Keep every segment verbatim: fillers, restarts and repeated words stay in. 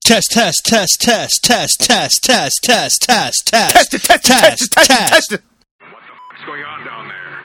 Test, test, test, test, test, test, test, test, test, test, Test it, test it, test it, test it, test it. What the fuck's going on down there?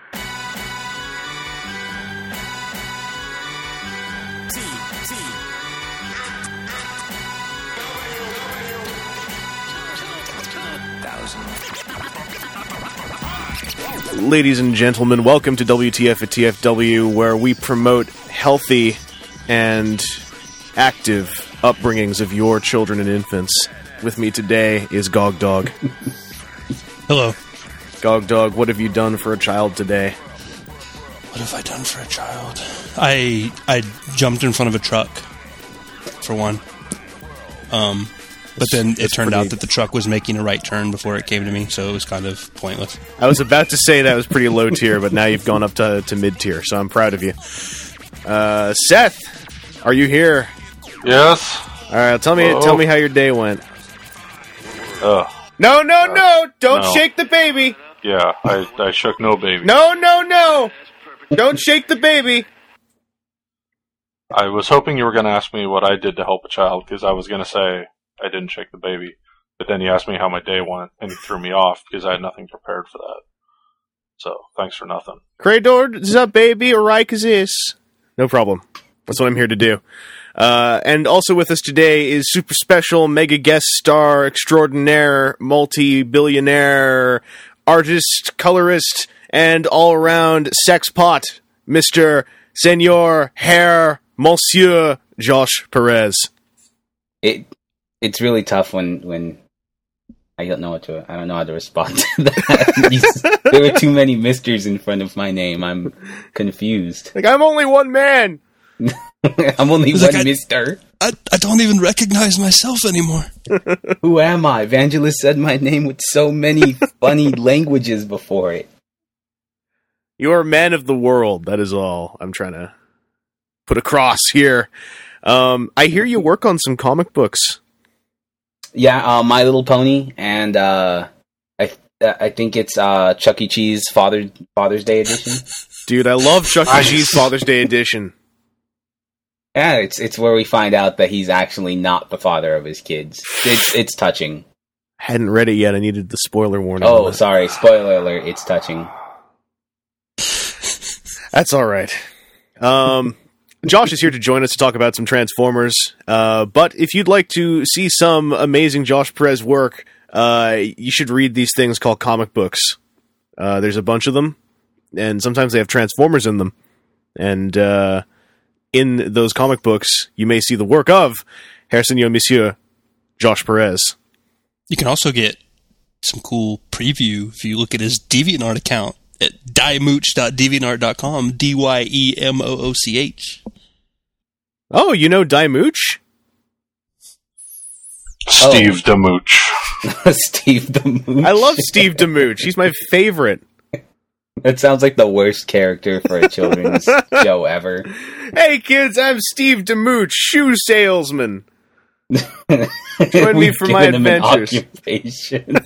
Ladies and gentlemen, welcome to W T F at T F W, where we promote healthy and active upbringings of your children and infants. With me today is Gog Dog. Hello. Gog Dog, what have you done for a child today? What have I done for a child? I I jumped in front of a truck, for one. Um, but then it That's turned pretty- out that the truck was making a right turn before it came to me, so it was kind of pointless. I was about to say that was pretty low tier, but now you've gone up to, to mid tier, so I'm proud of you. Uh, Seth, are you here? Yes. All right, tell me Hello? tell me how your day went. Uh, No, no, no! Don't no. shake the baby! yeah, I, I shook no baby. No, no, no! Don't shake the baby! I was hoping you were going to ask me what I did to help a child, because I was going to say I didn't shake the baby. But then you asked me how my day went, and you threw me off, because I had nothing prepared for that. So, thanks for nothing. Kraydor, is up, baby? Alright, is this? No problem. That's what I'm here to do. Uh, and also with us today is super special mega guest star extraordinaire, multi-billionaire, artist, colorist, and all-around sex pot, Mister Senor Herr Monsieur Josh Perez. It it's really tough when when I don't know what to I don't know how to respond to that. These- there were too many misters in front of my name. I'm confused. Like, I'm only one man! I'm only It's one like I- mister. I, I don't even recognize myself anymore. Who am I? Evangelist said my name with so many funny languages before it. You are a man of the world, that is all I'm trying to put across here. Um, I hear you work on some comic books. Yeah, uh, My Little Pony, and uh, I I think it's uh, Chuck E. Cheese Father Father's Day edition. Dude, I love Chuck E. Nice. Cheese Father's Day edition. Yeah, it's it's where we find out that he's actually not the father of his kids. It's it's touching. Hadn't read it yet. I needed the spoiler warning. Oh, on it. sorry, spoiler alert. It's touching. That's all right. Um, Josh is here to join us to talk about some Transformers. Uh, but if you'd like to see some amazing Josh Perez work, uh, you should read these things called comic books. Uh, there's a bunch of them, and sometimes they have Transformers in them. And uh, in those comic books, you may see the work of Herr Senor Monsieur Josh Perez. You can also get some cool preview if you look at his DeviantArt account at diemooch dot deviantart dot com, D Y E M O O C H. Oh, you know Dimooch? Steve Demooch. Steve the Mooch. I love Steve Dimooch. He's my favorite. That sounds like the worst character for a children's show ever. Hey kids, I'm Steve Dimooch, shoe salesman. Join me We've for my given him an adventures. occupation.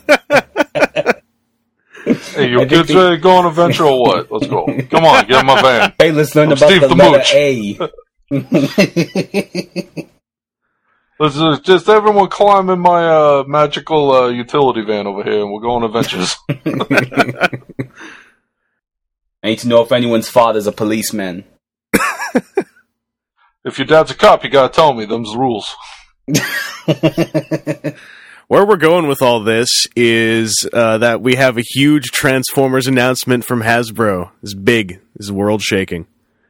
Hey, you Everything- kids ready to go on an adventure or what? Let's go. Come on, get in my van. Hey, let's learn I'm about Steve the the letter Mooch. A. Let's uh, just everyone climb in my uh, magical uh, utility van over here, and we'll go on adventures. I need to know if anyone's father's a policeman. If your dad's a cop, you gotta tell me. Them's the rules. Where we're going with all this is uh, that we have a huge Transformers announcement from Hasbro. It's big. This is world shaking.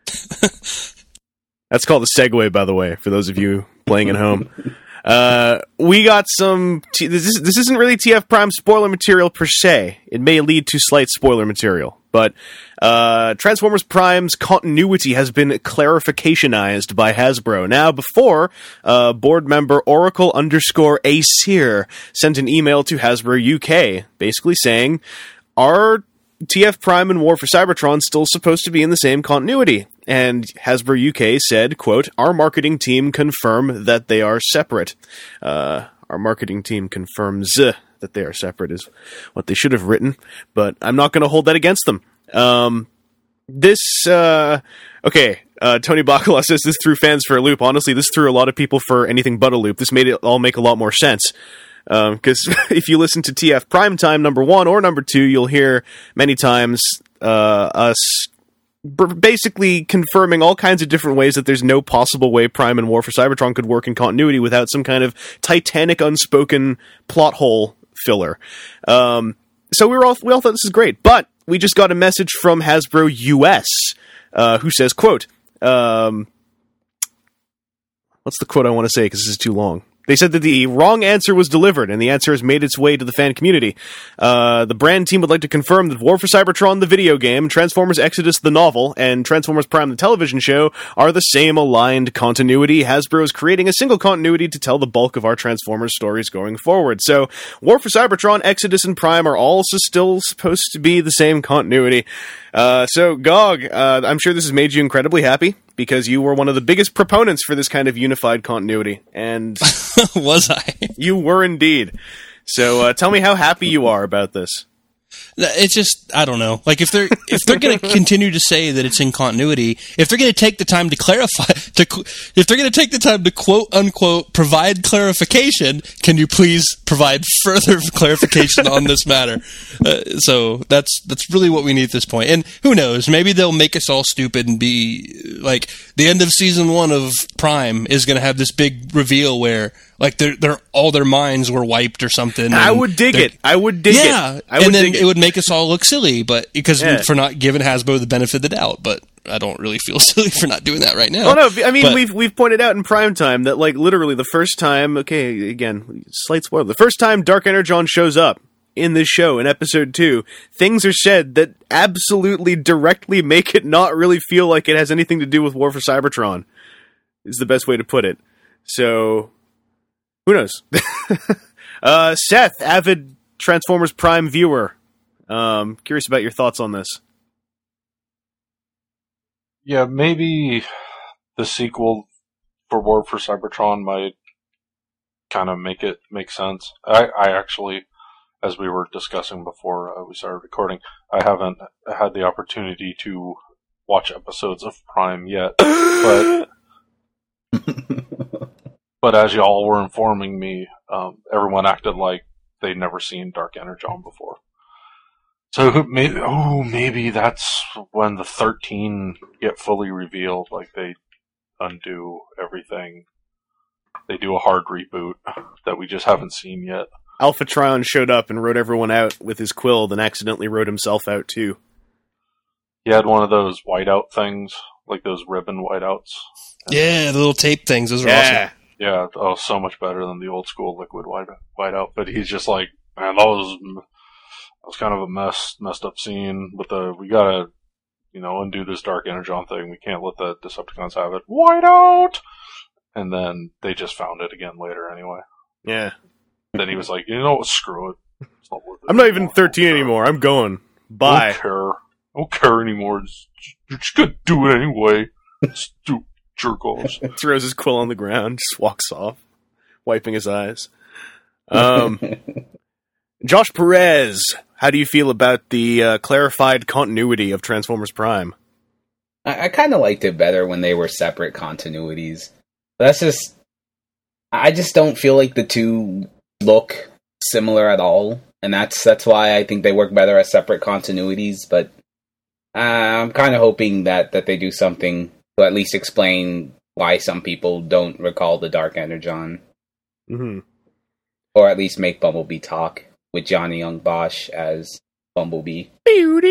That's called a segue, by the way, for those of you playing at home. Uh, we got some... T- this, is, this isn't really T F Prime spoiler material per se. It may lead to slight spoiler material. But uh, Transformers Prime's continuity has been clarificationized by Hasbro. Now, before, uh, board member Oracle underscore Aesir sent an email to Hasbro U K, basically saying, are T F Prime and War for Cybertron still supposed to be in the same continuity? And Hasbro U K said, quote, our marketing team confirm that they are separate. Uh, our marketing team confirms that they are separate is what they should have written, but I'm not going to hold that against them. Um, this, uh, okay, Uh, Tony Bacala says this threw fans for a loop. Honestly, this threw a lot of people for anything but a loop. This made it all make a lot more sense. Because um, if you listen to T F Primetime number one or number two, you'll hear many times uh, us b- basically confirming all kinds of different ways that there's no possible way Prime and War for Cybertron could work in continuity without some kind of Titanic unspoken plot hole filler. Um, so we were all we all thought this is great, but we just got a message from Hasbro U S uh, who says, "quote um, What's the quote I want to say because this is too long." They said that the wrong answer was delivered, and the answer has made its way to the fan community. Uh, the brand team would like to confirm that War for Cybertron, the video game, Transformers Exodus, the novel, and Transformers Prime, the television show, are the same aligned continuity. Hasbro is creating a single continuity to tell the bulk of our Transformers stories going forward. So, War for Cybertron, Exodus, and Prime are also still supposed to be the same continuity. Uh, so, Gog, uh, I'm sure this has made you incredibly happy, because you were one of the biggest proponents for this kind of unified continuity, and was I? You were indeed. So uh, tell me how happy you are about this. It's just, I don't know. Like, if they're if they're going to continue to say that it's in continuity, if they're going to take the time to clarify, to if they're going to take the time to quote unquote provide clarification, can you please provide further clarification on this matter? Uh, so that's that's really what we need at this point. And who knows? Maybe they'll make us all stupid and be like the end of season one of Prime is going to have this big reveal where like they're they're all their minds were wiped or something. I would dig it. I would dig yeah, it. I would and then dig it. it would make us all look silly, but because yeah. for not giving Hasbro the benefit of the doubt. But I don't really feel silly for not doing that right now. Oh no, I mean but, we've we've pointed out in Primetime that like literally the first time. Okay, again, slight spoiler. The first time Dark Energon shows up in this show in episode two, things are said that absolutely directly make it not really feel like it has anything to do with War for Cybertron. Is the best way to put it. So. Who knows? uh, Seth, avid Transformers Prime viewer. Um, curious about your thoughts on this. Yeah, maybe the sequel for War for Cybertron might kind of make it make sense. I, I actually, as we were discussing before uh, we started recording, I haven't had the opportunity to watch episodes of Prime yet, but... But as y'all were informing me, um, everyone acted like they'd never seen Dark Energon before. So maybe, oh, maybe that's when the thirteen get fully revealed. Like they undo everything. They do a hard reboot that we just haven't seen yet. Alpha Trion showed up and wrote everyone out with his quill, then accidentally wrote himself out too. He had one of those whiteout things, like those ribbon whiteouts. Yeah, the little tape things. Those are yeah. awesome. Yeah, oh, so much better than the old school liquid white whiteout. But he's just like, man, that was that was kind of a mess, messed up scene. But the we gotta, you know, undo this Dark Energon thing. We can't let the Decepticons have it. Whiteout. And then they just found it again later, anyway. Yeah. Then he was like, you know what? Screw it. It's not worth it I'm not anymore. even thirteen anymore. I'm going. Bye. I don't care. I don't care anymore. Just, you're just gonna do it anyway. Stupid. Jerk offs. Throws his quill on the ground, just walks off, wiping his eyes. Um, Josh Perez, how do you feel about the uh, clarified continuity of Transformers Prime? I, I kind of liked it better when they were separate continuities. That's just... I just don't feel like the two look similar at all, and that's that's why I think they work better as separate continuities, but uh, I'm kind of hoping that, that they do something to at least explain why some people don't recall the Dark Energon. Mm-hmm. Or at least make Bumblebee talk with Johnny Young Bosch as Bumblebee. Yeah, maybe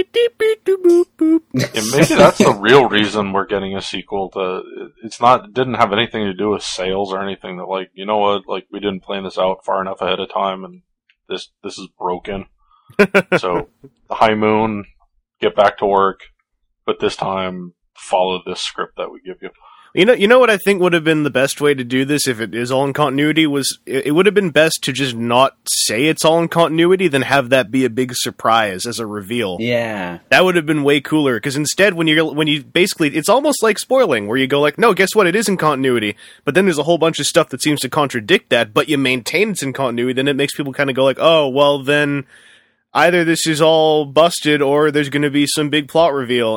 that's the real reason we're getting a sequel. To it's not it didn't have anything to do with sales or anything. That like you know what, like we didn't plan this out far enough ahead of time, and this this is broken. So the High Moon, get back to work, but this time follow this script that we give you. You know, you know what I think would have been the best way to do this if it is all in continuity was it, it would have been best to just not say it's all in continuity than have that be a big surprise as a reveal. Yeah, that would have been way cooler. Because instead, when you when you basically, it's almost like spoiling, where you go like, no, guess what? It is in continuity. But then there's a whole bunch of stuff that seems to contradict that. But you maintain it's in continuity, then it makes people kind of go like, oh, well then either this is all busted or there's going to be some big plot reveal and.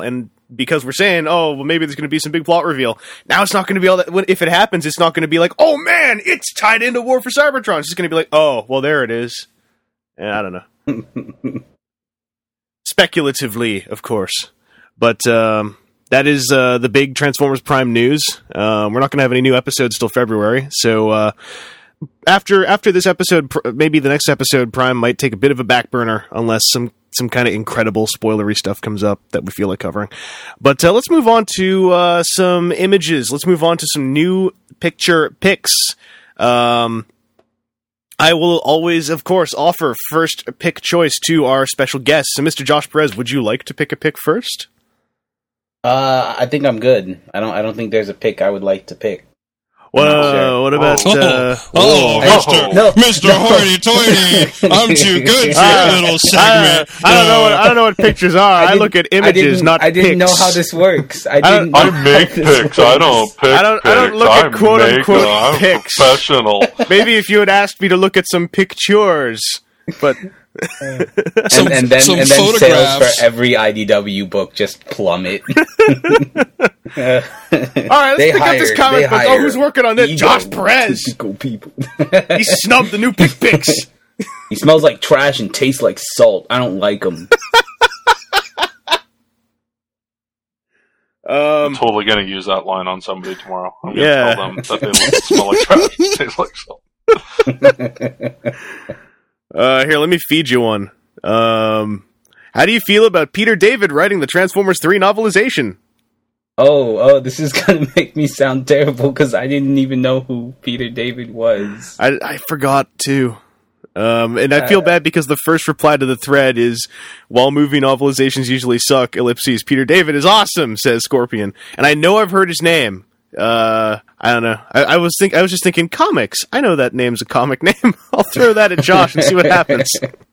because we're saying, oh, well, maybe there's going to be some big plot reveal. Now it's not going to be all that. If it happens, it's not going to be like, oh man, it's tied into War for Cybertron. It's just going to be like, oh, well, there it is. Yeah, I don't know. Speculatively, of course, but um, that is uh, the big Transformers Prime news. Um, we're not going to have any new episodes till February, so uh, after after this episode, maybe the next episode, Prime might take a bit of a back burner unless some. some kind of incredible spoilery stuff comes up that we feel like covering. But uh, let's move on to uh, some images. Let's move on to some new picture pics. Um, I will always, of course, offer first pick choice to our special guests. So, Mister Josh Perez, would you like to pick a pick first? Uh, I think I'm good. I don't. I don't think there's a pick I would like to pick. Well, sure. what about... Oh, Uh, oh, Mister oh, no, Mister no. Hoity-toity, I'm too good for Uh, your little I, segment. I don't know. What, I don't know what pictures are. I, didn't- look at I images, didn't- not I didn't pics. know how this works. I I didn't. know I make how this picks. I works. don't pick I don't- I don't picks. look at I quote-unquote make them. I'm picks. professional. Maybe if you had asked me to look at some pictures, but Some- and, and then, some and then sales photographs. for every I D W book just plummet. all right, let's They pick up this hire- comic they book. Oh, hire who's working on this? ego- Josh Perez. ego people. He snubbed the new pick picks. He smells like trash and tastes like salt. I don't like him. Um, Totally going to use that line on somebody tomorrow. I'm going to Yeah. tell them that they look, smell like trash and taste like salt. uh, here, let me feed you one. Um, how do you feel about Peter David writing the Transformers three novelization? Oh, oh, this is gonna make me sound terrible because I didn't even know who Peter David was. I, I forgot too. Um, and I feel Uh, bad because the first reply to the thread is, while movie novelizations usually suck, ellipses, Peter David is awesome, says Scorpion. And I know I've heard his name. Uh, I don't know. I, I was think I was just thinking comics. I know that name's a comic name. I'll throw that at Josh and see what happens.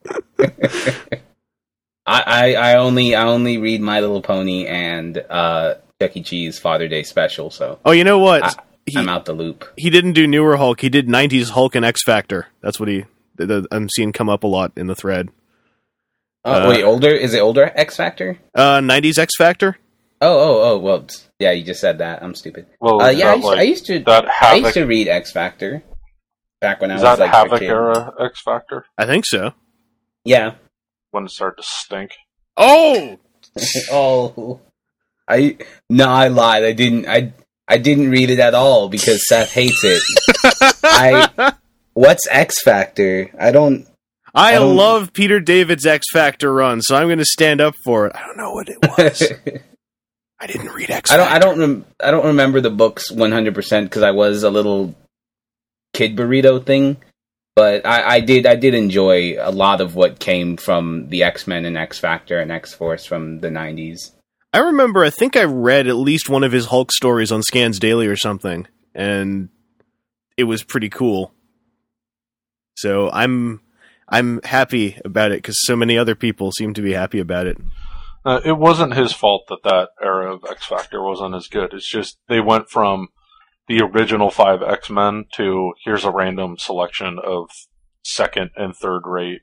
I, I, I only I only read My Little Pony and uh, Chuck E. Cheese Father Day Special, so Oh, you know what? I, he, I'm out the loop. he didn't do newer Hulk. He did nineties Hulk and X Factor. That's what he. The, the, I'm seeing come up a lot in the thread. Oh, Uh, wait, older? Is it older X Factor? Uh, nineties X Factor. Oh, oh, oh, well, yeah, you just said that. I'm stupid. Well, Uh, is yeah, I that, used, like, I used to that I used Havoc, to read X Factor back when I is was that like a Havoc kid. era X Factor? I think so. Yeah. When it started to stink? Oh, Oh, I no, I lied. I didn't. I I didn't read it at all because Seth hates it. I what's X Factor? I don't. I, I don't- love Peter David's X Factor run, so I'm going to stand up for it. I don't know what it was. I didn't read X I Factor. don't. I don't. Rem- I don't remember the books one hundred percent because I was a little kid burrito thing. But I, I did. I did enjoy a lot of what came from the X-Men and X Factor and X Force from the nineties. I remember, I think I read at least one of his Hulk stories on Scans Daily or something, and it was pretty cool. So I'm I'm happy about it because so many other people seem to be happy about it. Uh, it wasn't his fault that that era of X Factor wasn't as good. It's just they went from the original five X-Men to here's a random selection of second and third rate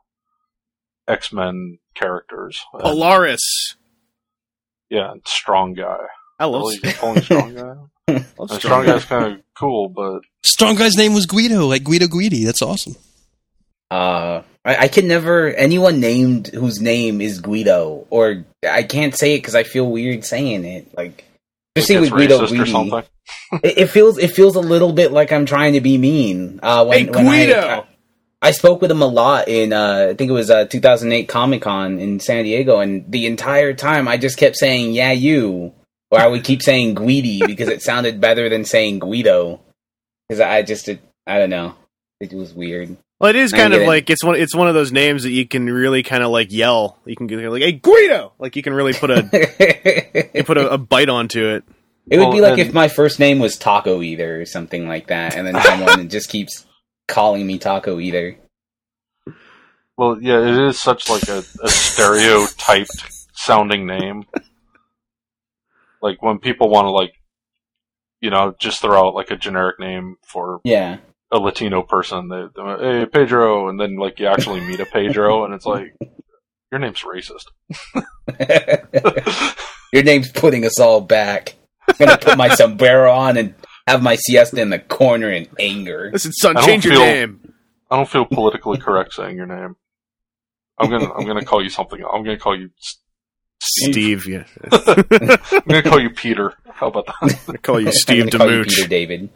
X-Men characters. And, Polaris. yeah, and Strong Guy. I love Really, you're calling Strong Guy? love And Strong Strong Guy. Guy's kind of cool, but Strong Guy's name was Guido, like Guido Guidi. That's awesome. Uh, I, I can never anyone named whose name is Guido, or I can't say it because I feel weird saying it. Like, just like with it's Guido racist or Guidi, something. it, it feels it feels a little bit like I'm trying to be mean. Uh, when, Hey, when Guido! I, I spoke with him a lot in uh, I think it was uh, two thousand eight Comic Con in San Diego, and the entire time I just kept saying "Yeah, you," or I would keep saying Guidi because it sounded better than saying Guido. Because I just it, I don't know, it was weird. Well, it is I kind get of it. like it's one. It's one of those names that you can really kind of like yell. You can go like, "Hey, Guido!" Like you can really put a you put a, a bite onto it. It would Well, be like and- if my first name was Taco Eater or something like that, and then someone just keeps calling me Taco Eater. Well, yeah, it is such like a, a stereotyped sounding name. Like when people want to like, you know, just throw out like a generic name for Yeah. a Latino person, they, they hey Pedro, and then like you actually meet a Pedro, and it's like your name's racist. Your name's putting us all back. I'm gonna put my sombrero on and have my siesta in the corner in anger. Listen, son, I don't change your feel- name. I don't feel politically correct saying your name. I'm gonna I'm gonna call you something. I'm gonna call you S- Steve. Steve, yeah. I'm gonna call you Peter. How about that? I call you I'm Steve gonna call you DeMooch. Peter David.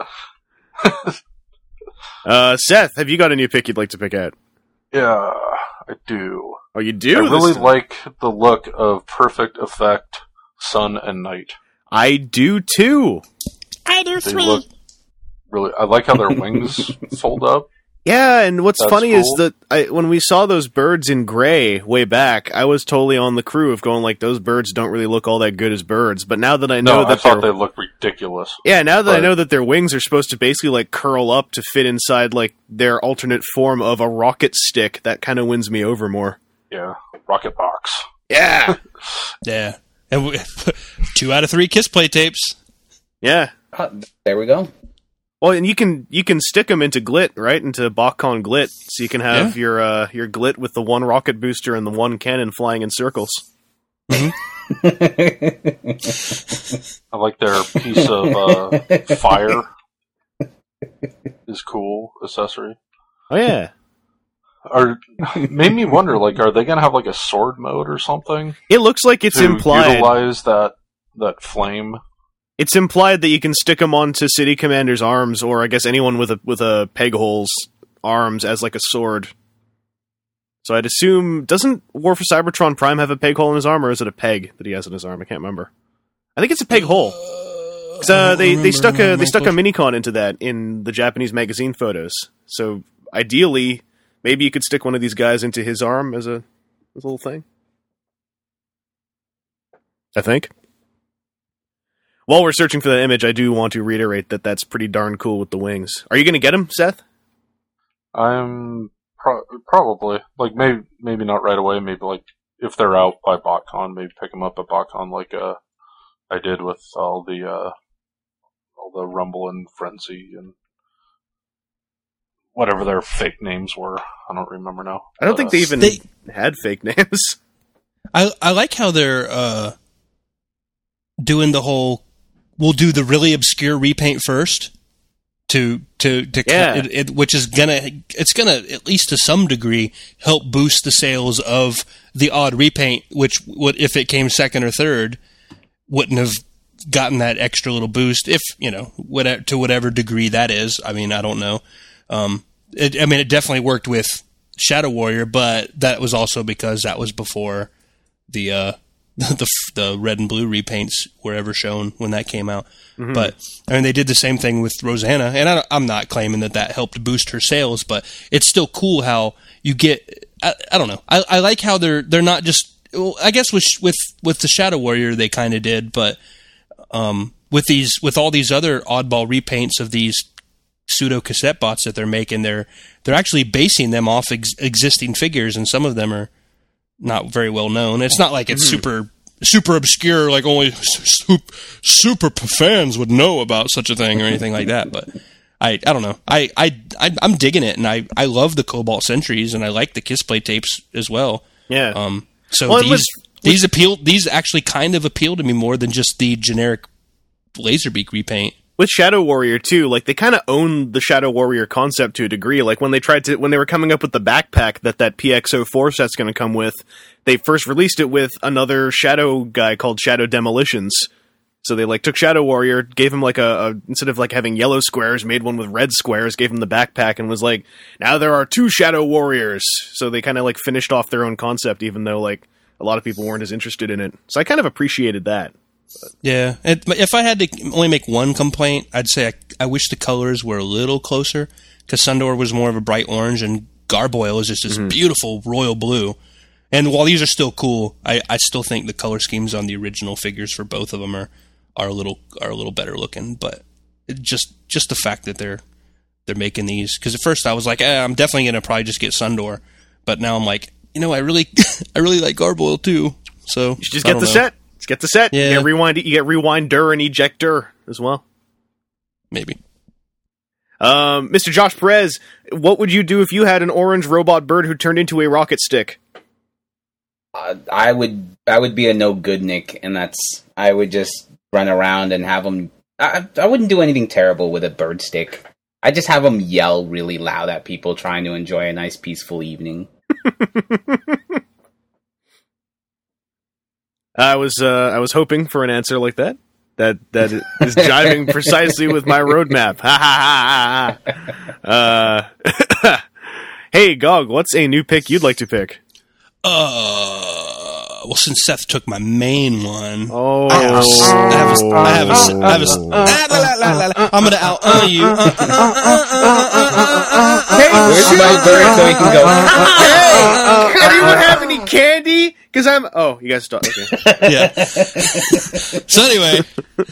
Uh, Seth, have you got a new pick you'd like to pick out? Yeah, I do. Oh, you do? I This really time. like the look of Perfect Effect Sun and Night. I do too. I do They look really. I like how their wings fold up. Yeah, and what's That's funny is cool. that I, when we saw those birds in gray way back, I was totally on the crew of going like, those birds don't really look all that good as birds. But now that I know No, I that thought they're they looked ridiculous. yeah, now that I but- know that their wings are supposed to basically like curl up to fit inside like their alternate form of a rocket stick, that kind of wins me over more. Yeah, Rocket Box. Yeah, Yeah. And we, two out of three Kiss Play tapes. yeah. Ah, there we go. Well, and you can you can stick them into Glit, right? Into BotCon Glit, so you can have Yeah. your uh, your Glit with the one rocket booster and the one cannon flying in circles. I like their piece of uh, fire. Is cool accessory. Oh yeah, Are made me wonder, like, are they gonna have like a sword mode or something it looks like it's to implied. utilize that that flame? It's implied that you can stick them onto City Commander's arms, or I guess anyone with a with a peg hole's arms as like a sword. So I'd assume, doesn't War for Cybertron Prime have a peg hole in his arm, or is it a peg that he has in his arm? I can't remember. I think it's a peg hole. 'Cause, uh, they they stuck a they stuck a minicon into that in the Japanese magazine photos. So ideally, maybe you could stick one of these guys into his arm as a, as a little thing. I think. While we're searching for that image, I do want to reiterate that that's pretty darn cool with the wings. Are you going to get them, Seth? I'm pro- probably like maybe maybe not right away. Maybe like if they're out by BotCon, maybe pick them up at BotCon, like uh, I did with all the uh, all the Rumble and Frenzy and whatever their fake names were. I don't remember now. I don't But, think uh, they even They- had fake names. I I like how they're uh, doing the whole. We'll do the really obscure repaint first, to to to Yeah. it, it, which is gonna it's gonna at least to some degree help boost the sales of the odd repaint, which would if it came second or third wouldn't have gotten that extra little boost if you know whatever to whatever degree that is. I mean I don't know. Um, it, I mean it definitely worked with Shadow Warrior, but that was also because that was before the uh, the the red and blue repaints were ever shown when that came out. Mm-hmm. But I mean, they did the same thing with Rosanna, and I, I'm not claiming that that helped boost her sales, but it's still cool how you get. I, I don't know. I, I like how they're they're not just. Well, I guess with with with the Shadow Warrior they kind of did, but um, with these with all these other oddball repaints of these pseudo cassette bots that they're making, they're they're actually basing them off ex- existing figures, and some of them are not very well known. It's not like it's mm-hmm. super super obscure, like only super, super fans would know about such a thing or anything like that. But I, I don't know. I, I, I I'm digging it, and I, I love the Cobalt Sentries, and I like the Kiss Play tapes as well. Yeah. Um. So well, these was, these appeal these actually kind of appeal to me more than just the generic Laserbeak repaint. With Shadow Warrior too, like they kind of owned the Shadow Warrior concept to a degree. Like when they tried to, when they were coming up with the backpack that that P X oh four set's going to come with, they first released it with another Shadow guy called Shadow Demolitions. So they like took Shadow Warrior, gave him like a, a instead of like having yellow squares, made one with red squares, gave him the backpack, and was like, now there are two Shadow Warriors. So they kind of like finished off their own concept, even though like a lot of people weren't as interested in it. So I kind of appreciated that. But. Yeah, it, if I had to only make one complaint, I'd say I, I wish the colors were a little closer, because Sundor was more of a bright orange, and Garboil is just this mm-hmm. beautiful royal blue. And while these are still cool, I, I still think the color schemes on the original figures for both of them are, are a little are a little better looking. But it just just the fact that they're they're making these, because at first I was like, eh, I'm definitely gonna probably just get Sundor, but now I'm like, you know, I really I really like Garboil too. So you should just get the know. set. Let's get the set. Yeah. You get rewind. You get rewinder and ejector as well. Maybe. Um, Mister Josh Perez, what would you do if you had an orange robot bird who turned into a rocket stick? Uh, uh, I would I would be a no good Nick, and that's I would just run around and have them. I I wouldn't do anything terrible with a bird stick. I just have them yell really loud at people trying to enjoy a nice peaceful evening. I was uh, I was hoping for an answer like that. That that is jiving precisely with my roadmap. Ha ha ha ha. Uh, hey, Gog, what's a new pick you'd like to pick? Uh, well, since Seth took my main one, Oh, I have a, I have a, I have a, I have a, ah, la, la, la, la, la. I'm gonna out uh you. Uh, uh, uh, uh, uh, uh, uh, hey, Where's my bird so he can go? hey, anyone have any candy? Because I'm. Oh, you guys stop. Okay. Yeah. So anyway,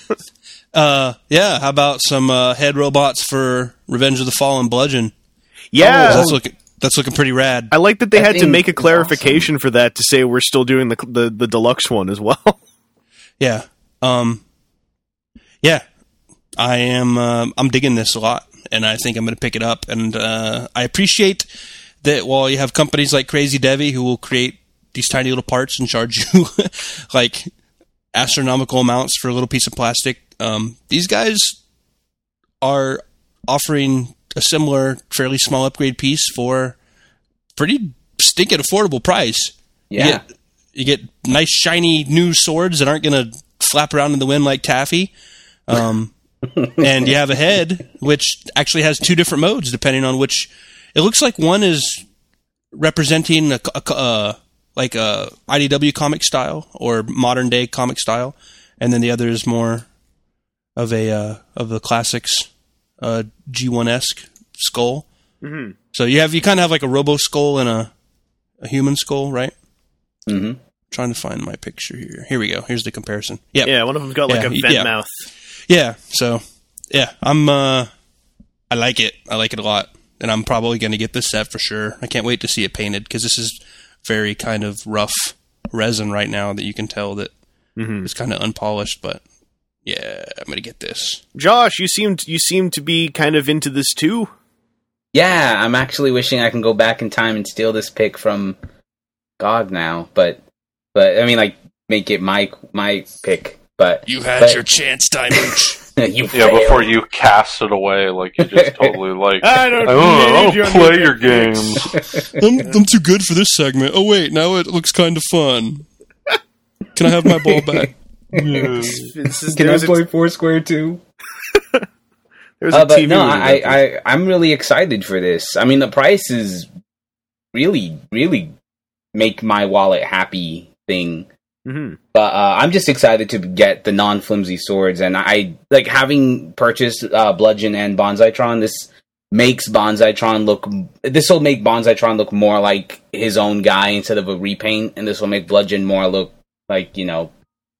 uh, yeah. How about some uh, head robots for Revenge of the Fallen Bludgeon? Yeah, That's looking. That's looking pretty rad. I like that they That had to thing make a is clarification awesome. for that to say we're still doing the the, the deluxe one as well. Yeah. Um. Yeah. I am. Uh, I'm digging this a lot, and I think I'm going to pick it up. And uh, I appreciate that while you have companies like Crazy Devi who will create these tiny little parts and charge you like astronomical amounts for a little piece of plastic, um, these guys are offering a similar, fairly small upgrade piece for pretty stinking affordable price. Yeah. You get, you get nice, shiny new swords that aren't going to flap around in the wind like taffy. Um, and you have a head, which actually has two different modes depending on which. It looks like one is representing a, a, a like a I D W comic style or modern day comic style, and then the other is more of a uh, of the classics uh, G one esque skull. Mm-hmm. So you have you kind of have like a robo skull and a a human skull, right? Mm-hmm. Trying to find my picture here. Here we go. Here's the comparison. Yep. Yeah, one of them's got like Yeah, a vent yeah. mouth. Yeah. So yeah, I'm. Uh, I like it. I like it a lot, and I'm probably going to get this set for sure. I can't wait to see it painted because this is very kind of rough resin right now that you can tell that Mm-hmm. it's kind of unpolished. But yeah, I'm going to get this. Josh, you seemed you seem to be kind of into this too. Yeah, I'm actually wishing I can go back in time and steal this pick from G O G now, but but I mean, like, make it my my pick. But You had but, your chance, Dimooch. you Yeah, failed. before you cast it away, like you just totally like. I don't I don't, I need your don't play new your picks." games. I'm, I'm too good for this segment. Oh wait, now it looks kind of fun. Can I have my ball back? This is- Can I there's a- play Foursquare too? there's Uh, a but T V no, movie I, about this. I, I'm really excited for this. I mean, the price is really, really make my wallet happy thing. Mm-hmm. But uh, I'm just excited to get the non-flimsy swords, and I like having purchased uh, Bludgeon and Bonsaitron. This makes Bonsaitron look. This will make Bonsaitron look more like his own guy instead of a repaint, and this will make Bludgeon more look like, you know,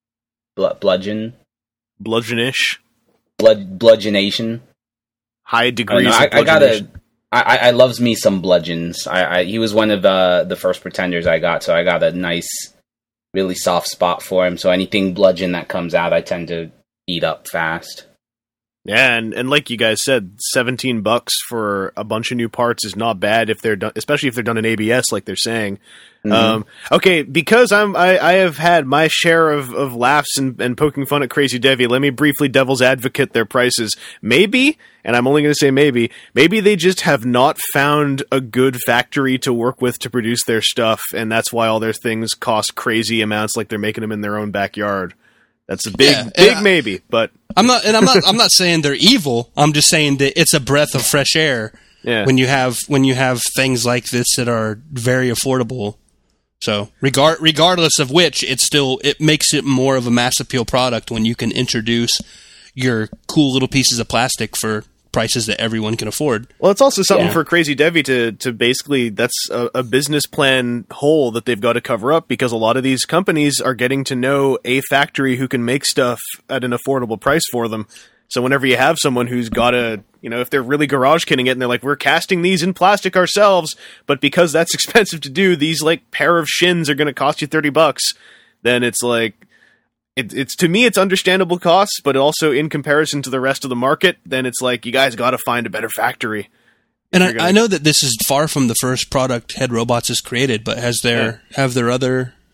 bl- Bludgeon, Bludgeonish, blood, Bludgeonation. high I, don't degrees know, of I, I gotta. bludgeonation. I, I, I loves me some bludgeons. I, I he was one of the the first pretenders I got, so I got a nice, really soft spot for him. So anything bludgeon that comes out, I tend to eat up fast. Yeah, and, and like you guys said, seventeen bucks for a bunch of new parts is not bad if they're done, especially if they're done in A B S, like they're saying. Mhm. Um, okay, because I'm I, I have had my share of, of laughs and, and poking fun at Crazy Devi. Let me briefly devil's advocate their prices. Maybe, and I'm only going to say maybe, maybe they just have not found a good factory to work with to produce their stuff, and that's why all their things cost crazy amounts, like they're making them in their own backyard. That's a big, Yeah, and big I- maybe, but I'm not, and I'm not. I'm not saying they're evil. I'm just saying that it's a breath of fresh air yeah. when you have when you have things like this that are very affordable. So, regard regardless of which, it's still it makes it more of a mass appeal product when you can introduce your cool little pieces of plastic for prices that everyone can afford. Well, it's also something Yeah. for Crazy Devi to to basically that's a, a business plan hole that they've got to cover up, because a lot of these companies are getting to know a factory who can make stuff at an affordable price for them. So whenever you have someone who's got a, you know, if they're really garage kitting it and they're like, we're casting these in plastic ourselves, but because that's expensive to do, these like pair of shins are going to cost you thirty bucks, then it's like, It, it's to me, it's understandable costs, but also in comparison to the rest of the market, then it's like you guys got to find a better factory. And you're I, gonna- I know that this is far from the first product Head Robots has created, but has there have their other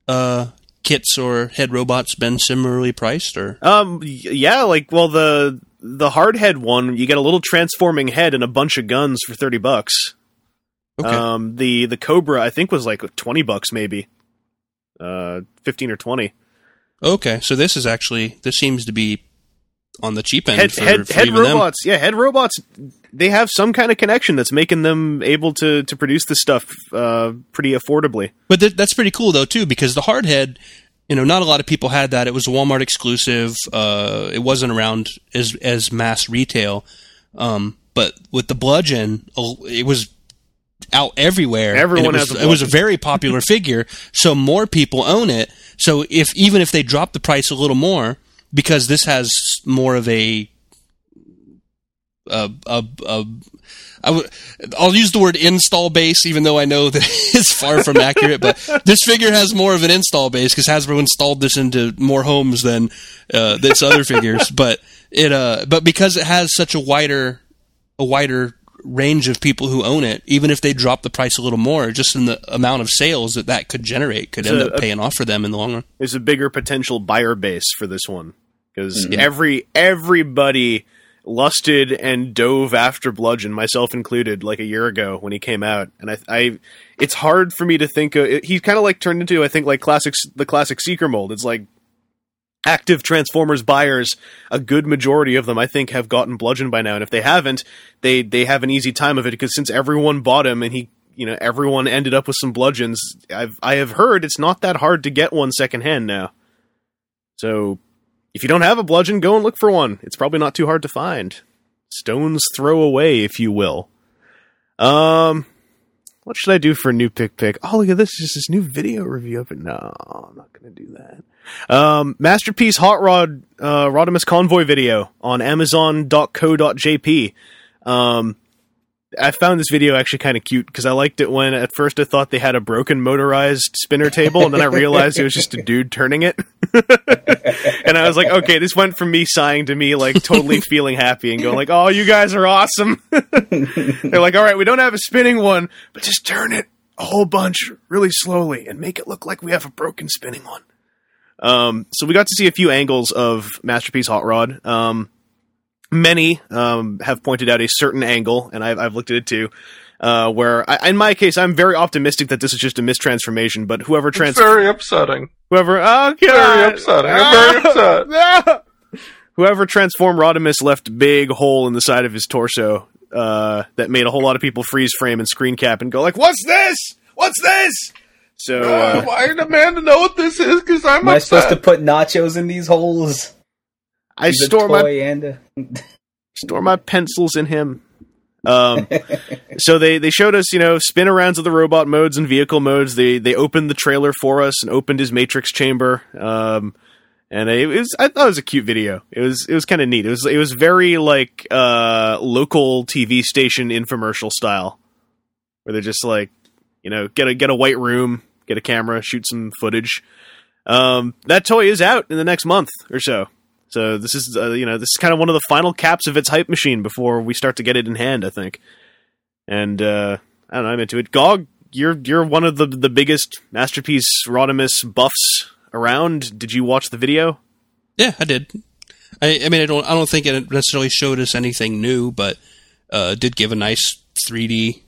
uh, kits or head robots been similarly priced? Or Um, y- yeah, like, well, the the hard head one, you get a little transforming head and a bunch of guns for thirty bucks. okay, Um, the the Cobra, I think, was like twenty bucks, maybe, uh, fifteen or twenty. okay. So this is actually this seems to be on the cheap end Head for, head, for head even them. robots, yeah, head robots. They have some kind of connection that's making them able to to produce this stuff uh, pretty affordably. But th- that's pretty cool though too, because the hardhead, you know, not a lot of people had that. It was a Walmart exclusive. Uh, it wasn't around as as mass retail. Um, but with the bludgeon, it was out everywhere. Everyone and it was, has a it was a bludgeon. very popular figure, so more people own it. So if even if they drop the price a little more, because this has more of a a, a, a I w- I'll use the word install base, even though I know that it's far from accurate. But this figure has more of an install base because Hasbro installed this into more homes than uh, its other figures. But it, uh, but because it has such a wider, a wider range of people who own it, even if they drop the price a little more, just in the amount of sales that that could generate, could end a- up paying off for them in the long run. There's a bigger potential buyer base for this one because Mhm. every everybody lusted and dove after Bludgeon, myself included, like a year ago when he came out. And I, I it's hard for me to think of. He's kind of like turned into, I think, like classics, the classic Seeker mold. It's like active Transformers buyers, a good majority of them, I think, have gotten Bludgeon by now. And if they haven't, they they have an easy time of it because since everyone bought him and he, you know, everyone ended up with some Bludgeons. I've I have heard it's not that hard to get one secondhand now. So if you don't have a Bludgeon, go and look for one. It's probably not too hard to find. Stone's throw away, if you will. Um, what should I do for a new pick pick? Oh, look at this. Just this new video review of it. No, I'm not going to do that. Um, Masterpiece Hot Rod, uh, Rodimus Convoy video on amazon dot co dot j p. Um, I found this video actually kind of cute because I liked it when at first I thought they had a broken motorized spinner table and then I realized it was just a dude turning it. And I was like, okay, this went from me sighing to me like totally feeling happy and going like, oh, you guys are awesome. They're like, all right, we don't have a spinning one, but just turn it a whole bunch really slowly and make it look like we have a broken spinning one. Um, so we got to see a few angles of Masterpiece Hot Rod. Um, Many um, have pointed out a certain angle, and I've, I've looked at it too, uh, where, I, in my case, I'm very optimistic that this is just a mistransformation, but whoever It's trans... very upsetting. Whoever... Oh, God! Very upsetting. I'm very upset. Ah! Whoever transformed Rodimus left a big hole in the side of his torso uh, that made a whole lot of people freeze frame and screen cap and go like, what's this? What's this? So, uh, Uh, I demand to know what this is because I'm Am I upset. supposed to put nachos in these holes? I The store my toy and a- store my pencils in him. Um, so they, they showed us, you know, spin arounds of the robot modes and vehicle modes. They they opened the trailer for us and opened his matrix chamber. Um, and it was I thought it was a cute video. It was it was kind of neat. It was it was very like uh, local T V station infomercial style, where they're just like, you know, get a get a white room, get a camera, shoot some footage. Um, that toy is out in the next month or so. So this is, uh, you know, this is kind of one of the final caps of its hype machine before we start to get it in hand, I think. And uh, I don't know, I'm into it. Gog, you're you're one of the the biggest Masterpiece Rodimus buffs around. Did you watch the video? Yeah, I did. I, I mean, I don't. I don't think it necessarily showed us anything new, but uh, did give a nice three D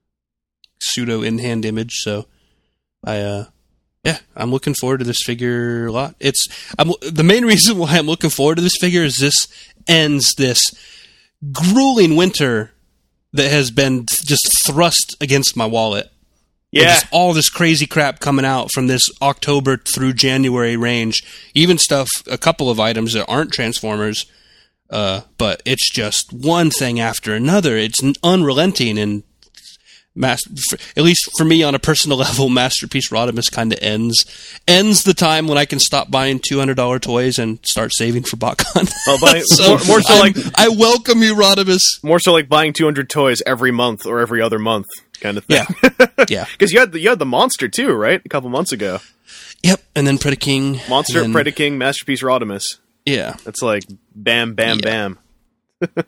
pseudo in-hand image. So, I, uh, yeah, I'm looking forward to this figure a lot. It's I'm, the main reason why I'm looking forward to this figure is this ends this grueling winter that has been just thrust against my wallet. And Yeah, just all this crazy crap coming out from this October through January range. Even stuff, a couple of items that aren't Transformers, uh, but it's just one thing after another. It's n- unrelenting, and mas- for, at least for me on a personal level, Masterpiece Rodimus kind of ends ends the time when I can stop buying two hundred dollars toys and start saving for BotCon. Well, buy- so more- more so I'm- like- I welcome you, Rodimus. more so like buying two hundred toys every month or every other month kind of thing. Yeah, yeah, Because you had the you had the monster too, right? A couple months ago, yep. And then Predaking, Monster, and then- Predaking, Masterpiece Rodimus. Yeah. That's like bam, bam, Yeah. bam.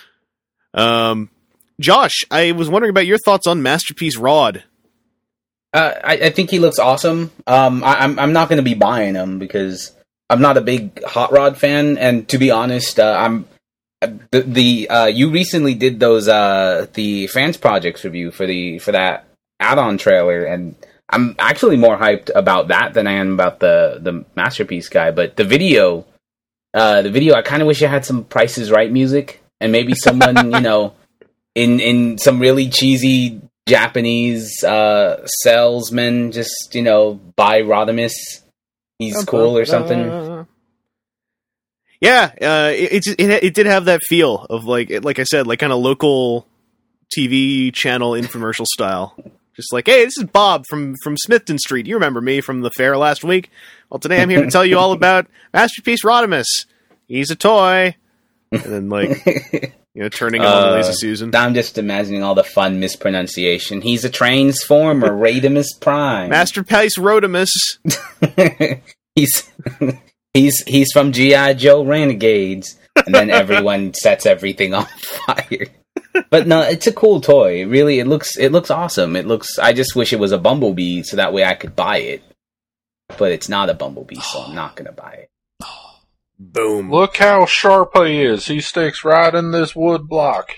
um, Josh, I was wondering about your thoughts on Masterpiece Rod. Uh, I, I think he looks awesome. Um, I, I'm I'm not going to be buying him because I'm not a big Hot Rod fan, and to be honest, uh, I'm the, the uh, you recently did those uh, the Fans Projects review for the for that add-on trailer, and I'm actually more hyped about that than I am about the the Masterpiece guy. But the video, uh, the video, I kind of wish it had some Price is Right music, and maybe someone you know in in some really cheesy Japanese uh, salesman, just you know, buy Rodimus. He's cool or something. Yeah, uh, it, it it it did have that feel of like like I said, like kind of local T V channel infomercial style. Just like, hey, this is Bob from from Smithton Street. You remember me from the fair last week? Well, today I'm here to tell you all about Masterpiece Rodimus. He's a toy, and then like. You know, turning him uh, on the Lazy Susan. I'm just imagining all the fun mispronunciation. He's a transformer, Rodimus Prime. Masterpiece Rodimus. he's he's he's from G I. Joe Renegades, and then everyone sets everything on fire. But no, it's a cool toy. Really, it looks it looks awesome. It looks. I just wish it was a Bumblebee, so that way I could buy it. But it's not a Bumblebee, so I'm not gonna buy it. Boom. Look how sharp he is. He sticks right in this wood block.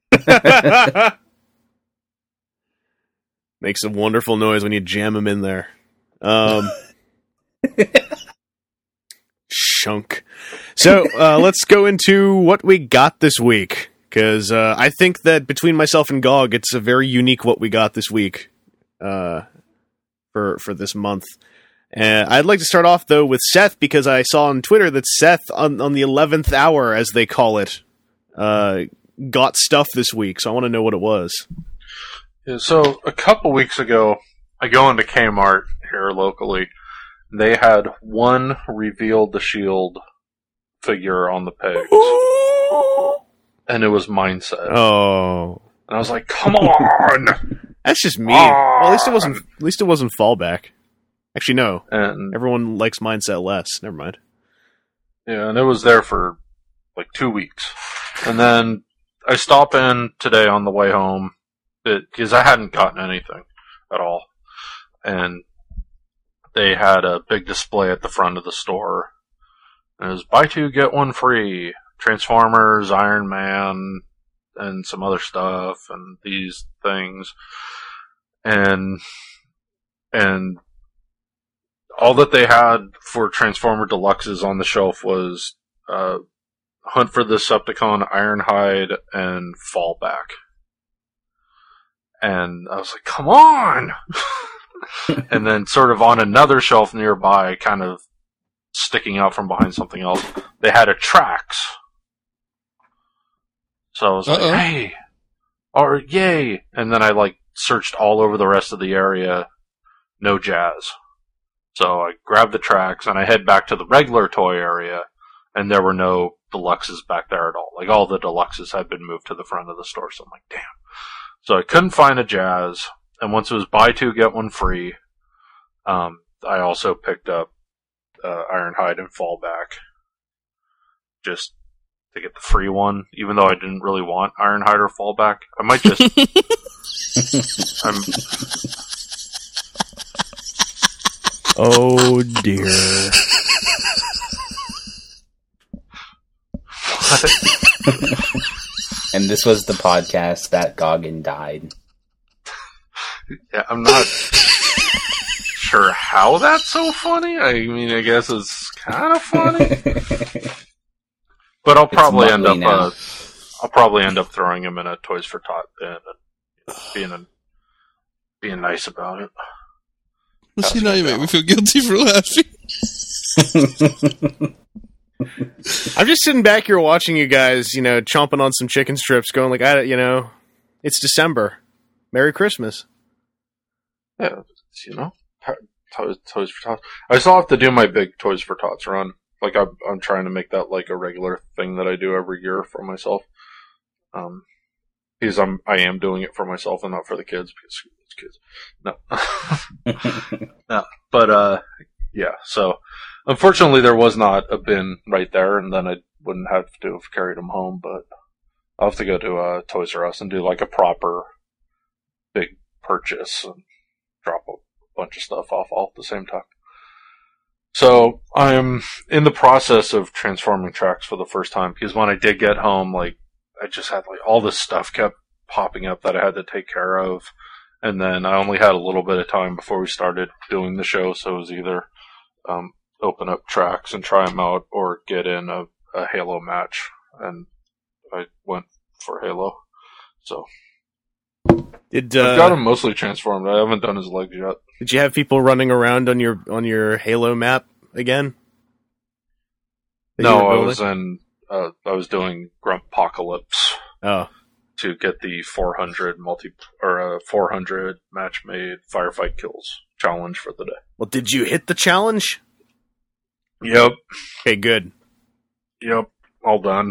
Makes a wonderful noise when you jam him in there. Um, chunk. So, uh, let's go into what we got this week. Because uh, I think that between myself and Gog, it's a very unique what we got this week uh, for for this month. Uh, I'd like to start off, though, with Seth, because I saw on Twitter that Seth, on, on the eleventh hour, as they call it, uh, got stuff this week, so I want to know what it was. Yeah, so, a couple weeks ago, I go into Kmart here locally. They had one Reveal the Shield figure on the pegs. And it was Mindset. Oh. And I was like, come on! That's just mean. Well, at least it wasn't, at least it wasn't Fallback. Actually, no. And everyone likes Mindset less. Never mind. Yeah, and it was there for like two weeks. And then I stop in today on the way home because I hadn't gotten anything at all. And they had a big display at the front of the store. And it was buy two, get one free. Transformers, Iron Man, and some other stuff, and these things. And, and, all that they had for Transformer Deluxes on the shelf was uh, Hunt for the Decepticon, Ironhide, and Fallback. And I was like, come on! And then sort of on another shelf nearby, kind of sticking out from behind something else, they had a Trax. So I was Uh-oh. like, hey! Or yay! And then I like searched all over the rest of the area. No Jazz. So I grabbed the Trax and I head back to the regular toy area, and there were no Deluxes back there at all. Like, all the Deluxes had been moved to the front of the store, so I'm like, damn. So I couldn't find a Jazz, and once it was buy two, get one free, um, I also picked up uh, Ironhide and Fallback, just to get the free one, even though I didn't really want Ironhide or Fallback. I might just... I'm... Oh dear. And this was the podcast that Goggin died. Yeah, I'm not sure how that's so funny. I mean, I guess it's kind of funny. But I'll probably end up uh, I'll probably end up throwing him in a Toys for Tot bin and being a, being nice about it. Well, see, now you make me feel guilty for laughing. I'm just sitting back here watching you guys, you know, chomping on some chicken strips, going like, I, you know, it's December. Merry Christmas. Yeah, you know, Toys, Toys for Tots. I still have to do my big Toys for Tots run. Like, I'm, I'm trying to make that like a regular thing that I do every year for myself. Um, because I'm, I am doing it for myself and not for the kids, because it's kids. No. No. But, uh, yeah, so, unfortunately there was not a bin right there, and then I wouldn't have to have carried them home, but I'll have to go to, uh, Toys R Us and do like a proper big purchase and drop bunch of stuff off all at the same time. So I'm in the process of transforming tracks for the first time, because when I did get home, like, I just had like all this stuff kept popping up that I had to take care of, and then I only had a little bit of time before we started doing the show, so it was either um, open up tracks and try them out, or get in a, a Halo match, and I went for Halo. So Did uh, I've got him mostly transformed. I haven't done his legs yet. Did you have people running around on your on your Halo map again? That you No, were I building? was in. Uh, I was doing Grumpocalypse Oh, to get the four hundred multi or uh, four hundred match made firefight kills challenge for the day. well, did you hit the challenge? Yep, Okay, good. yep, all done.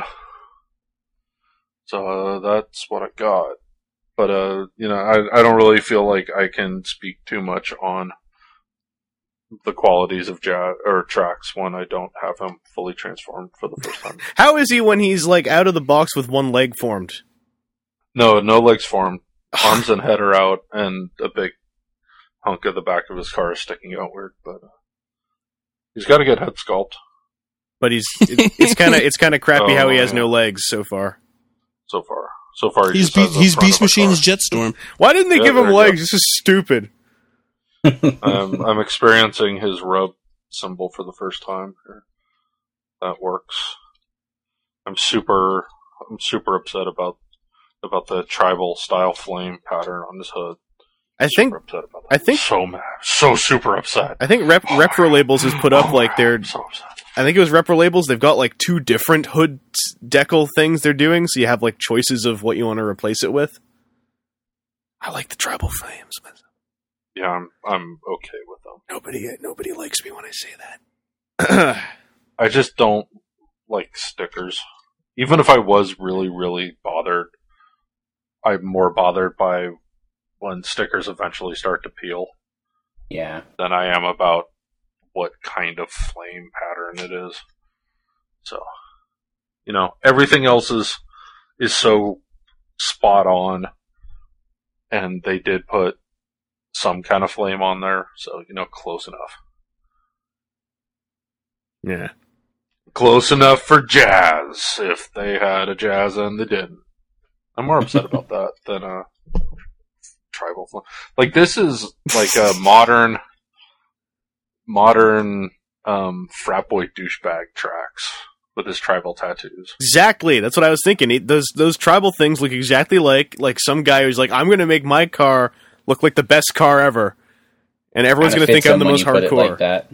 So uh, that's what I got. But uh, you know, I I don't really feel like I can speak too much on the qualities of jazz or tracks when I don't have him fully transformed for the first time. How is he when he's like out of the box with one leg formed? No, no legs formed. Arms and head are out, and a big hunk of the back of his car is sticking out weird. But uh, he's got a good head sculpt But he's it, it's kind of it's kind of crappy Oh, how he has yeah. no legs so far. so far. So far, he He's just has Be- the he's front Beast of a Machine's car. Jetstorm. Why didn't they Yeah, give him there you legs? go. This is stupid. um, I'm experiencing his rub symbol for the first time. That works. I'm super. I'm super upset about about the tribal style flame pattern on his hood. I think Super upset about I that. think- so mad, so super upset. I think Rep Repro Labels has put up like their. I'm so upset. I think it was Repro Labels. They've got like two different hood s- decal things they're doing, so you have like choices of what you want to replace it with. I like the tribal flames. But Yeah, I'm I'm okay with them. nobody, nobody likes me when I say that. I just don't like stickers. Even if I was really, really bothered, I'm more bothered by when stickers eventually start to peel Yeah. than I am about what kind of flame pattern it is. So, you know, everything else is is so spot on, and they did put some kind of flame on there, so, you know, close enough. Yeah. Close enough for jazz, if they had a jazz and they didn't. I'm more upset about that than a tribal flame. Like, this is like a modern, modern, um, frat boy douchebag tracks with his tribal tattoos. Exactly. That's what I was thinking. It, those those tribal things look exactly like like some guy who's like, I'm going to make my car look like the best car ever, and everyone's going Kinda to think fits I'm the him when most you put it hardcore. like that.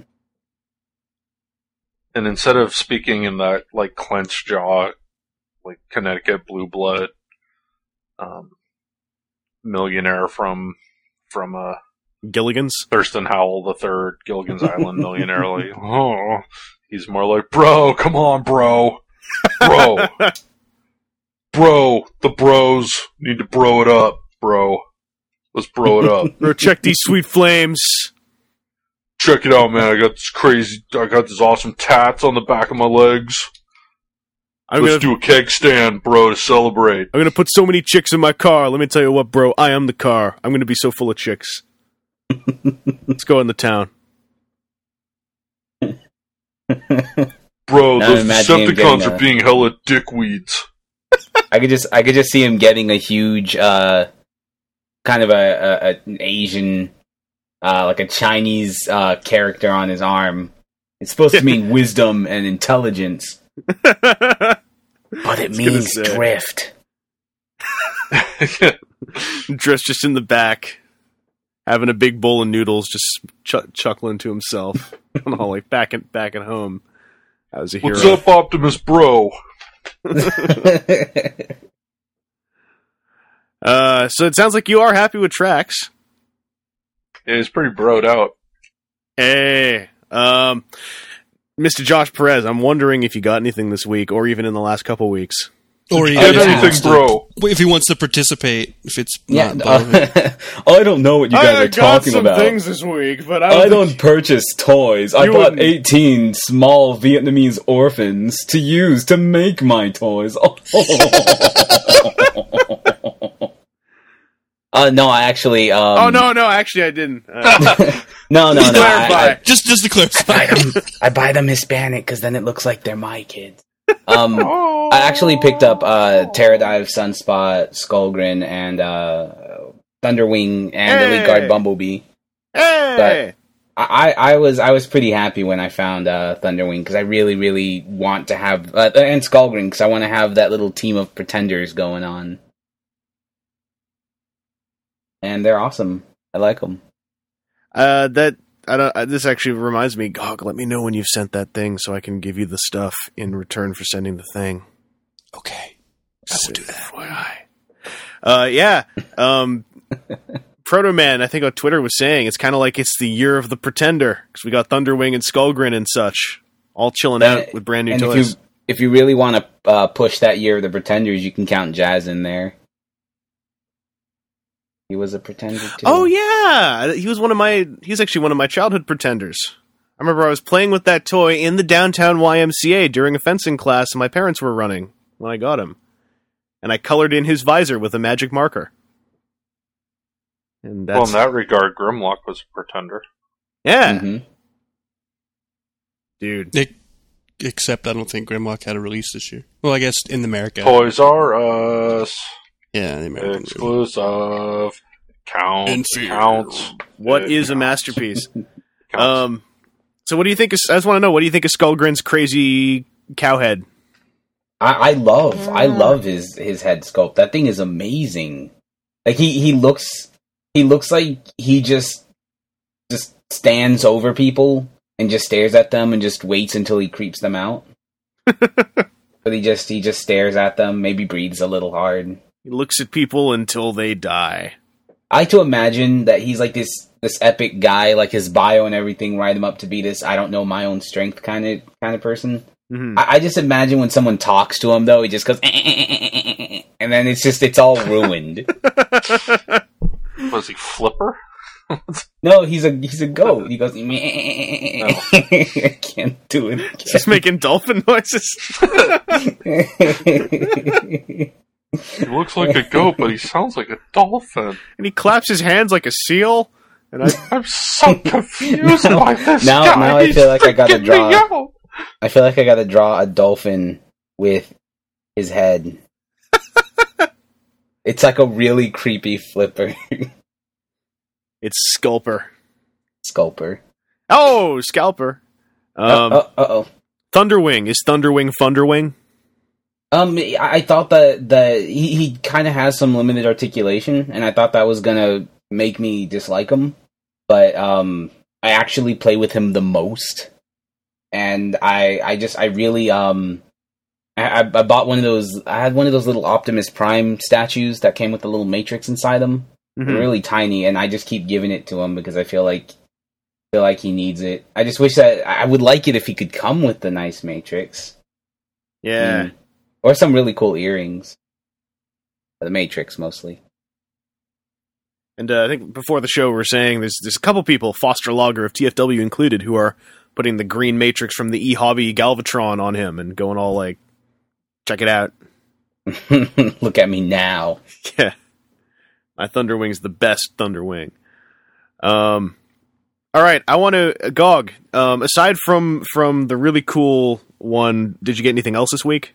And instead of speaking in that, like, clenched jaw, like, Connecticut blue blood, um, millionaire from, from, uh, Gilligan's. Thurston Howell the Third, Gilligan's Island millionaire, like, oh, he's more like, bro, come on, bro, bro, bro, the bros need to bro it up, bro, let's bro it up. Bro, check these sweet flames. Check it out, man, I got this crazy, I got this awesome tats on the back of my legs. I'm Let's gonna do a keg stand, bro, to celebrate. I'm gonna put so many chicks in my car. Let me tell you what, bro. I am the car. I'm gonna be so full of chicks. Let's go in the town. Bro, Now those imagine him Decepticons getting are a- being hella dickweeds. I could just I could just see him getting a huge uh kind of a, a, a an Asian uh like a Chinese uh character on his arm. It's supposed to mean wisdom and intelligence, but it gonna means say. drift. Dressed just in the back, having a big bowl of noodles, just ch- chuckling to himself. Oh, like back at back at home. I was a hero. What's up, Optimus Bro? Uh, so it sounds like you are happy with tracks. Yeah, he's pretty broed out. Hey, um, Mister Josh Perez, I'm wondering if you got anything this week, or even in the last couple weeks. Or he, Get if, he anything, wants to, bro. if he wants to participate, if it's yeah, not bothering. uh, I don't know what you guys are talking about. this week, but I don't purchase toys. I You bought wouldn't- eighteen small Vietnamese orphans to use to make my toys. Uh, no, I actually. Um, oh no, no, actually, I didn't. Uh, no, no, no. I, I, just, just to clarify, I buy them, I buy them Hispanic because then it looks like they're my kids. Um, I actually picked up uh, Terradive, Sunspot, Skullgrin, and uh, Thunderwing, and hey! Elite Guard Bumblebee. Hey! But I, I was I was pretty happy when I found uh, Thunderwing because I really really want to have uh, and Skullgrin because I want to have that little team of pretenders going on, and they're awesome. I like them. Uh, that I don't. Uh, this actually reminds me, Gog. Let me know when you've sent that thing so I can give you the stuff in return for sending the thing. Okay, I will do that. F Y I. Uh, yeah. Um. Proto Man, I think on Twitter was saying it's kind of like it's the year of the Pretender because we got Thunderwing and Skullgrin and such, all chilling And- out with brand new and toys. if you if you really want to uh, push that year of the Pretenders, you can count Jazz in there. He was a pretender too. Oh yeah, he was one of my. He's actually one of my childhood pretenders. I remember I was playing with that toy in the downtown Y M C A during a fencing class my parents were running when I got him, and I colored in his visor with a magic marker. And that's, Well, in that regard, Grimlock was a pretender. yeah, Mhm. dude. It, except I don't think Grimlock had a release this year. Well, I guess in America. Toys R Us. Yeah, the American release. Exclusive. Count. Inferior. Count. What It is a counts. masterpiece? Counts. Um, so what do you think? Is, I just want to know what do you think of Skullgrin's crazy cowhead? I, I love I love his his head sculpt. That thing is amazing. Like he, he looks he looks like he just just stands over people and just stares at them and just waits until he creeps them out. But he just he just stares at them, maybe breathes a little hard. He looks at people until they die. I like to imagine that he's like this this epic guy, like his bio and everything write him up to be this I don't know my own strength kind of kind of person. Mm-hmm. I, I just imagine when someone talks to him though, he just goes and then it's just it's all ruined. Was he Flipper? No, he's a he's a goat. He goes I can't do it. He's making dolphin noises. He looks like a goat, but he sounds like a dolphin. And he claps his hands like a seal. And I, I'm so confused Now- by this now- guy. now I He's feel like I gotta freaking me draw- out. I feel like I gotta draw a dolphin with his head. It's like a really creepy flipper it's Sculper. sculper. Oh, Scalper. Um, uh oh. Thunderwing. Is Thunderwing Thunderwing? Um, I I thought that the he, he kind of has some limited articulation, and I thought that was gonna make me dislike him. But um, I actually play with him the most, and I I just I really um I, I bought one of those. I had one of those little Optimus Prime statues that came with a little matrix inside them. Mhm. They're really tiny, and I just keep giving it to him because I feel like feel like he needs it. I just wish that I would like it if he could come with the nice matrix. Yeah. Mm. Or some really cool earrings. The Matrix, mostly. And uh, I think before the show we were saying there's there's a couple people, Foster Logger of T F W included, who are putting the green matrix from the eHobby Galvatron on him and going all like, check it out. Look at me now. Yeah. My Thunderwing's the best Thunderwing. Um, all right, I want to, uh, Gog, um, aside from, from the really cool one, did you get anything else this week?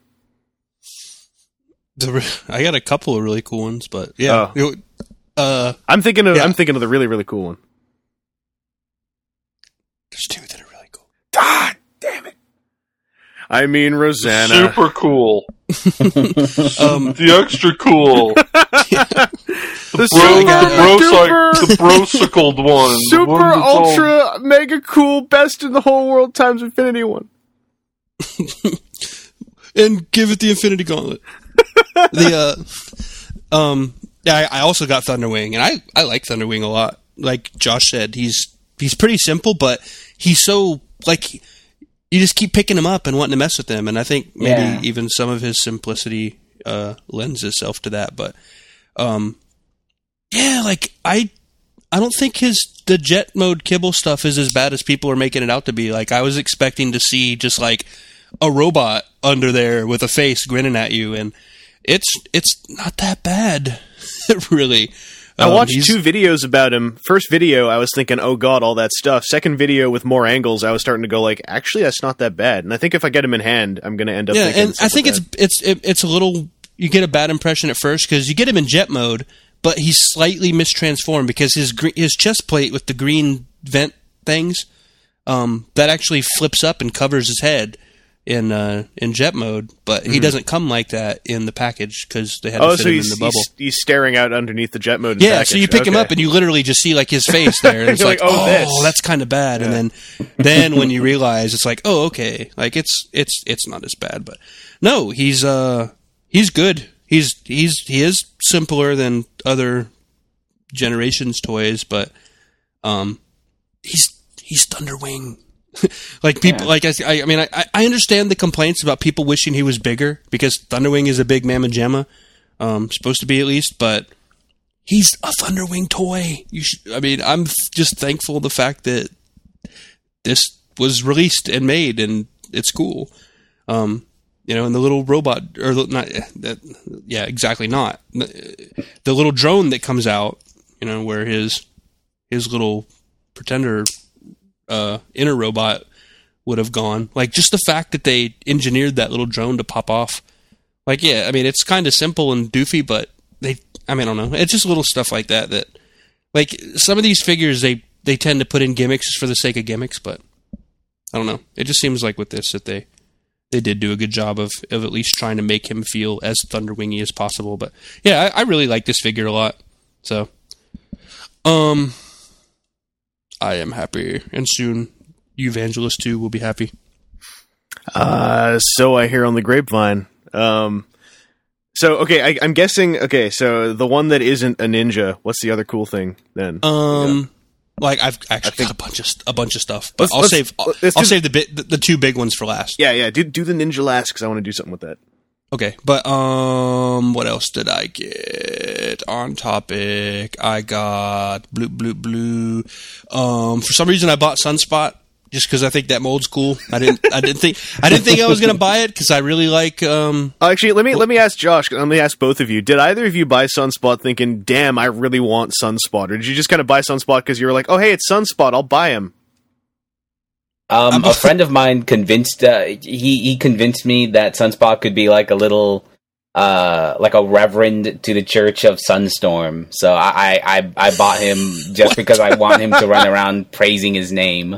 The re- I got a couple of really cool ones, but yeah. Oh. It- uh, I'm thinking of Yeah. I'm thinking of the really, really cool one. there's two that are really cool. Ah, damn it. I mean, Rosanna. Super cool. Um, The extra cool. The Bro, super, the bro, duper, the brosicled one. The super, one that's all- ultra, mega cool, best in the whole world times infinity one. and give it the Infinity Gauntlet. the uh, um, yeah, I, I also got Thunderwing, and I, I like Thunderwing a lot. Like Josh said, he's he's pretty simple, but he's so like you just keep picking him up and wanting to mess with him, and I think maybe Yeah. even some of his simplicity uh, lends itself to that. But um, yeah, like I I don't think his the jet mode kibble stuff is as bad as people are making it out to be. Like I was expecting to see just like a robot under there with a face grinning at you, and it's it's not that bad, really. I Um, watched he's- two videos about him. First video, I was thinking, oh god, all that stuff. Second video with more angles, I was starting to go like, actually, that's not that bad. And I think if I get him in hand, I'm going to end up Yeah, thinking and I stuff think like it's it's it, it's a little. You get a bad impression at first because you get him in jet mode, but he's slightly mistransformed because his gre- his chest plate with the green vent things, um, that actually flips up and covers his head in uh, in jet mode, but he doesn't come like that in the package because they had to Oh, fit so him he's, in the bubble. he's he's staring out underneath the jet mode. Yeah, package. so you pick him Okay. up and you literally just see like his face there, and it's You're like, like, oh, oh, this. that's kind of bad. And then, then when you realize, it's like, oh, okay, like it's it's it's not as bad. But no, he's uh he's good. He's he's he is simpler than other generations toys, but um he's he's Thunderwing. Like people, Yeah. like I, I mean, I, I understand the complaints about people wishing he was bigger because Thunderwing is a big mamma jamma, um, supposed to be at least, but he's a Thunderwing toy. You should, I mean, I'm th- just thankful the fact that this was released and made, and it's cool. Um, you know, and the little robot, or the- not that, yeah, exactly not the, the little drone that comes out. You know, where his his little pretender. Uh, inner robot would have gone. Like, just the fact that they engineered that little drone to pop off. Like, yeah, I mean, it's kind of simple and doofy, but they, I mean, I don't know. It's just little stuff like that that, like, some of these figures, they, they tend to put in gimmicks just for the sake of gimmicks, but I don't know. It just seems like with this that they, they did do a good job of, of at least trying to make him feel as Thunderwingy as possible. But, yeah, I, I really like this figure a lot. So, um... I am happy, and soon Evangelist two will be happy. Uh, so I hear on the grapevine. Um, so okay, I, I'm guessing. Okay, so the one that isn't a ninja. What's the other cool thing then? Um, like I've actually think- got a bunch of a bunch of stuff, but Let's- I'll let's- save I'll, let's I'll do- save the bit the, the two big ones for last. yeah, yeah. Do do the ninja last because I want to do something with that. Okay, but um, what else did I get on topic? I got blue, blue, blue. Um, for some reason, I bought Sunspot just because I think that mold's cool. I didn't, I didn't think, I didn't think I was gonna buy it because I really like. Um, Oh, actually, let me let me ask Josh. Let me ask both of you. Did either of you buy Sunspot thinking, "Damn, I really want Sunspot," or did you just kind of buy Sunspot because you were like, "Oh, hey, it's Sunspot. I'll buy him." Um, a friend of mine convinced uh, he he convinced me that Sunspot could be like a little uh like a reverend to the Church of Sunstorm. So I I, I bought him just because I want him to run around praising his name.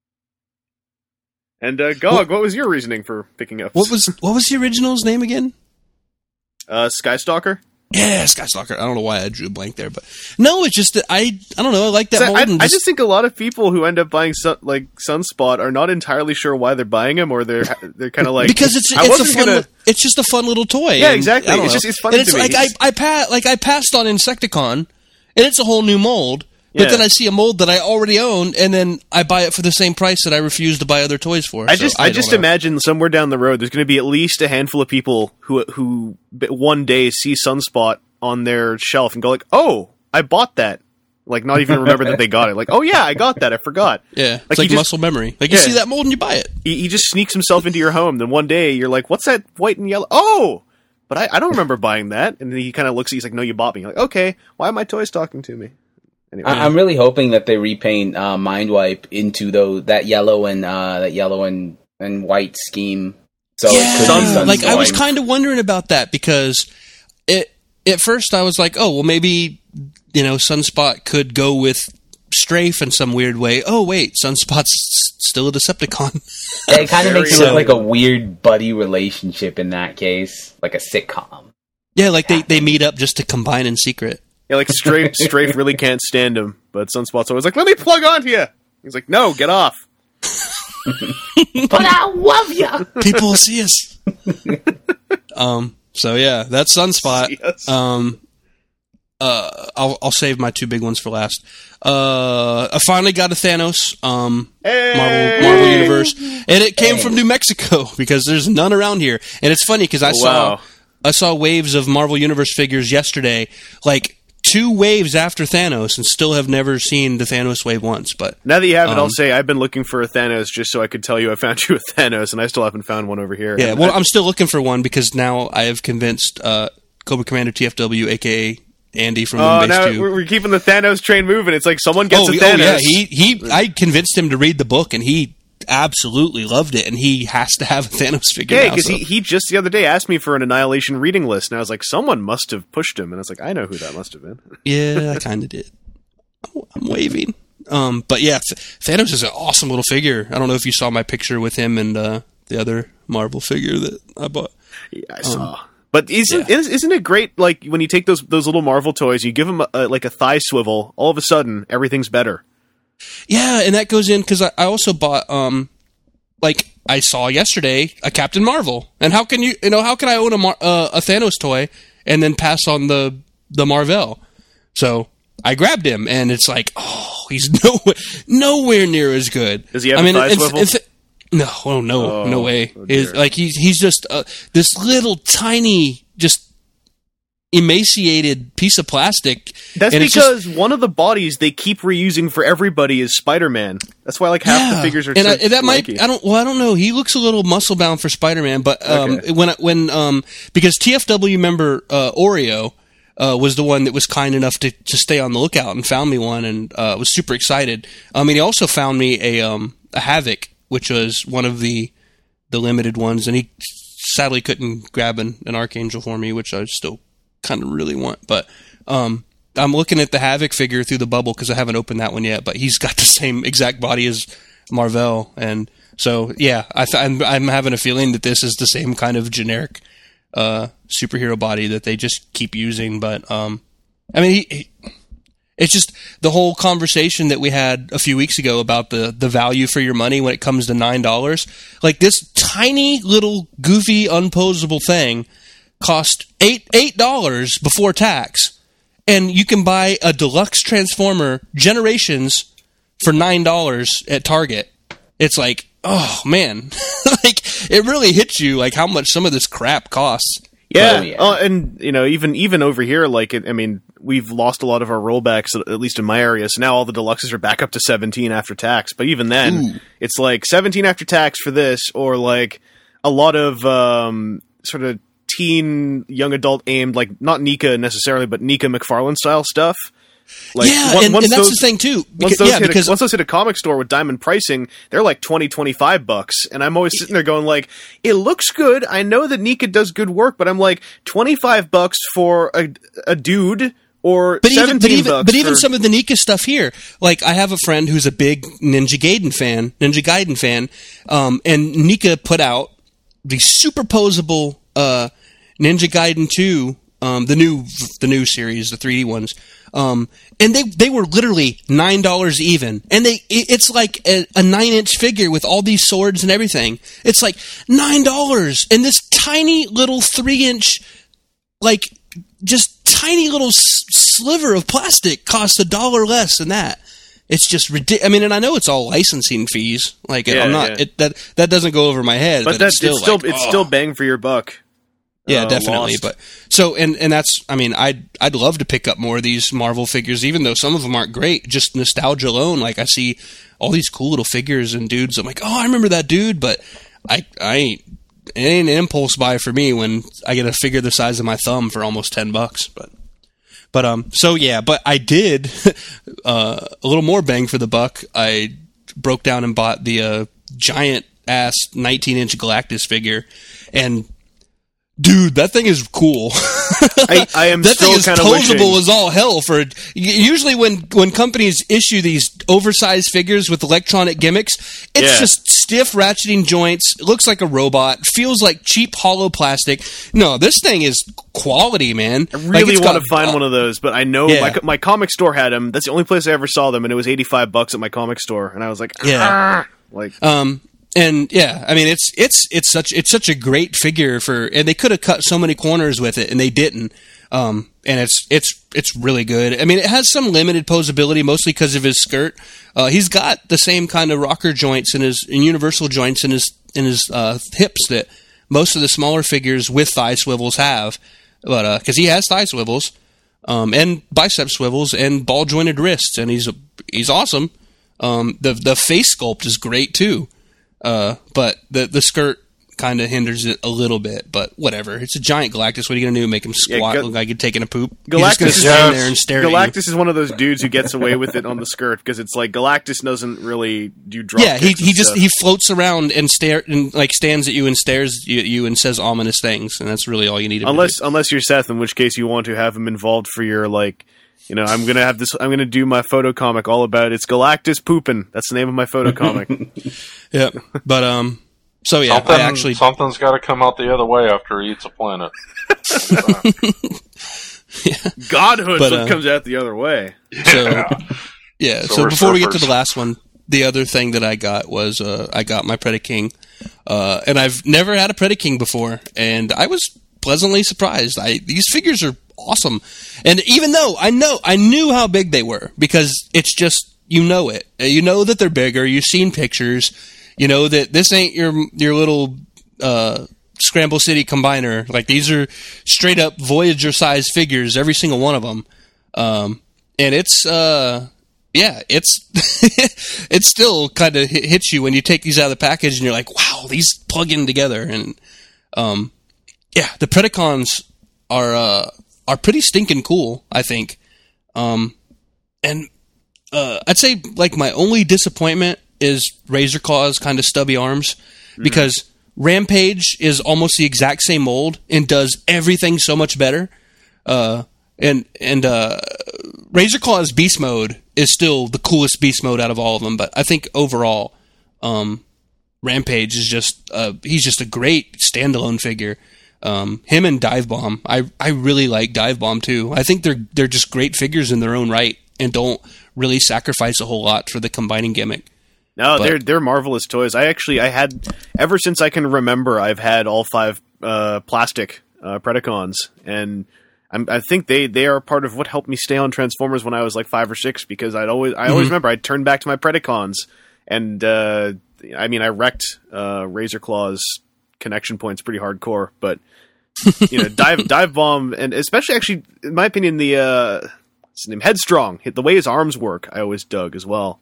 And uh, Gog, what was your reasoning for picking up? what was what was the original's name again? uh, Skystalker? Yeah, Skystalker. I don't know why I drew a blank there, but no, it's just that I I don't know. I like that So mold. I, and I just think a lot of people who end up buying sun, like Sunspot are not entirely sure why they're buying him, or they're they're kind of like because it's I it's a wasn't fun gonna- li- it's just a fun little toy. Yeah, and exactly. I don't It's know. just- it's funny And it's to me. like It's- I I pa- like I passed on Insecticon, and it's a whole new mold. Yeah. But then I see a mold that I already own, and then I buy it for the same price that I refuse to buy other toys for. I So just I, don't just know. imagine somewhere down the road there's going to be at least a handful of people who who b- one day see Sunspot on their shelf and go like, "Oh, I bought that." Like not even remember that they got it. Like, "Oh yeah, I got that. I forgot." Yeah, Like, it's you like just- muscle memory. Like you Yeah. see that mold and you buy it. He, he just sneaks himself into your home. Then one day you're like, "What's that white and yellow?" Oh, but I, I don't remember buying that. And then he kind of looks at you, he's like, "No, you bought me." You're like, "Okay, why are my toys talking to me?" Anyway, I- I'm really hoping that they repaint uh, Mindwipe into those that yellow and uh, that yellow and, and white scheme. So it could be yeah, like I was Sunstorm. kind of wondering about that because it at first I was like, oh well, maybe you know Sunspot could go with Strafe in some weird way. Oh wait, Sunspot's s- still a Decepticon. Yeah, it kind of makes it Very look like a weird buddy relationship in that case, like a sitcom. Yeah, like they, they meet up just to combine in secret. yeah, like Strafe, Strafe really can't stand him, but Sunspot's always like, "Let me plug onto you." He's like, "No, get off." But I love ya. People will see us. um. So yeah, that's Sunspot. Yes. Um. Uh. I'll I'll save my two big ones for last. Uh. I finally got a Thanos. Um. Hey! Marvel Marvel Universe, and it came from New Mexico because there's none around here. And it's funny because I Oh, saw wow. I saw waves of Marvel Universe figures yesterday, like two waves after Thanos, and still have never seen the Thanos wave once. But Now that you have it, I'll Um, say I've been looking for a Thanos just so I could tell you I found you a Thanos, and I still haven't found one over here. yeah, And well, I- I'm still looking for one because now I have convinced uh, Cobra Commander T F W, aka Andy from Oh, Moonbase now two. we're we're keeping the Thanos train moving. It's like someone gets oh, a oh, Thanos. yeah, he he. I convinced him to read the book, and he absolutely loved it, and he has to have a Thanos figure. Yeah, now, because so. he, he just the other day asked me for an Annihilation reading list, and I was like, someone must have pushed him, and I was like, I know who that must have been. Yeah, I kind of did. I'm, I'm waving. Um, but yeah, Th- Thanos is an awesome little figure. I don't know if you saw my picture with him and uh, the other Marvel figure that I bought. Yeah, I saw. But isn't yeah. isn't it great? Like when you take those those little Marvel toys, you give them a, a, like a thigh swivel. All of a sudden, everything's better. Yeah, and that goes in because I, I also bought, um, like I saw yesterday, a Captain Marvel. And how can you, you know, how can I own a Mar- uh, a Thanos toy and then pass on the the Marvel? So I grabbed him, and it's like, oh, he's nowhere nowhere near as good. Does he have I a mean, thigh it's, swivel? it's, no, oh no, Oh, no way. oh dear. It's like he's he's just uh, this little tiny, just emaciated piece of plastic. That's and it's because just, one of the bodies they keep reusing for everybody is Spider-Man. That's why like half the figures are. and so I, that might lanky. I don't well I don't know. He looks a little muscle bound for Spider-Man, but um, Okay. when when um because T F W member uh, Oreo. Uh, was the one that was kind enough to, to stay on the lookout and found me one, and uh, was super excited. I mean, he also found me a um, a Havoc, which was one of the the limited ones, and he sadly couldn't grab an, an Archangel for me, which I still kind of really want. But um, I'm looking at the Havoc figure through the bubble because I haven't opened that one yet. But he's got the same exact body as Marvel, and so yeah, I th- I'm, I'm having a feeling that this is the same kind of generic uh superhero body that they just keep using. But um I mean he, he it's just the whole conversation that we had a few weeks ago about the the value for your money when it comes to nine dollars. Like this tiny little goofy unposable thing cost eight eight dollars before tax, and you can buy a deluxe Transformer Generations for nine dollars at Target. It's like, oh man, like it really hits you like how much some of this crap costs. Yeah, Oh, yeah. uh, and you know, even even over here, like it, I mean, we've lost a lot of our rollbacks, at least in my area. So now all the deluxes are back up to seventeen after tax. But even then, Ooh. it's like seventeen after tax for this, or like a lot of um, sort of teen, young adult aimed, like not Nika necessarily, but Nika McFarlane style stuff. Like, yeah, on- and, once and that's those- the thing too. Once Because, those, yeah, hit because a, once those hit a comic store with diamond pricing, they're like twenty, twenty-five bucks. And I'm always sitting there going like, it looks good. I know that Nika does good work, but I'm like, twenty-five bucks for a, a dude or but even seventeen but even bucks but even for- some of the Nika stuff here. Like I have a friend who's a big Ninja Gaiden fan, Ninja Gaiden fan, um, and Nika put out the superposable uh, Ninja Gaiden two, um, the new the new series, the three D ones. Um, and they they were literally nine dollars even, and they it, it's like a, a nine inch figure with all these swords and everything. It's like nine dollars, and this tiny little three inch, like just tiny little s- sliver of plastic costs a dollar less than that. It's just ridiculous. I mean, and I know it's all licensing fees. Like Yeah, I'm not yeah. it, that that doesn't go over my head, but but, that's it's still it's still like, it's oh. still bang for your buck. Yeah, uh, definitely. lost. But so and and that's I mean I'd I'd love to pick up more of these Marvel figures, even though some of them aren't great. Just nostalgia alone, like I see all these cool little figures and dudes. I'm like, oh, I remember that dude, but I I ain't it ain't an impulse buy for me when I get a figure the size of my thumb for almost ten bucks. But but um so yeah, but I did uh, a little more bang for the buck. I broke down and bought the uh, giant ass nineteen inch Galactus figure, and dude, that thing is cool. I, I am that still thing is kind of posable wishing. as all hell. For usually when when companies issue these oversized figures with electronic gimmicks, it's Yeah. just stiff ratcheting joints. It looks like a robot. Feels like cheap hollow plastic. No, this thing is quality, man. I really it's want got- to find one of those, but I know Yeah. my, my comic store had them. That's the only place I ever saw them, and it was eighty-five bucks at my comic store, and I was like, Yeah. "Ah." like Um, and yeah, I mean, it's it's it's such it's such a great figure for, and they could have cut so many corners with it, and they didn't. Um, and it's it's it's really good. I mean, it has some limited posability, mostly because of his skirt. Uh, he's got the same kind of rocker joints in his and universal joints in his in his uh, hips that most of the smaller figures with thigh swivels have, but because he has thigh swivels, um, and bicep swivels and ball jointed wrists, and he's he's awesome. Um, the the face sculpt is great too. Uh, but the the skirt kind of hinders it a little bit, but whatever. It's a giant Galactus. What are you going to do? Make him squat, Yeah, Ga- look like he's taking a poop? Galactus He's just is- going to stand yes. there and stare at you. Galactus is one of those dudes who gets away with it on the skirt because it's like Galactus doesn't really do drop Yeah, he kicks and he just stuff. he floats around and stare and like stands at you and stares at you and says ominous things, and that's really all you need him unless to unless you're Seth, in which case you want to have him involved for your like, you know, I'm gonna have this. I'm gonna do my photo comic all about it's Galactus pooping. That's the name of my photo comic. do. Yeah, but um, so yeah, Something, I actually something's got to come out the other way after he eats a planet. Godhood's But, what uh, comes out the other way. so yeah. So So, we're before we get to surfers. the last one, the other thing that I got was uh, I got my Predaking, uh, and I've never had a Predaking before, and I was pleasantly surprised. I these figures are awesome, and even though I know I knew how big they were because it's just you know it, you know that they're bigger. You've seen pictures, you know that this ain't your your little uh, Scramble City combiner. Like these are straight up Voyager size figures, every single one of them, um, and it's. Uh, Yeah, it's it still kind of hits you when you take these out of the package and you're like, wow, these plug in together. And um, yeah, the Predacons are uh, are pretty stinking cool, I think. Um, and uh, I'd say like my only disappointment is Razor Claw's kind of stubby arms because Rampage is almost the exact same mold and does everything so much better. Uh, and and uh, Razor Claw's Beast Mode is still the coolest Beast Mode out of all of them, but I think overall, um, Rampage is just uh, he's just a great standalone figure. Um, him and Dive Bomb, I I really like Dive Bomb too. I think they're they're just great figures in their own right and don't really sacrifice a whole lot for the combining gimmick. No, But- they're they're marvelous toys. I actually I had ever since I can remember, I've had all five uh, plastic uh, Predacons, and I'm, I think they, they are part of what helped me stay on Transformers when I was like five or six because I'd always I always remember I'd turn back to my Predacons, and uh, I mean I wrecked uh, Razor Claw's connection points pretty hardcore, but you know dive dive bomb and especially actually in my opinion the uh, what's his name Headstrong, the way his arms work I always dug as well.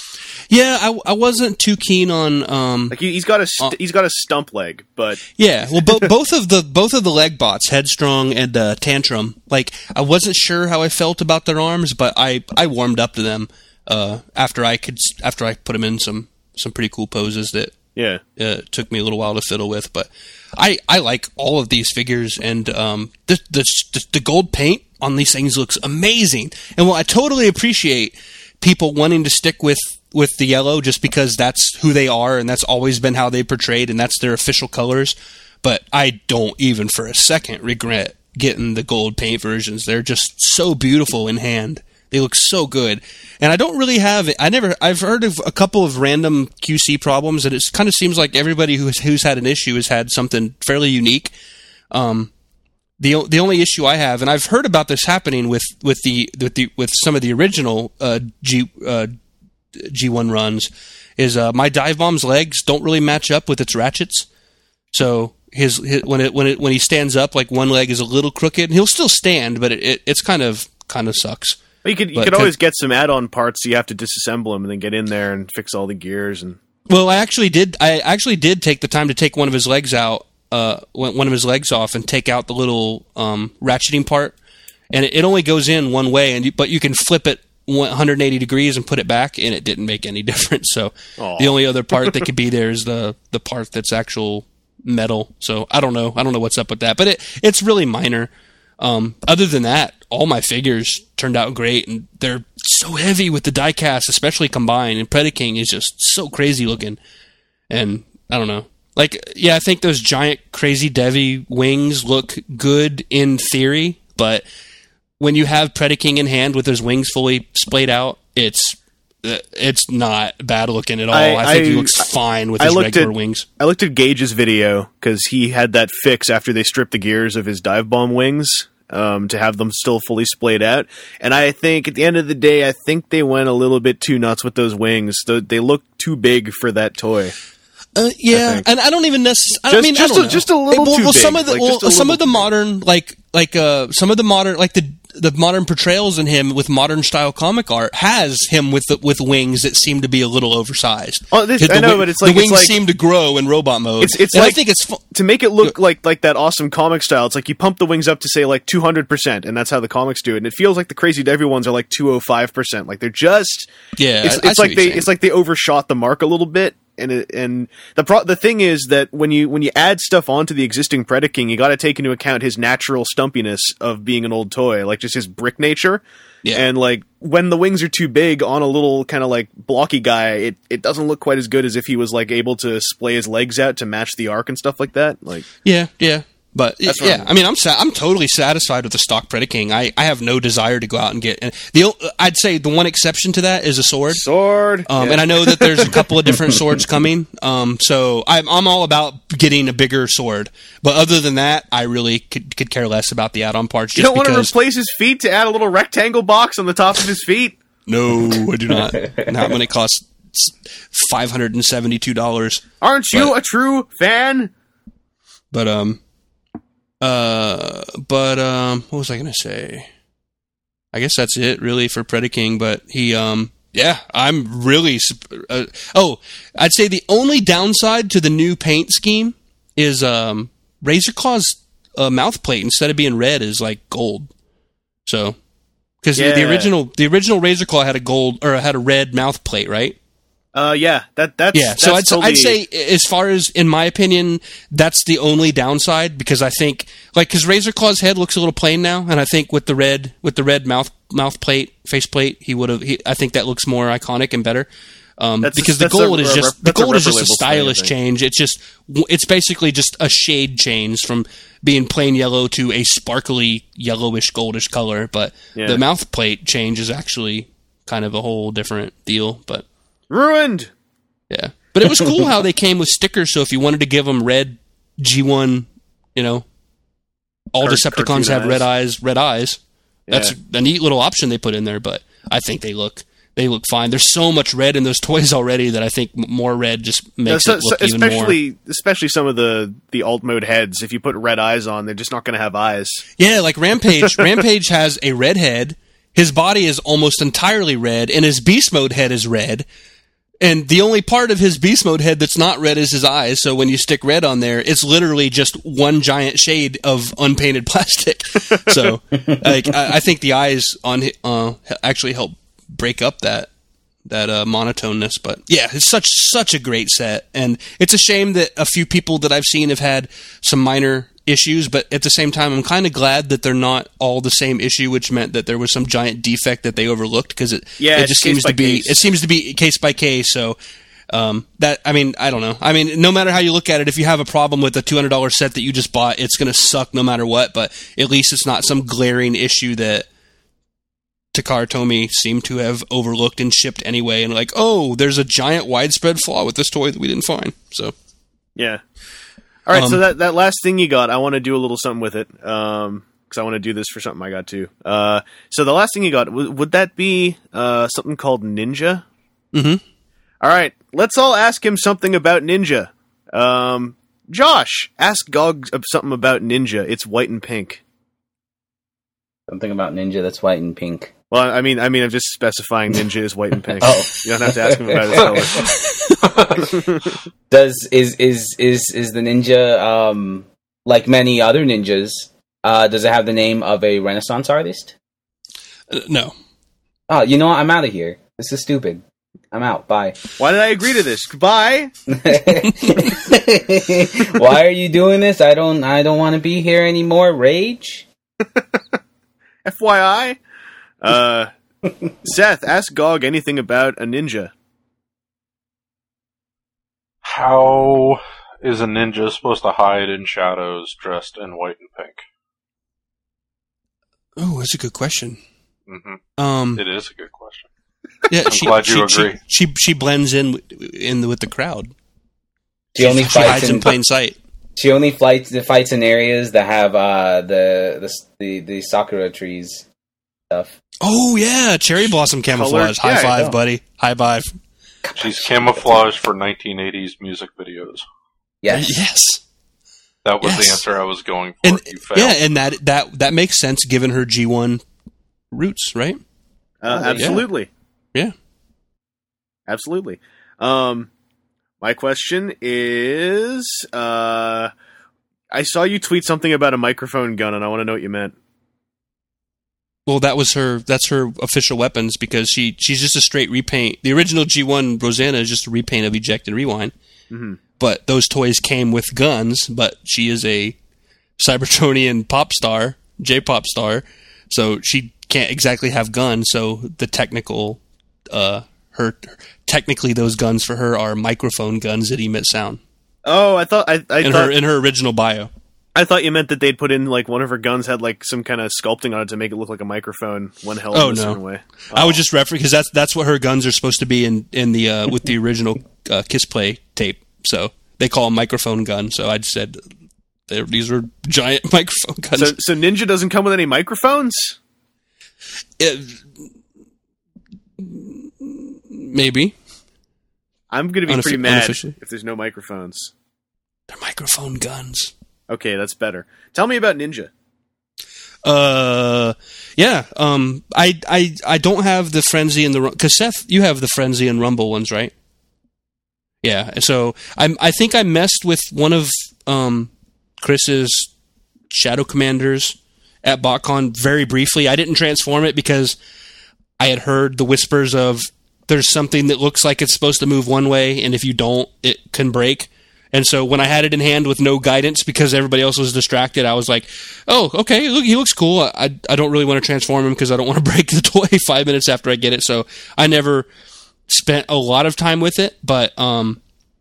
Yeah, I, I wasn't too keen on. Um, Like he, he's got a st- Uh, he's got a stump leg, but yeah, well, bo- both of the both of the leg bots, Headstrong and uh, Tantrum. Like, I wasn't sure how I felt about their arms, but I, I warmed up to them uh, after I could after I put them in some some pretty cool poses that yeah, uh, took me a little while to fiddle with. But I, I like all of these figures, and um, the, the the gold paint on these things looks amazing. And while I totally appreciate people wanting to stick with. with the yellow just because that's who they are and that's always been how they portrayed and that's their official colors. But I don't even for a second regret getting the gold paint versions. They're just so beautiful in hand. They look so good. And I don't really have I never I've heard of a couple of random Q C problems and it kind of seems like everybody who's who's had an issue has had something fairly unique. Um The the only issue I have, and I've heard about this happening with, with the with the with some of the original uh, G uh, G one runs, is uh, my Dive Bomb's legs don't really match up with its ratchets. So his, his when it when it when he stands up, like one leg is a little crooked. He'll still stand, but it, it it's kind of kind of sucks. you could you But could can- always get some add-on parts. So you have to disassemble them and then get in there and fix all the gears and. Well, I actually did. I actually did take the time to take one of his legs out, uh, one one of his legs off, and take out the little um, ratcheting part. And it, it only goes in one way, and you, but you can flip it one hundred eighty degrees and put it back, and it didn't make any difference. So Aw. the only other part that could be there is the the part that's actual metal. So I don't know. I don't know what's up with that, but it it's really minor. Um, other than that, all my figures turned out great, and they're so heavy with the die-cast, especially combined, and Predaking is just so crazy looking. And I don't know. Like, yeah, I think those giant, crazy Devi wings look good in theory, but when you have Predaking in hand with those wings fully splayed out, it's it's not bad looking at all. I, I- think he I- looks fine with I his looked regular at- wings. I looked at Gage's video because he had that fix after they stripped the gears of his dive bomb wings um, to have them still fully splayed out. And I think at the end of the day, I think they went a little bit too nuts with those wings. Th- They look too big for that toy. Uh, yeah, think. and I don't even necessarily. I Just- mean, just I don't a- know. just a little well, too well, some big. of the Like, well, just a some little of the too big. modern like like uh some of the modern like the the modern portrayals in him with modern style comic art has him with the, with wings that seem to be a little oversized. Oh, this, The I know, wi- but it's like the wings it's like, seem to grow in robot mode. It's it's and like I think it's fu- to make it look like like that awesome comic style. It's like you pump the wings up to say like two hundred percent, and that's how the comics do it. And it feels like the Crazy Devil ones are like two hundred five percent. Like they're just yeah. It's, I- I it's see like what they you're saying. it's like they overshot the mark a little bit. And it, and the pro- the thing is that when you when you add stuff onto the existing Predaking, you got to take into account his natural stumpiness of being an old toy, like just his brick nature. Yeah. And like when the wings are too big on a little kind of like blocky guy, it, it doesn't look quite as good as if he was like able to splay his legs out to match the arc and stuff like that. Like Yeah, yeah. But That's yeah, what I mean, I'm sa- I'm totally satisfied with the stock Predaking. I, I have no desire to go out and get and the o- I'd say the one exception to that is a sword. sword, Um, yeah. And I know that there's a couple of different swords coming. Um, so I'm I'm all about getting a bigger sword. But other than that, I really could, could care less about the add-on parts. you Just don't want to because replace his feet to add a little rectangle box on the top of his feet. no, I do not. Not when it costs five hundred and seventy-two dollars. Aren't you But- a true fan? But um, uh, but um, what was I gonna say? I guess that's it really for Predaking. But he um, yeah, I'm really. sup- Uh, oh, I'd say the only downside to the new paint scheme is um, Razor Claw's uh, mouth plate instead of being red is like gold. So because the, the Yeah. original the original Razor Claw had a gold or had a red mouth plate, right? Uh, yeah, that that's Yeah, so I'd, that's totally, I'd say, as far as, in my opinion, that's the only downside, because I think, like, because Razor Claw's head looks a little plain now, and I think with the red, with the red mouth mouth plate, face plate, he would have, I think that looks more iconic and better. Um, That's a- because the that's a gold is re- just, the that's a gold is just a rubber label thing, I stylish think. change. It's just, it's basically just a shade change from being plain yellow to a sparkly yellowish goldish color, but Yeah. the mouth plate change is actually kind of a whole different deal, but. ruined. Yeah, but it was cool how they came with stickers. So if you wanted to give them red G one, you know, all Cart- Decepticons cartoon have eyes. red eyes, red eyes. That's Yeah. a neat little option they put in there. But I think they look they look fine. There's so much red in those toys already that I think m- more red just makes So- it so- look even more. especially especially some of the the alt mode heads. If you put red eyes on, they're just not going to have eyes. Yeah, like Rampage. Rampage has a red head. His body is almost entirely red, and his beast mode head is red. And the only part of his beast mode head that's not red is his eyes. So when you stick red on there, it's literally just one giant shade of unpainted plastic. So like, I, I think the eyes on hi- uh, actually help break up that that uh, monotoneness. But yeah, it's such such a great set, and it's a shame that a few people that I've seen have had some minor issues, but at the same time, I'm kind of glad that they're not all the same issue, which meant that there was some giant defect that they overlooked, because it Yeah, it it's just case seems by to be case. it seems to be case by case. So um, that I mean, I don't know. I mean, no matter how you look at it, if you have a problem with a two hundred dollars set that you just bought, it's going to suck no matter what. But at least it's not some glaring issue that Takara Tomy seemed to have overlooked and shipped anyway, and like, oh, there's a giant widespread flaw with this toy that we didn't find. So Yeah. All right, Um, so that, that last thing you got, I want to do a little something with it, um, because I want to do this for something I got too. Uh, so the last thing you got, w- would that be uh, something called Ninja? Mhm. All right, let's all ask him something about Ninja. Um, Josh, ask Gog something about Ninja. It's white and pink. Something about Ninja that's white and pink. Well, I mean, I mean, I'm just specifying Ninja is white and pink. Oh. You don't have to ask him about his color. Does is is is is the ninja um like many other ninjas? Uh, does it have the name of a Renaissance artist? uh, no. Oh, you know what? I'm out of here. This is stupid. I'm out. Bye. Why did I agree to this? Goodbye. Why are you doing this? I don't. I don't want to be here anymore. Rage. F Y I. Uh, Seth, ask Gog anything about a ninja. How is a ninja supposed to hide in shadows dressed in white and pink? Oh, that's a good question. hmm Um, It is a good question. yeah, I'm she, glad you she, agree. She, she she blends in w- in with the crowd. She only She fights hides in in. plain sight. She only fights fights in areas that have uh the the the, the sakura trees stuff. Oh yeah, cherry blossom camouflage. Colored- High yeah, five, yeah. buddy. High five. She's camouflaged for nineteen eighties music videos. Yes. Yes. That was the Yes. answer I was going for. And you failed. yeah, and that that that makes sense given her G one roots, right? Uh, Oh, yeah. absolutely. Yeah. Absolutely. Um, my question is, uh, I saw you tweet something about a microphone gun, and I want to know what you meant. Well, that was her. That's her official weapons because she she's just a straight repaint. The original G one Rosanna is just a repaint of Eject and Rewind. Mm-hmm. But those toys came with guns. But she is a Cybertronian pop star, J-pop star, so she can't exactly have guns. So the technical, uh, her technically those guns for her are microphone guns that emit sound. Oh, I thought I, I In thought her in her original bio. I thought you meant that they'd put in like one of her guns had like some kind of sculpting on it to make it look like a microphone when held Oh, in a no. certain way. I was just referring because that's that's what her guns are supposed to be in in the uh, with the original uh, Kiss Play tape. So they call them microphone guns. So I just said they- these were giant microphone guns. So, so Ninja doesn't come with any microphones? It- maybe I'm going to be Unoffi- pretty mad unofficially. if there's no microphones. they're microphone guns. Okay, that's better. Tell me about Ninja. Uh, yeah. Um, I I I don't have the Frenzy and the because Seth, you have the Frenzy and Rumble ones, right? Yeah. So I I think I messed with one of um Chris's Shadow Commanders at BotCon very briefly. I didn't transform it because I had heard the whispers of there's something that looks like it's supposed to move one way, and if you don't, it can break. And so when I had it in hand with no guidance because everybody else was distracted, I was like, oh, okay, look, he looks cool. I, I don't really want to transform him because I don't want to break the toy five minutes after I get it. So I never spent a lot of time with it. But, um,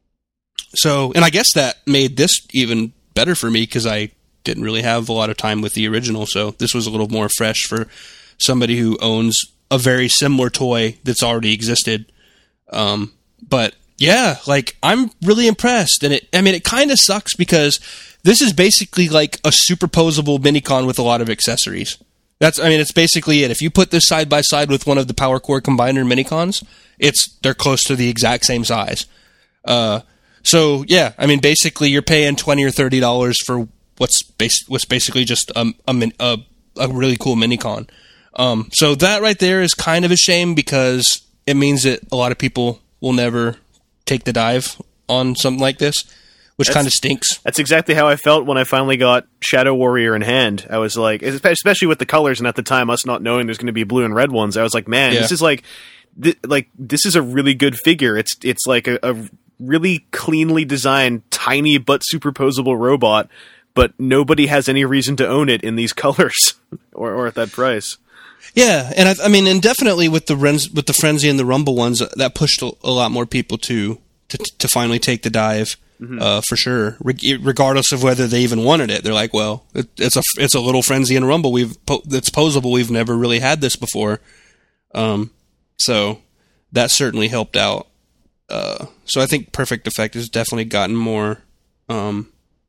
so, and I guess that made this even better for me because I didn't really have a lot of time with the original. So this was a little more fresh for somebody who owns a very similar toy that's already existed. Um, but yeah, like I'm really impressed. And it, I mean, it kind of sucks because this is basically like a superposable Minicon with a lot of accessories. That's, I mean, it's basically it. If you put this side by side with one of the Power Core Combiner Minicons, it's, they're close to the exact same size. Uh, so yeah, I mean, basically you're paying twenty or thirty dollars for what's bas- what's basically just a, a, min- a, a really cool Minicon. Um, so that right there is kind of a shame because it means that a lot of people will never take the dive on something like this, which kind of stinks. That's exactly how I felt when I finally got Shadow Warrior in hand. I was like, especially with the colors, and at the time, us not knowing there's going to be blue and red ones, I was like, man, Yeah. this is like, th- like this is a really good figure. It's it's like a, a really cleanly designed, tiny but superposable robot, but nobody has any reason to own it in these colors or, or at that price. Yeah, and I, I mean, and definitely with the Rens, with the Frenzy and the Rumble ones, uh, that pushed a, a lot more people to to, to finally take the dive, mm-hmm. uh, for sure. Re- regardless of whether they even wanted it, they're like, well, it, it's a it's a little Frenzy and Rumble. We've po- that's posable. We've never really had this before, um, so that certainly helped out. Uh, so I think Perfect Effect has definitely gotten more um,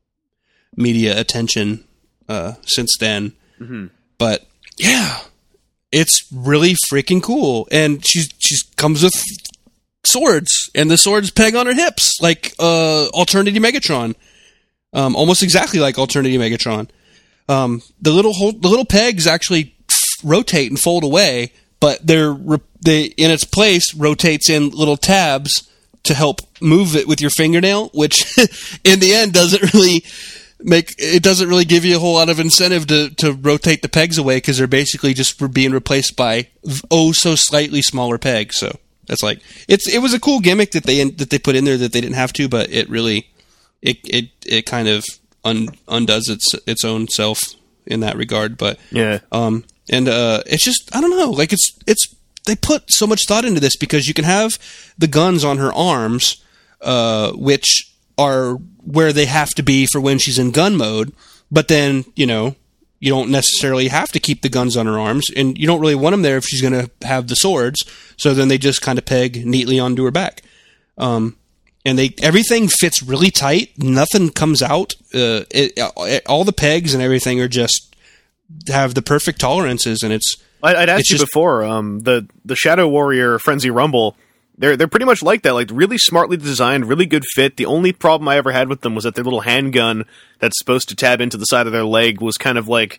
media attention uh, since then, Mm-hmm. but yeah. It's really freaking cool, and she's she's comes with swords, and the swords peg on her hips like uh, Alternity Megatron, um, almost exactly like Alternity Megatron. Um, the little hole, the little pegs actually f- rotate and fold away, but they're re- they in its place rotates in little tabs to help move it with your fingernail, which in the end doesn't really. Make it doesn't really give you a whole lot of incentive to, to rotate the pegs away because they're basically just being replaced by oh so slightly smaller pegs. So that's like it's it was a cool gimmick that they that they put in there that they didn't have to, but it really it it, it kind of un, undoes its its own self in that regard. But Yeah. um and uh it's just I don't know like it's it's they put so much thought into this because you can have the guns on her arms, uh, which are where they have to be for when she's in gun mode, but then, you know, you don't necessarily have to keep the guns on her arms, and you don't really want them there if she's going to have the swords, so then they just kind of peg neatly onto her back. Um, and they everything fits really tight, nothing comes out, uh, it, it, all the pegs and everything are just have the perfect tolerances, and it's... I, I'd asked it's you just, before, um, the, the Shadow Warrior Frenzy Rumble... They're they're pretty much like that, like really smartly designed, really good fit. The only problem I ever had with them was that their little handgun that's supposed to tab into the side of their leg was kind of like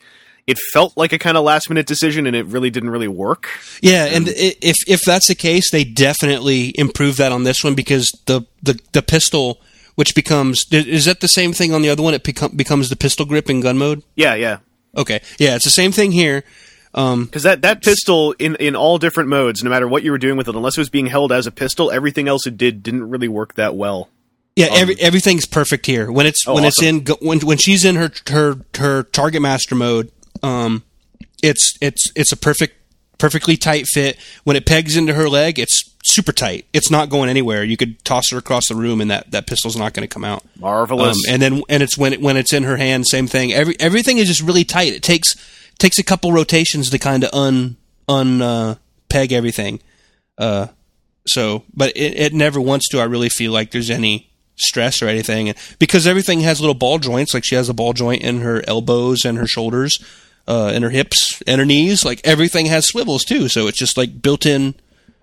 it felt like a kind of last minute decision, and it really didn't really work. Yeah, and i- if if that's the case, they definitely improved that on this one, because the the, the pistol, which becomes, is that the same thing on the other one? It become, becomes the pistol grip in gun mode. Yeah, yeah. Okay, yeah, it's the same thing here. Um, Because that, that pistol, in, in all different modes, no matter what you were doing with it, unless it was being held as a pistol, everything else it did didn't really work that well. Yeah, every, everything's perfect here. When it's Oh, when awesome. it's in go- when when she's in her her her target master mode, um, it's it's it's a perfect perfectly tight fit. When it pegs into her leg, it's super tight. It's not going anywhere. You could toss her across the room, and that, that pistol's not going to come out. Marvelous. Um, and then and it's when it, when it's in her hand, same thing. Every everything is just really tight. It takes takes a couple rotations to kind of un un uh, peg everything. Uh, so, but it, it never once do I really feel like there's any stress or anything, because everything has little ball joints. Like she has a ball joint in her elbows and her shoulders, uh, and her hips and her knees. Like everything has swivels too, so it's just like built-in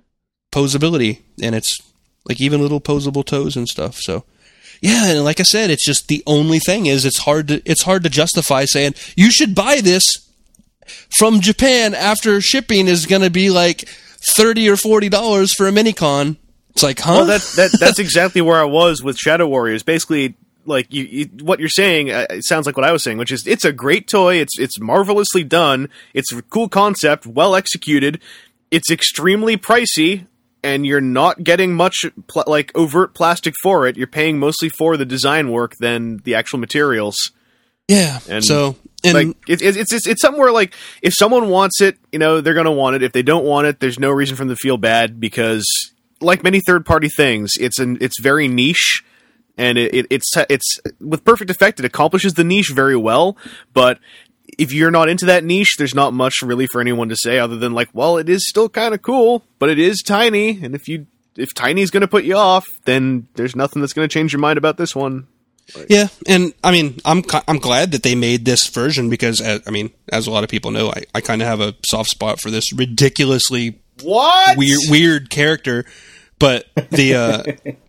posability, and it's like even little posable toes and stuff. So yeah, and like I said, it's just the only thing is it's hard to it's hard to justify saying you should buy this from Japan after shipping is going to be like thirty or forty dollars for a Minicon. It's like, huh? Well, that, that that's exactly where I was with Shadow Warriors. Basically, like you, you, what you're saying, uh, it sounds like what I was saying, which is it's a great toy. It's it's marvelously done. It's a cool concept, well executed. It's extremely pricey, and you're not getting much pl- like overt plastic for it. You're paying mostly for the design work than the actual materials. Yeah. And so and like it, it, it's it's it's something where like if someone wants it, you know, they're gonna want it. If they don't want it, there's no reason for them to feel bad, because like many third party things, it's an it's very niche, and it, it it's it's with Perfect Effect it accomplishes the niche very well. But if you're not into that niche, there's not much really for anyone to say other than like, well, it is still kind of cool, but it is tiny, and if you if tiny is going to put you off, then there's nothing that's going to change your mind about this one. yeah, and I mean, I'm ki- I'm glad that they made this version, because uh, I mean, as a lot of people know, I, I kind of have a soft spot for this ridiculously What weird weird character. But the uh,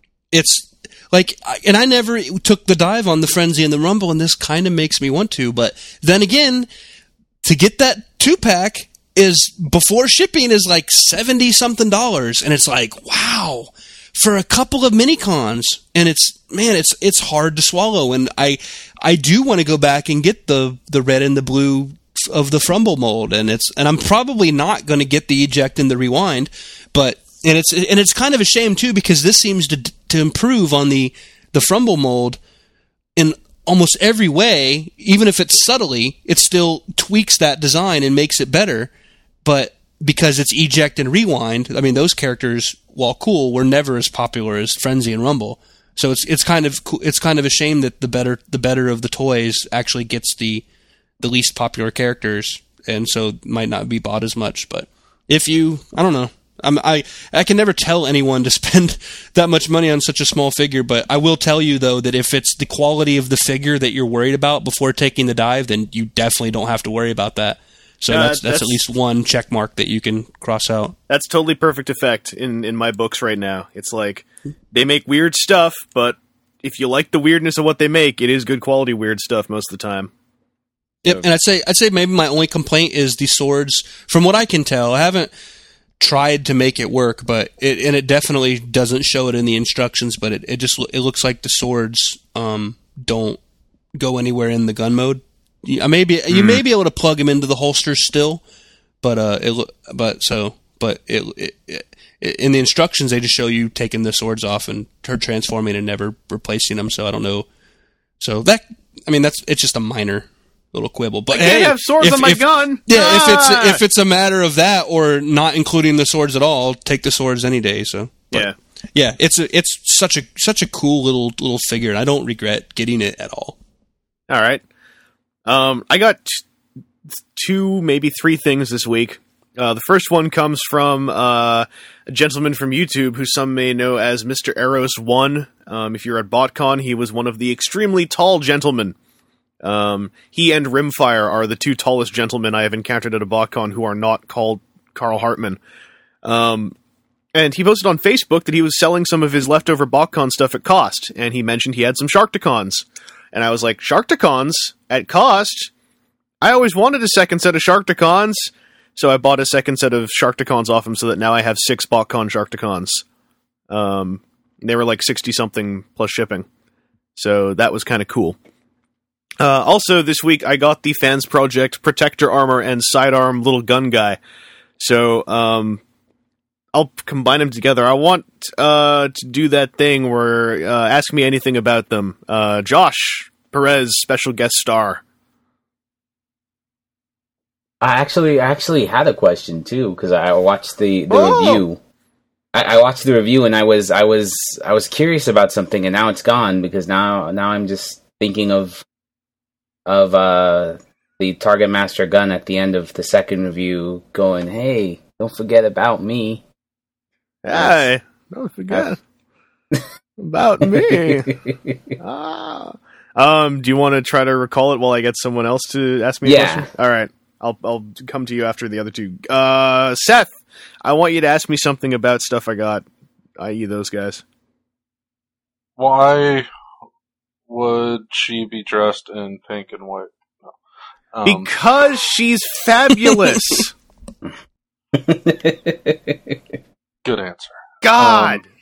it's like, and I never took the dive on the Frenzy and the Rumble, and this kind of makes me want to. But then again, to get that two pack is before shipping is like seventy something dollars, and it's like, wow, for a couple of Minicons, and it's man, it's it's hard to swallow. And I I do want to go back and get the the red and the blue of the Frumble mold, and it's and I'm probably not going to get the eject and the rewind, but. And it's and it's kind of a shame too, because this seems to to improve on the the Frumble mold in almost every way. Even if it's subtly, it still tweaks that design and makes it better. But because it's eject and rewind, I mean, those characters, while cool, were never as popular as Frenzy and Rumble. So it's it's kind of it's kind of a shame that the better the better of the toys actually gets the the least popular characters, and so might not be bought as much. But if you, I don't know. I'm, I I can never tell anyone to spend that much money on such a small figure, but I will tell you, though, that if it's the quality of the figure that you're worried about before taking the dive, then you definitely don't have to worry about that. So Uh, that's, that's that's- at least one check mark that you can cross out. That's totally Perfect Effect in, in my books right now. It's like, they make weird stuff, but if you like the weirdness of what they make, it is good quality weird stuff most of the time. Yep, and I'd say I'd say maybe my only complaint is the swords. From what I can tell, I haven't tried to make it work, but it and it definitely doesn't show it in the instructions. But it, it just it looks like the swords um, don't go anywhere in the gun mode. You, maybe mm. you may be able to plug them into the holsters still, but uh, it lo- but so but it, it, it in the instructions they just show you taking the swords off and her transforming and never replacing them. So I don't know. So that I mean that's it's just a minor little quibble, but I can't hey, have swords if, on my if, gun. Yeah, ah! if it's if it's a matter of that or not including the swords at all, take the swords any day. So but, yeah, yeah, it's a, it's such a such a cool little little figure, and I don't regret getting it at all. All right, um, I got t- two, maybe three things this week. Uh, the first one comes from uh, a gentleman from YouTube who some may know as Mister Eros One. Um, if you're at BotCon, he was one of the extremely tall gentlemen. Um, he and Rimfire are the two tallest gentlemen I have encountered at a BotCon who are not called Carl Hartman. Um, and he posted on Facebook that he was selling some of his leftover BotCon stuff at cost, and he mentioned he had some Sharkticons. And I was like, Sharkticons? At cost? I always wanted a second set of Sharkticons, so I bought a second set of Sharkticons off him so that now I have six BotCon Sharkticons. Um, they were like sixty-something plus shipping. So that was kind of cool. Uh, also, this week I got the Fans Project Protector Armor and Sidearm Little Gun Guy. So, um... I'll combine them together. I want uh, to do that thing where uh, ask me anything about them. Uh, Josh Perez, special guest star. I actually actually had a question too because I watched the, the Oh! review. I, I watched the review and I was I was I was curious about something and now it's gone because now now I'm just thinking of of uh, the Target Master gun at the end of the second review, going, "Hey, don't forget about me." Hey, don't forget about me. ah. Um, do you want to try to recall it while I get someone else to ask me a Yeah. question? All right. I'll I'll come to you after the other two. Uh, Seth, I want you to ask me something about stuff I got, that is those guys. Why would she be dressed in pink and white? No. Um, Because she's fabulous. good answer. God. Um,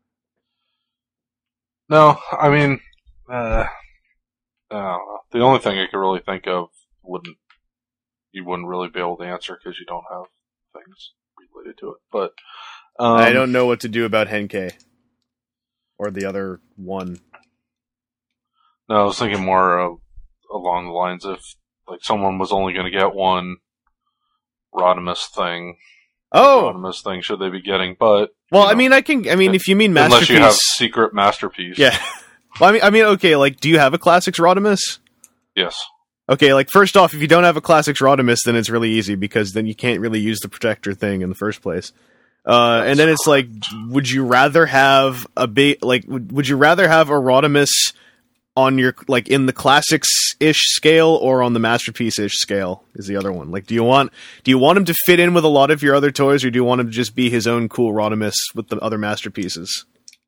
no, I mean, uh, I don't know. The only thing I could really think of wouldn't you wouldn't really be able to answer because you don't have things related to it. But um, I don't know what to do about Henkei. Or the other one. No, I was thinking more uh, along the lines of like someone was only going to get one Rodimus thing. Oh! Rodimus thing should they be getting? But Well, you I know, mean, I can. I mean, if you mean masterpiece, unless you have secret masterpiece, yeah. Well, I mean, I mean, okay. Like, do you have a Classics Rodimus? yes. Okay, like first off, if you don't have a Classics Rodimus, then it's really easy because then you can't really use the protector thing in the first place. Uh, and then it's like, would you rather have a big like? Would, would you rather have a Rodimus on your like in the Classics ish scale or on the Masterpiece ish scale? Is the other one like? Do you want do you want him to fit in with a lot of your other toys, or do you want him to just be his own cool Rodimus with the other masterpieces?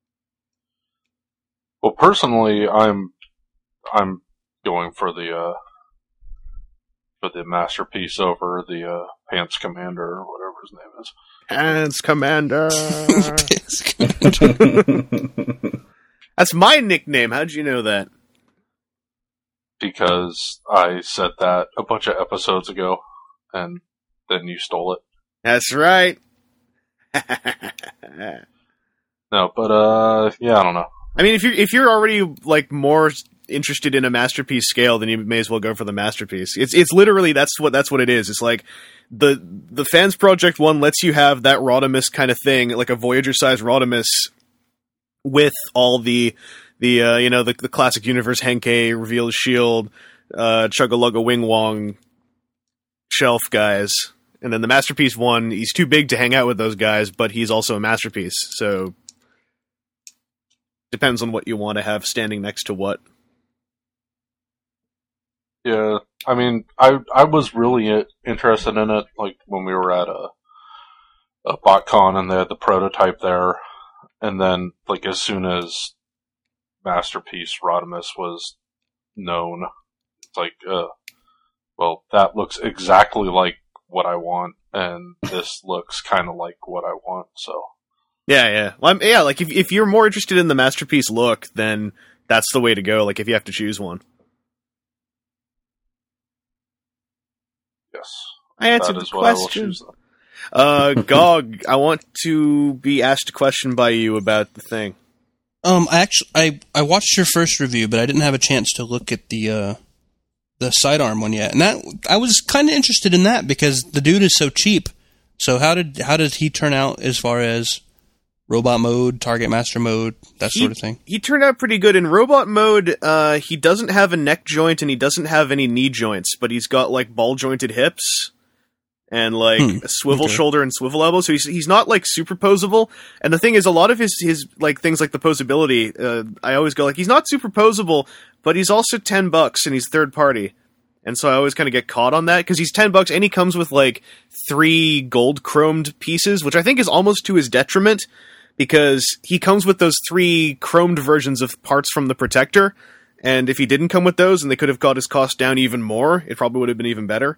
Well, personally, I'm I'm going for the uh, for the masterpiece over the uh, Pants Commander or whatever his name is. Pants Commander. That's my nickname. How'd you know that? Because I said that a bunch of episodes ago, and then you stole it. That's right. No, but uh, yeah, I don't know. I mean, if you're if you're already like more interested in a masterpiece scale, then you may as well go for the masterpiece. It's it's literally that's what that's what it is. It's like the the Fans Project one lets you have that Rodimus kind of thing, like a Voyager sized Rodimus, with all the the uh, you know the the classic universe Henkei, Reveal the Shield, uh, Chugga-Lugga Wing Wong shelf guys, and then the masterpiece one. He's too big to hang out with those guys, but he's also a masterpiece. So depends on what you want to have standing next to what. Yeah, I mean, I I was really interested in it, like when we were at a a BotCon and they had the prototype there, and then like as soon as Masterpiece Rodimus was known, it's like, uh, well, that looks exactly like what I want, and this looks kind of like what I want. So yeah, yeah, well, I'm, yeah. Like if if you're more interested in the masterpiece look, then that's the way to go. Like if you have to choose one. yes, I answered that is the what I will question. choose. Then. Uh, Gog, I want to be asked a question by you about the thing. Um, I actually I, I watched your first review, but I didn't have a chance to look at the uh, the sidearm one yet, and that I was kind of interested in that because the dude is so cheap. So how did how did he turn out as far as robot mode, target master mode, that He, sort of thing? he turned out pretty good in robot mode. Uh, he doesn't have a neck joint and he doesn't have any knee joints, but he's got like ball jointed hips and like Hmm, a swivel okay. shoulder and swivel elbow. So he's he's not like superposable. And the thing is, a lot of his his like things like the posability, uh, I always go like he's not superposable, but he's also ten bucks and he's third party. And so I always kind of get caught on that because he's ten bucks and he comes with like three gold chromed pieces, which I think is almost to his detriment because he comes with those three chromed versions of parts from the Protector. And if he didn't come with those and they could have got his cost down even more, it probably would have been even better.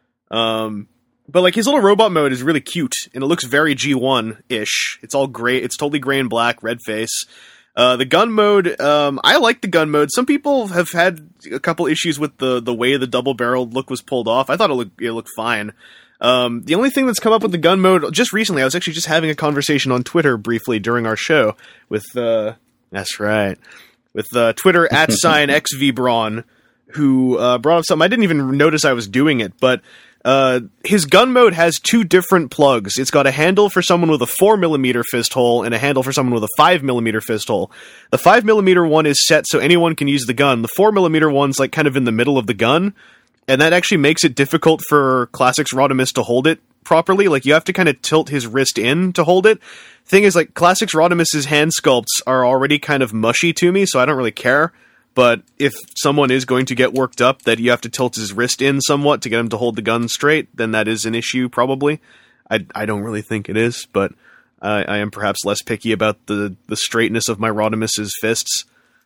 Um, but like his little robot mode is really cute and it looks very G one-ish. It's all gray. It's totally gray and black, red face. Uh, the gun mode, um, I like the gun mode. Some people have had a couple issues with the, the way the double-barreled look was pulled off. I thought it looked, it looked fine. Um, the only thing that's come up with the gun mode, just recently, I was actually just having a conversation on Twitter briefly during our show with, uh, that's right, with, uh, Twitter at sign xvbraun, who, uh, brought up something. I didn't even notice I was doing it, but, Uh, his gun mode has two different plugs. It's got a handle for someone with a four millimeter fist hole and a handle for someone with a five millimeter fist hole. The five millimeter one is set so anyone can use the gun. The four millimeter one's like kind of in the middle of the gun, and that actually makes it difficult for Classic's Rodimus to hold it properly. Like, you have to kind of tilt his wrist in to hold it. Thing is, like, Classic's Rodimus's hand sculpts are already kind of mushy to me, so I don't really care. But if someone is going to get worked up that you have to tilt his wrist in somewhat to get him to hold the gun straight, then that is an issue, probably. I, I don't really think it is, but I, I am perhaps less picky about the, the straightness of my Rodimus's fists.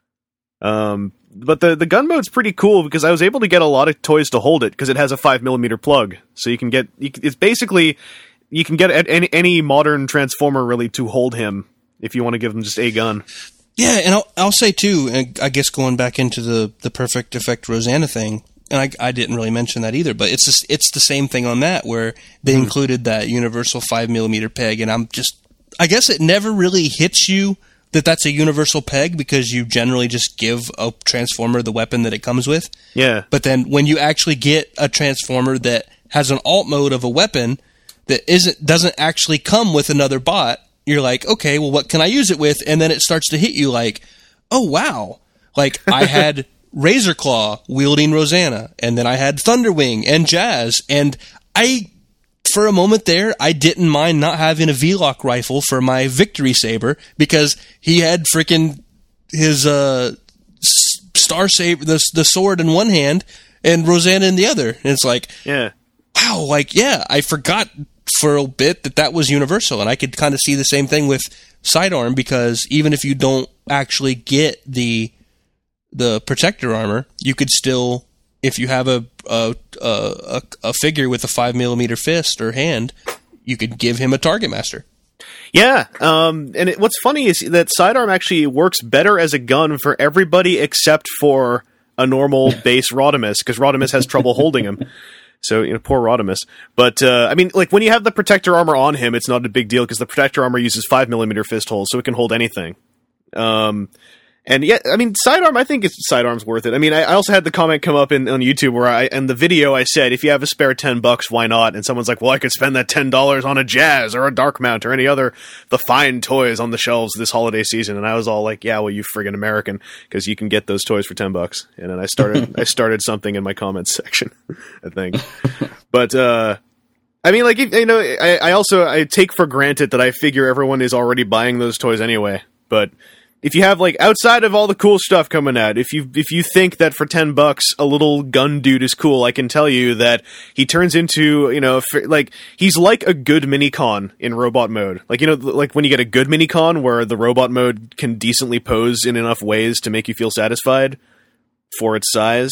Um, but the, the gun mode's pretty cool because I was able to get a lot of toys to hold it because it has a five millimeter plug. So you can get... You, it's basically... You can get any, any modern Transformer, really, to hold him if you want to give him just a gun. Yeah, and I'll, I'll say, too, and I guess going back into the, the Perfect Effect Rosanna thing, and I, I didn't really mention that either, but it's just, it's the same thing on that, where they mm. included that universal five millimeter peg, and I'm just... I guess it never really hits you that that's a universal peg, because you generally just give a Transformer the weapon that it comes with. Yeah. But then when you actually get a Transformer that has an alt mode of a weapon that isn't doesn't actually come with another bot, you're like, okay, well, what can I use it with? And then it starts to hit you like, oh, wow. Like, I had Razor Claw wielding Rosanna, and then I had Thunderwing and Jazz, and I, for a moment there, I didn't mind not having a V-Lock rifle for my Victory Saber, because he had freaking his uh, Star Saber, the, the sword in one hand, and Rosanna in the other. And it's like, yeah, wow, like, yeah, I forgot for a bit that that was universal, and I could kind of see the same thing with Sidearm, because even if you don't actually get the the protector armor, you could still, if you have a a a, a figure with a five millimeter fist or hand, you could give him a Target Master. Yeah, um, and it, what's funny is that Sidearm actually works better as a gun for everybody except for a normal base Rodimus, because Rodimus has trouble holding him. So, you know, poor Rodimus. But, uh, I mean, like, when you have the protector armor on him, it's not a big deal, because the protector armor uses five millimeter fist holes, so it can hold anything. Um, and, yeah, I mean, Sidearm, I think it's, Sidearm's worth it. I mean, I, I also had the comment come up in, on YouTube where I, in the video I said, if you have a spare ten bucks, why not? And someone's like, well, I could spend that ten dollars on a Jazz or a Dark Mount or any other, the fine toys on the shelves this holiday season. And I was all like, yeah, well, you friggin' American, because you can get those toys for ten bucks. And then I started, I started something in my comments section, I think. But, uh, I mean, like, you know, I, I also, I take for granted that I figure everyone is already buying those toys anyway. But if you have, like, outside of all the cool stuff coming out, if you if you think that for ten bucks a little gun dude is cool, I can tell you that he turns into, you know, like, he's like a good Minicon in robot mode. Like, you know, like when you get a good Minicon where the robot mode can decently pose in enough ways to make you feel satisfied for its size.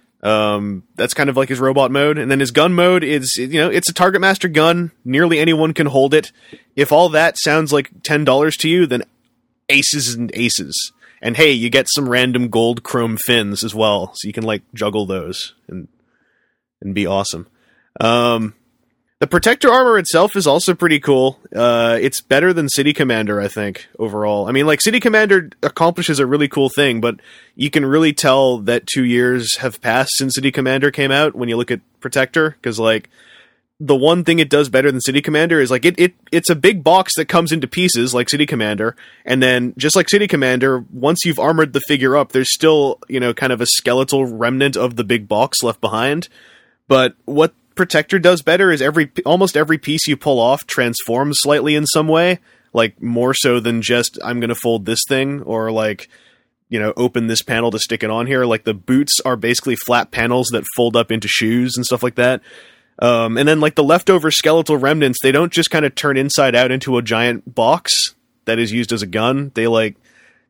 Um, that's kind of like his robot mode. And then his gun mode is, you know, it's a Target Master gun. Nearly anyone can hold it. If all that sounds like ten dollars to you, then aces and aces. And hey, you get some random gold chrome fins as well, so you can, like, juggle those and and be awesome. Um, the protector armor itself is also pretty cool. Uh, it's better than City Commander, I think, overall. I mean, like, City Commander accomplishes a really cool thing, but you can really tell that two years have passed since City Commander came out when you look at Protector, because, like, the one thing it does better than City Commander is, like, it, it it's a big box that comes into pieces like City Commander, and then just like City Commander, once you've armored the figure up, there's still, you know, kind of a skeletal remnant of the big box left behind. But what Protector does better is every almost every piece you pull off transforms slightly in some way, like more so than just, I'm going to fold this thing, or, like, you know, open this panel to stick it on here. Like, the boots are basically flat panels that fold up into shoes and stuff like that. Um, and then, like, the leftover skeletal remnants, they don't just kind of turn inside out into a giant box that is used as a gun. They, like,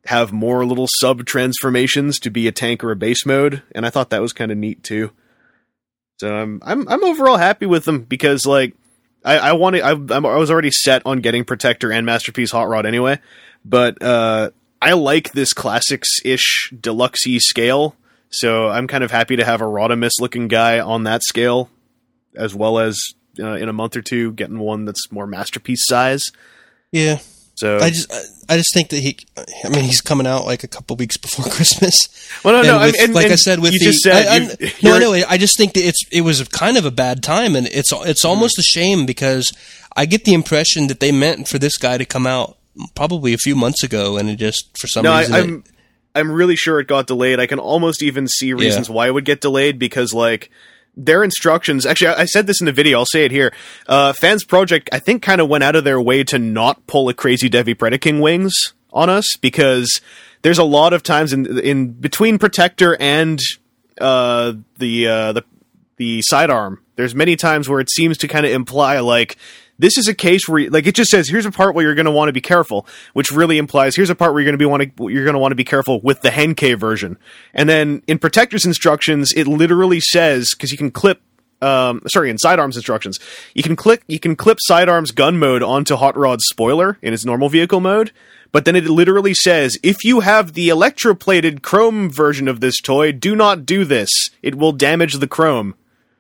have more little sub transformations to be a tank or a base mode, and I thought that was kind of neat too. So I'm I'm I'm overall happy with them because like I I wanted I I was already set on getting Protector and Masterpiece Hot Rod anyway, but uh, I like this classics-ish deluxe-y scale, so I'm kind of happy to have a Rodimus looking guy on that scale, as well as uh, in a month or two getting one that's more Masterpiece size. Yeah. So I just I just think that he I mean he's coming out like a couple weeks before Christmas. Well, no, no, and with, I mean, and, like and I said with you the just said I, I, you, no, I know. I just think that it's it was kind of a bad time, and it's it's almost a shame because I get the impression that they meant for this guy to come out probably a few months ago, and it just for some no, reason. I, I'm it, I'm really sure it got delayed. I can almost even see reasons yeah. why it would get delayed because like. Their instructions, actually, I said this in the video, I'll say it here. Uh, Fans Project, I think, kind of went out of their way to not pull a crazy Devi Predaking wings on us, because there's a lot of times in in between Protector and uh, the, uh, the the sidearm, there's many times where it seems to kind of imply, like, this is a case where, like, it just says, here's a part where you're going to want to be careful, which really implies, here's a part where you're going to be want to, you're going to want to be careful with the Henkei version. And then in Protector's instructions, it literally says, because you can clip, um, sorry, in Sidearms instructions, you can click, you can clip Sidearms gun mode onto Hot Rod's spoiler in its normal vehicle mode. But then it literally says, if you have the electroplated chrome version of this toy, do not do this. It will damage the chrome.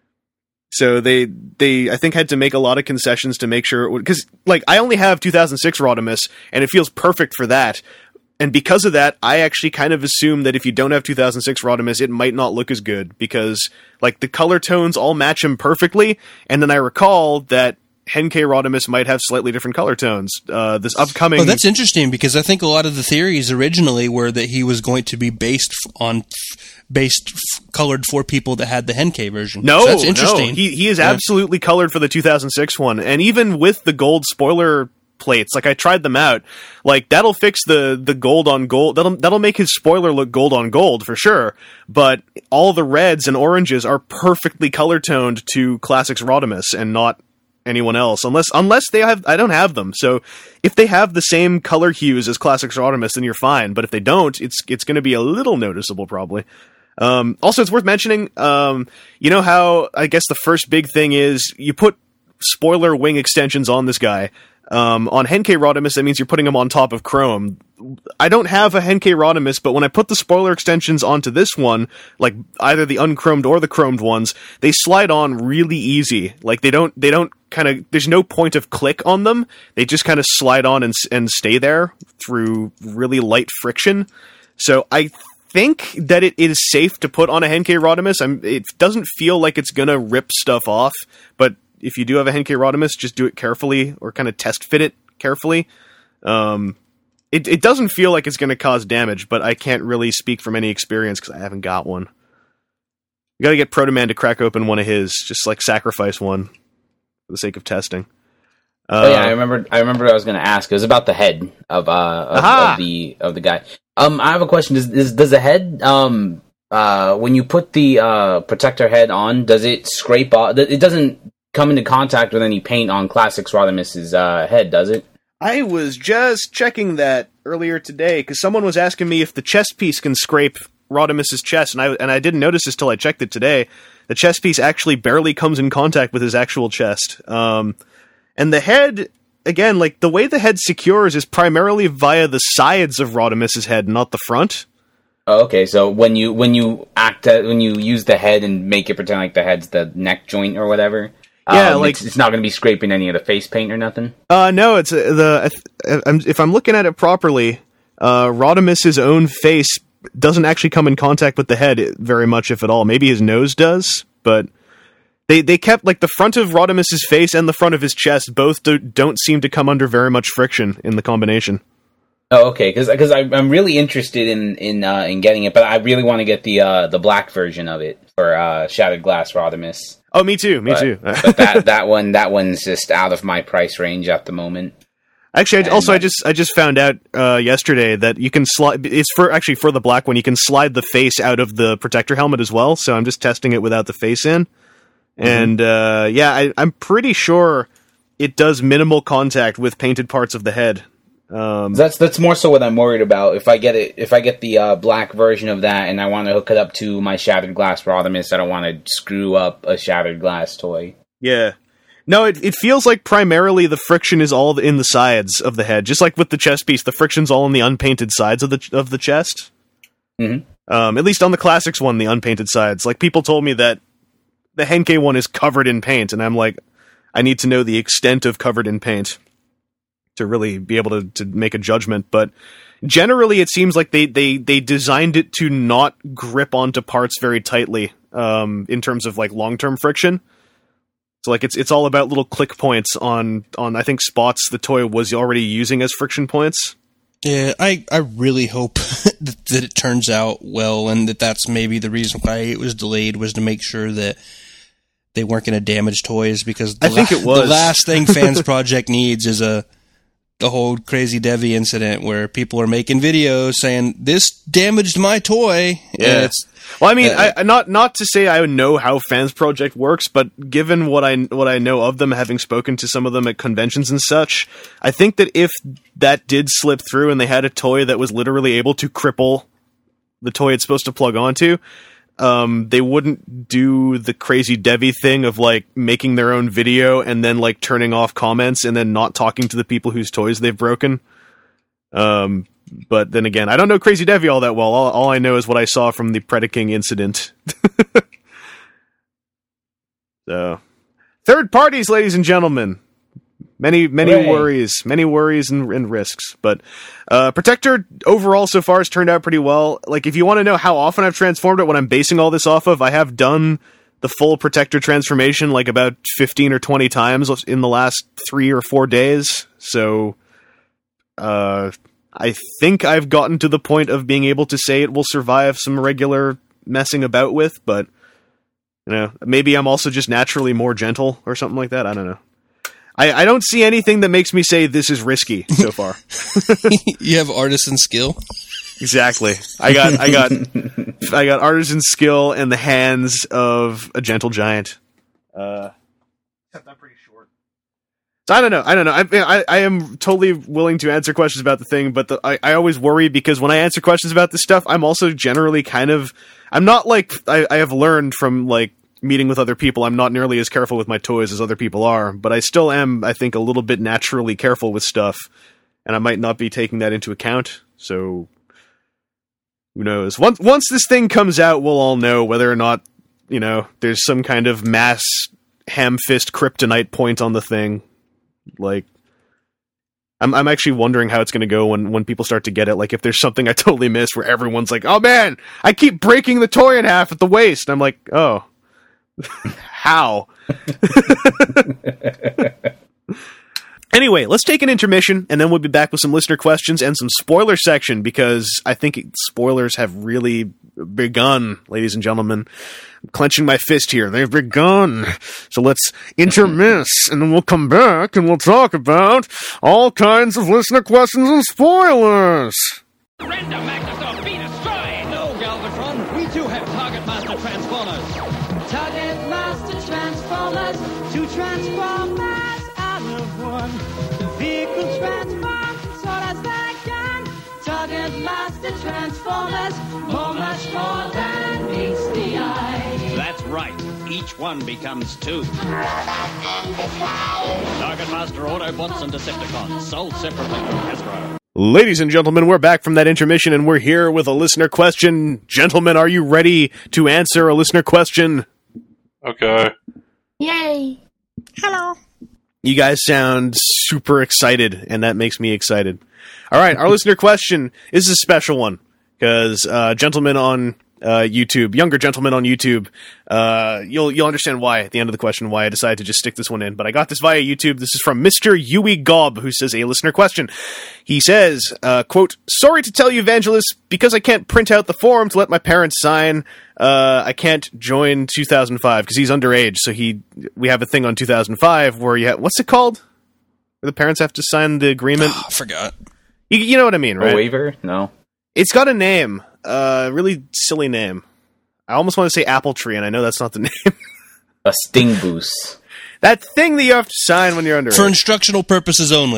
So they, they, I think, had to make a lot of concessions to make sure it would, because, like, I only have two thousand six Rodimus, and it feels perfect for that. And because of that, I actually kind of assume that if you don't have two thousand six Rodimus, it might not look as good, because, like, the color tones all match him perfectly, and then I recall that Henkei Rodimus might have slightly different color tones. Uh, this upcoming... Well, that's interesting, because I think a lot of the theories originally were that he was going to be based on... based colored for people that had the Henkei version. No, so that's interesting. No. He, he is yeah. absolutely colored for the two thousand six one. And even with the gold spoiler plates, like I tried them out, like that'll fix the, the gold on gold. That'll, that'll make his spoiler look gold on gold for sure. But all the reds and oranges are perfectly color toned to Classics Rodimus and not anyone else, unless unless they have. I don't have them, so if they have the same color hues as Classics Rodimus, then you're fine. But if they don't, it's it's going to be a little noticeable, probably. Um, also, it's worth mentioning. Um, you know how I guess the first big thing is you put spoiler wing extensions on this guy. Um, on Henkei Rodimus, that means you're putting them on top of Chrome. I don't have a Henkei Rodimus, but when I put the spoiler extensions onto this one, like either the unchromed or the chromed ones, they slide on really easy. Like they don't, they don't kind of, there's no point of click on them. They just kind of slide on and, and stay there through really light friction. So I think that it is safe to put on a Henkei Rodimus. I'm, it doesn't feel like it's gonna rip stuff off, but if you do have a Henkei Rodimus, just do it carefully or kind of test fit it carefully. Um, it, it doesn't feel like it's going to cause damage, but I can't really speak from any experience because I haven't got one. You got to get Protoman to crack open one of his, just like sacrifice one for the sake of testing. Uh, oh yeah, I remember. I remember. What I was going to ask. It was about the head of uh of, of the of the guy. Um, I have a question. Does does, does the head um uh when you put the uh Protector head on, does it scrape off? It doesn't come into contact with any paint on Classics Rodimus's uh, head, does it? I was just checking that earlier today because someone was asking me if the chest piece can scrape Rodimus's chest, and I and I didn't notice this till I checked it today. The chest piece actually barely comes in contact with his actual chest, um, and the head again, like the way the head secures is primarily via the sides of Rodimus's head, not the front. Oh, okay, so when you when you act uh, when you use the head and make it pretend like the head's the neck joint or whatever. Yeah, um, like it's, it's not going to be scraping any of the face paint or nothing. Uh, no, it's uh, the. Uh, if I'm looking at it properly, uh, Rodimus's own face doesn't actually come in contact with the head very much, if at all. Maybe his nose does, but they they kept like the front of Rodimus's face and the front of his chest both do, don't seem to come under very much friction in the combination. Oh, okay, because because I'm really interested in in uh, in getting it, but I really want to get the uh, the black version of it for uh, Shattered Glass Rodimus. Oh, me too. Me but, too. but that that one that one's just out of my price range at the moment. Actually, I, also uh, I just I just found out uh, yesterday that you can slide. It's for actually for the black one. You can slide the face out of the Protector helmet as well. So I'm just testing it without the face in, mm-hmm. and uh, yeah, I, I'm pretty sure it does minimal contact with painted parts of the head. Um, That's that's more so what I'm worried about. If I get it, if I get the uh, black version of that, and I want to hook it up to my Shattered Glass Rodimus, I don't want to screw up a Shattered Glass toy. yeah. No, it it feels like primarily the friction is all in the sides of the head, just like with the chest piece. The friction's all on the unpainted sides of the of the chest. Mm-hmm. Um, at least on the classics one, the unpainted sides. Like people told me that the Henkei one is covered in paint, and I'm like, I need to know the extent of covered in paint to really be able to, to make a judgment. But generally, it seems like they, they, they designed it to not grip onto parts very tightly um, in terms of like long term friction. So like it's it's all about little click points on on I think spots the toy was already using as friction points. Yeah, I, I really hope that, that it turns out well, and that that's maybe the reason why it was delayed, was to make sure that they weren't going to damage toys, because the I think la- it was. the last thing Fans Project needs is a the whole Crazy Devi incident where people are making videos saying, this damaged my toy. Yeah. And it's, Well, I mean, Uh, I, not not to say I know how Fans Project works, but given what I what I know of them, having spoken to some of them at conventions and such, I think that if that did slip through and they had a toy that was literally able to cripple the toy it's supposed to plug onto, um, they wouldn't do the Crazy Devi thing of like making their own video and then like turning off comments and then not talking to the people whose toys they've broken. Um. But then again, I don't know Crazy Devi all that well. All, all I know is what I saw from the Predaking incident. So, third parties, ladies and gentlemen. Many, many Hooray. worries, many worries and, and risks. But uh, Protector overall so far has turned out pretty well. Like, if you want to know how often I've transformed it, what I'm basing all this off of, I have done the full Protector transformation like about fifteen or twenty times in the last three or four days. So, uh... I think I've gotten to the point of being able to say it will survive some regular messing about with, but, you know, maybe I'm also just naturally more gentle or something like that. I don't know. I, I don't see anything that makes me say this is risky so far. you have artisan skill. Exactly. I got, I got, I got artisan skill and the hands of a gentle giant. Uh, except I'm pretty short. So I don't know. I don't know. I, I I am totally willing to answer questions about the thing, but the, I I always worry because when I answer questions about this stuff, I'm also generally kind of I'm not like I, I have learned from like meeting with other people. I'm not nearly as careful with my toys as other people are, but I still am. I think a little bit naturally careful with stuff, and I might not be taking that into account. So who knows? Once once this thing comes out, we'll all know whether or not you know there's some kind of mass ham fist kryptonite point on the thing. Like, I'm I'm actually wondering how it's going to go when, when people start to get it. Like, if there's something I totally missed where everyone's like, oh man, I keep breaking the toy in half at the waist. And I'm like, oh, how? Anyway, let's take an intermission, and then we'll be back with some listener questions and some spoiler section, because I think it, spoilers have really begun, ladies and gentlemen. I'm clenching my fist here. They've begun. So let's intermiss, and then we'll come back, and we'll talk about all kinds of listener questions and spoilers. Surrender, Magnus, or be destroyed! No, Galvatron, we too have Target Master Transformers. Target Master Transformers, two Transformers out of one. The vehicle transforms as far as they can. Target Master Transformers, more, much more than meets the eye. That's right. Each one becomes two. Target Master Autobots and Decepticons, sold separately from Hasbro. Ladies and gentlemen, we're back from that intermission, and we're here with a listener question. Gentlemen, are you ready to answer a listener question? Okay. Yay. Hello. You guys sound super excited, and that makes me excited. All right, our listener question is a special one, because uh, gentlemen on uh, YouTube, younger gentlemen on YouTube, uh, you'll you'll understand why at the end of the question, why I decided to just stick this one in. But I got this via YouTube. This is from Mister Yui Gob, who says a listener question. He says, uh, quote, sorry to tell you, Evangelist, because I can't print out the form to let my parents sign, uh, I can't join two thousand five, because he's underage, so he we have a thing on two thousand five where you have, what's it called? Where the parents have to sign the agreement? Oh, I forgot. You, you know what I mean, right? A waiver? No. It's got a name. A uh, really silly name. I almost want to say Apple Tree, and I know that's not the name. A sting boost. That thing that you have to sign when you're underage. For instructional purposes only.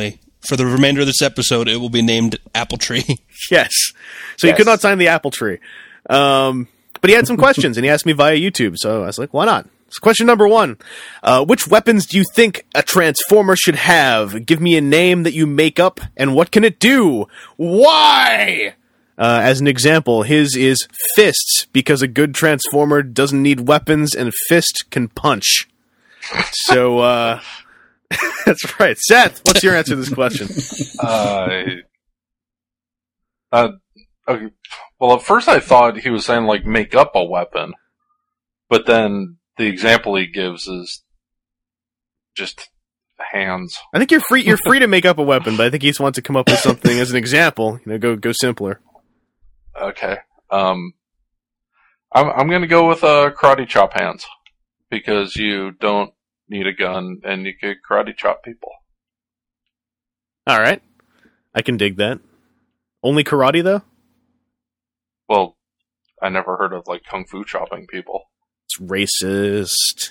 for the remainder of this episode, it will be named Apple Tree. Yes. So Yes. he could not sign the Apple Tree. Um, but he had some questions, and he asked me via YouTube, so I was like, why not? So question number one. Uh, which weapons do you think a Transformer should have? Give me a name that you make up, and what can it do? Why? Uh, as an example, his is Fists, because a good Transformer doesn't need weapons, and Fist can punch. So, uh... that's right. Seth, what's your answer to this question? Uh, uh, okay. Well, at first I thought he was saying, like, make up a weapon. But then the example he gives is just hands. I think you're free. You're free to make up a weapon, but I think he just wants to come up with something as an example. You know, go go simpler. Okay. Um, I'm, I'm going to go with uh, karate chop hands. Because you don't need a gun and you can karate chop people. All right, I can dig that. Only karate though. Well, I never heard of, like, kung fu chopping people. It's racist.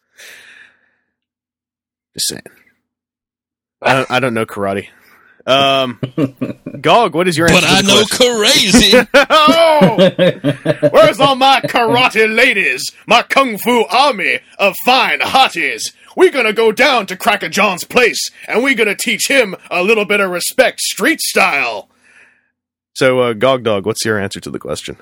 Just saying. I don't. I don't know karate. Um, Gog, what is your answer? But to I the know question? crazy. Oh! Where's all my karate ladies? My kung fu army of fine hotties? We're gonna go down to Cracker John's place, and we're gonna teach him a little bit of respect, street style. So, uh, Gog Dog, what's your answer to the question?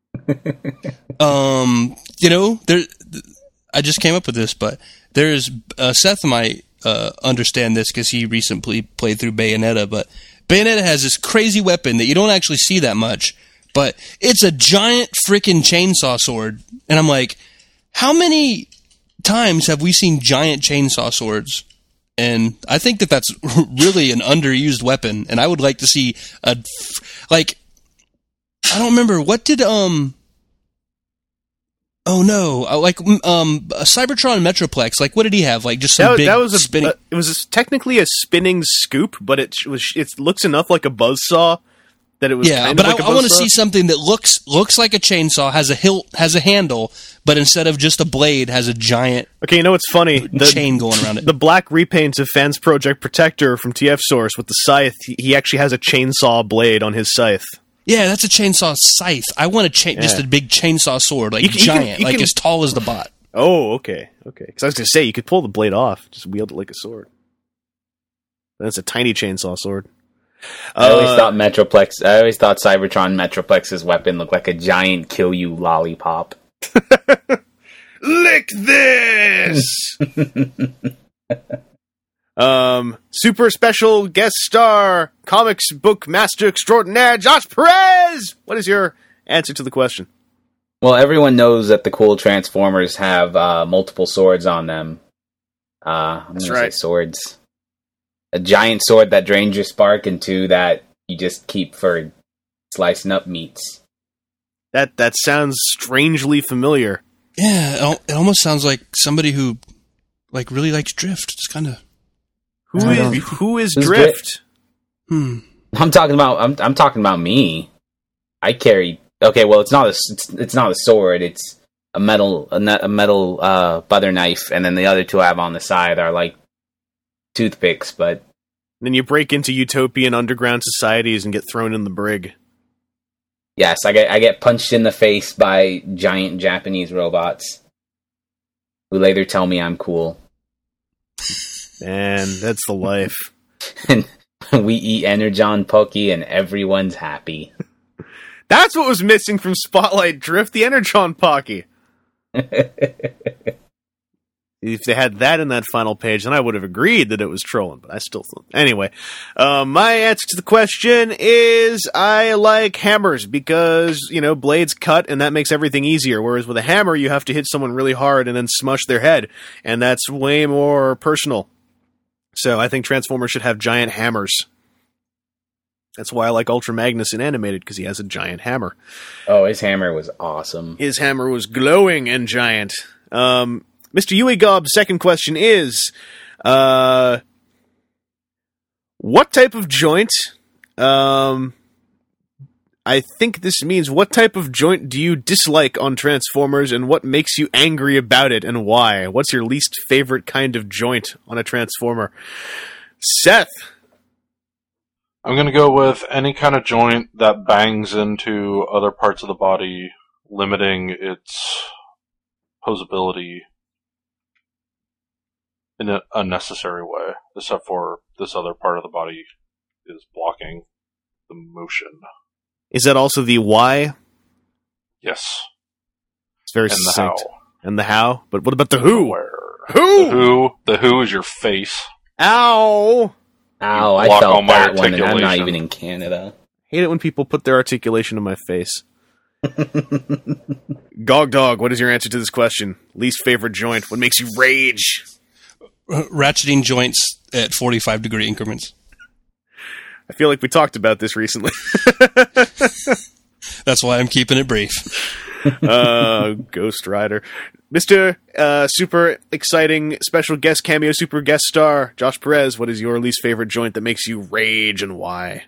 um, you know, there. I just came up with this, but there's uh, Seth might uh, understand this because he recently played through Bayonetta. But Bayonetta has this crazy weapon that you don't actually see that much, but it's a giant freaking chainsaw sword. And I'm like, how many times have we seen giant chainsaw swords? And I think that that's really an underused weapon. And I would like to see a like. I don't remember what did um. Oh no! Uh, Like um, a Cybertron Metroplex. Like, what did he have? Like, just some That, big that was a. spinning. uh, it was a, technically a spinning scoop, but it was. It looks enough like a buzzsaw that it was. yeah, kind but of like I, a I want to buzzsaw. see something that looks looks like a chainsaw, has a hilt, has a handle, but instead of just a blade, has a giant Okay, you know what's funny? The, chain going around it. The black repaint of Fans Project Protector from T F Source with the scythe. He, he actually has a chainsaw blade on his scythe. Yeah, that's a chainsaw scythe. I want a cha- Yeah. just a big chainsaw sword, like You can- you can- giant, you like can- as tall as the bot. Oh, okay, okay. Because I was gonna say you could pull the blade off, just wield it like a sword. That's a tiny chainsaw sword. I always Uh, thought Metroplex. I always thought Cybertron Metroplex's weapon looked like a giant kill you lollipop. Lick this. um, super special guest star, comics book master extraordinaire, Josh Perez. What is your answer to the question? Well, everyone knows that the cool Transformers have uh, multiple swords on them. Uh, I'm That's gonna right. say swords. A giant sword that drains your spark, and two that you just keep for slicing up meats. That that sounds strangely familiar. Yeah, it, al- it almost sounds like somebody who like really likes drift. It's kind of Who I is don't- who is Who's Drift? hmm. I'm talking about. I'm I'm talking about me. I carry. Okay, well, it's not a. It's, it's not a sword. It's a metal a, ne- a metal uh, butter knife, and then the other two I have on the side are like toothpicks. But Then you break into utopian underground societies and get thrown in the brig. yes, I get I get punched in the face by giant Japanese robots who later tell me I'm cool. Man, that's the life. And we eat Energon Pokey, and everyone's happy. That's what was missing from Spotlight Drift, the Energon Pocky. If they had that in that final page, then I would have agreed that it was trolling, but I still thought. Anyway, uh, my answer to the question is I like hammers because, you know, blades cut and that makes everything easier. Whereas with a hammer, you have to hit someone really hard and then smush their head, and that's way more personal. So I think Transformers should have giant hammers. That's why I like Ultra Magnus in animated, because he has a giant hammer. Oh, his hammer was awesome. His hammer was glowing and giant. Um, Mister Uegob's second question is, uh, what type of joint, um, I think this means what type of joint do you dislike on Transformers and what makes you angry about it and why? What's your least favorite kind of joint on a Transformer? Seth, I'm going to go with any kind of joint that bangs into other parts of the body, limiting its posability in an unnecessary way, except for this other part of the body is blocking the motion. Is that also the why? Yes. It's very And the succinct. how. And the how? But what about the who? Where? Who? The who? The who is your face. Ow! Ow, I block all felt my that one, and I'm not articulation. even in Canada. Hate it when people put their articulation in my face. Gog Dog, what is your answer to this question? Least favorite joint? What makes you rage? Ratcheting joints at forty-five degree increments. I feel like we talked about this recently. That's why I'm keeping it brief. uh, Ghost Rider. Mister Uh, super exciting special guest cameo, super guest star, Josh Perez, what is your least favorite joint that makes you rage and why?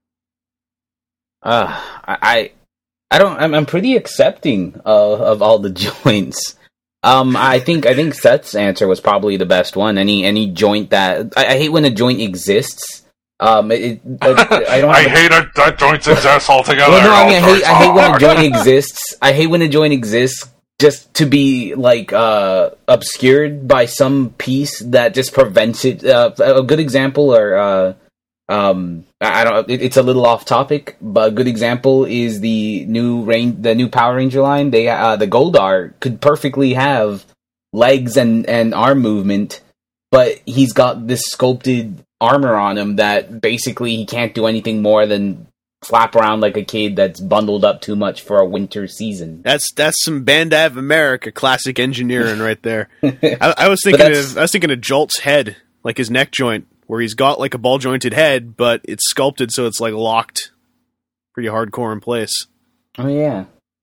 Uh, I, I, I don't. I'm, I'm pretty accepting of, of all the joints. Um, I think I think Seth's answer was probably the best one. Any any joint that I, I hate when a joint exists. Um, it, it, I, I don't. I have a- hate a, that joint's exist altogether. Well, no, I mean, I All hate, I hate when a joints joint exists. I hate when a joint exists just to be, like, uh, obscured by some piece that just prevents it. Uh, a good example, or, uh, um, I I don't, it, it's a little off topic, but a good example is the new rain, the new Power Ranger line. They, uh, the Goldar could perfectly have legs and, and arm movement, but he's got this sculpted armor on him that basically he can't do anything more than flap around like a kid that's bundled up too much for a winter season. That's that's some Bandai of America classic engineering right there. I, I was thinking that's- of I was thinking of Jolt's head, like his neck joint, where he's got like a ball jointed head, but it's sculpted so it's like locked pretty hardcore in place. Oh yeah.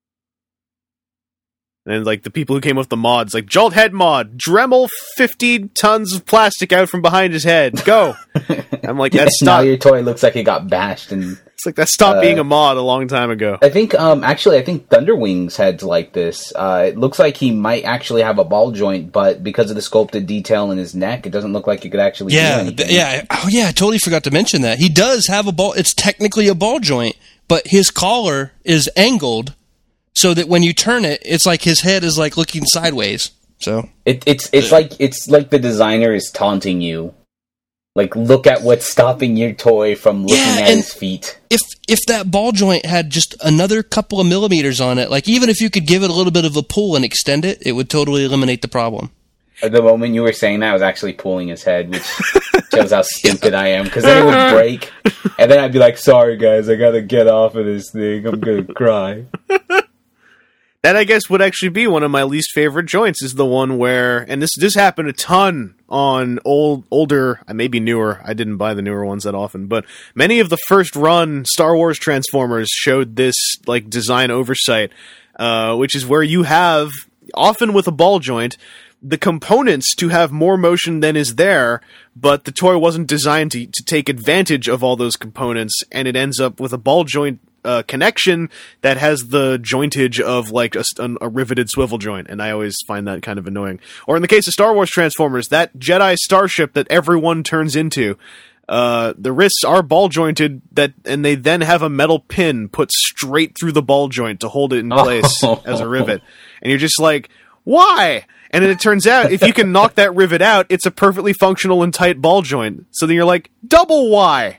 And like the people who came up with the mods, like Jolt head mod, Dremel fifty tons of plastic out from behind his head. Go. I'm like, that's now not. your toy looks like it got bashed, and It's like that stopped uh, being a mod a long time ago. I think um actually I think Thunderwing's head's like this. Uh, it looks like he might actually have a ball joint, but because of the sculpted detail in his neck, it doesn't look like he could actually do Yeah, anything. th- yeah. Oh, yeah. I totally forgot to mention that he does have a ball. It's technically a ball joint, but his collar is angled so that when you turn it, it's like his head is like looking sideways. So It, it's it's like it's like the designer is taunting you. Like, look at what's stopping your toy from looking Yeah, at and- his feet. if if that ball joint had just another couple of millimeters on it, like even if you could give it a little bit of a pull and extend it, it would totally eliminate the problem. At the moment you were saying that, I was actually pulling his head, which shows how stupid I am. Because then it would break, and then I'd be like, "Sorry, guys, I gotta get off of this thing. I'm gonna cry." That, I guess, would actually be one of my least favorite joints, is the one where, and this this happened a ton on old, older, uh, maybe newer, I didn't buy the newer ones that often, but many of the first run Star Wars Transformers showed this, like, design oversight, uh, which is where you have, often with a ball joint, the components to have more motion than is there, but the toy wasn't designed to, to take advantage of all those components, and it ends up with a ball joint Uh, connection that has the jointage of like a, a riveted swivel joint, and I always find that kind of annoying. Or in the case of Star Wars Transformers, that Jedi starship that everyone turns into, uh, the wrists are ball jointed, that, and they then have a metal pin put straight through the ball joint to hold it in place Oh. as a rivet, and you're just like, why? And then it turns out if you can knock that rivet out, it's a perfectly functional and tight ball joint. So then you're like, double why?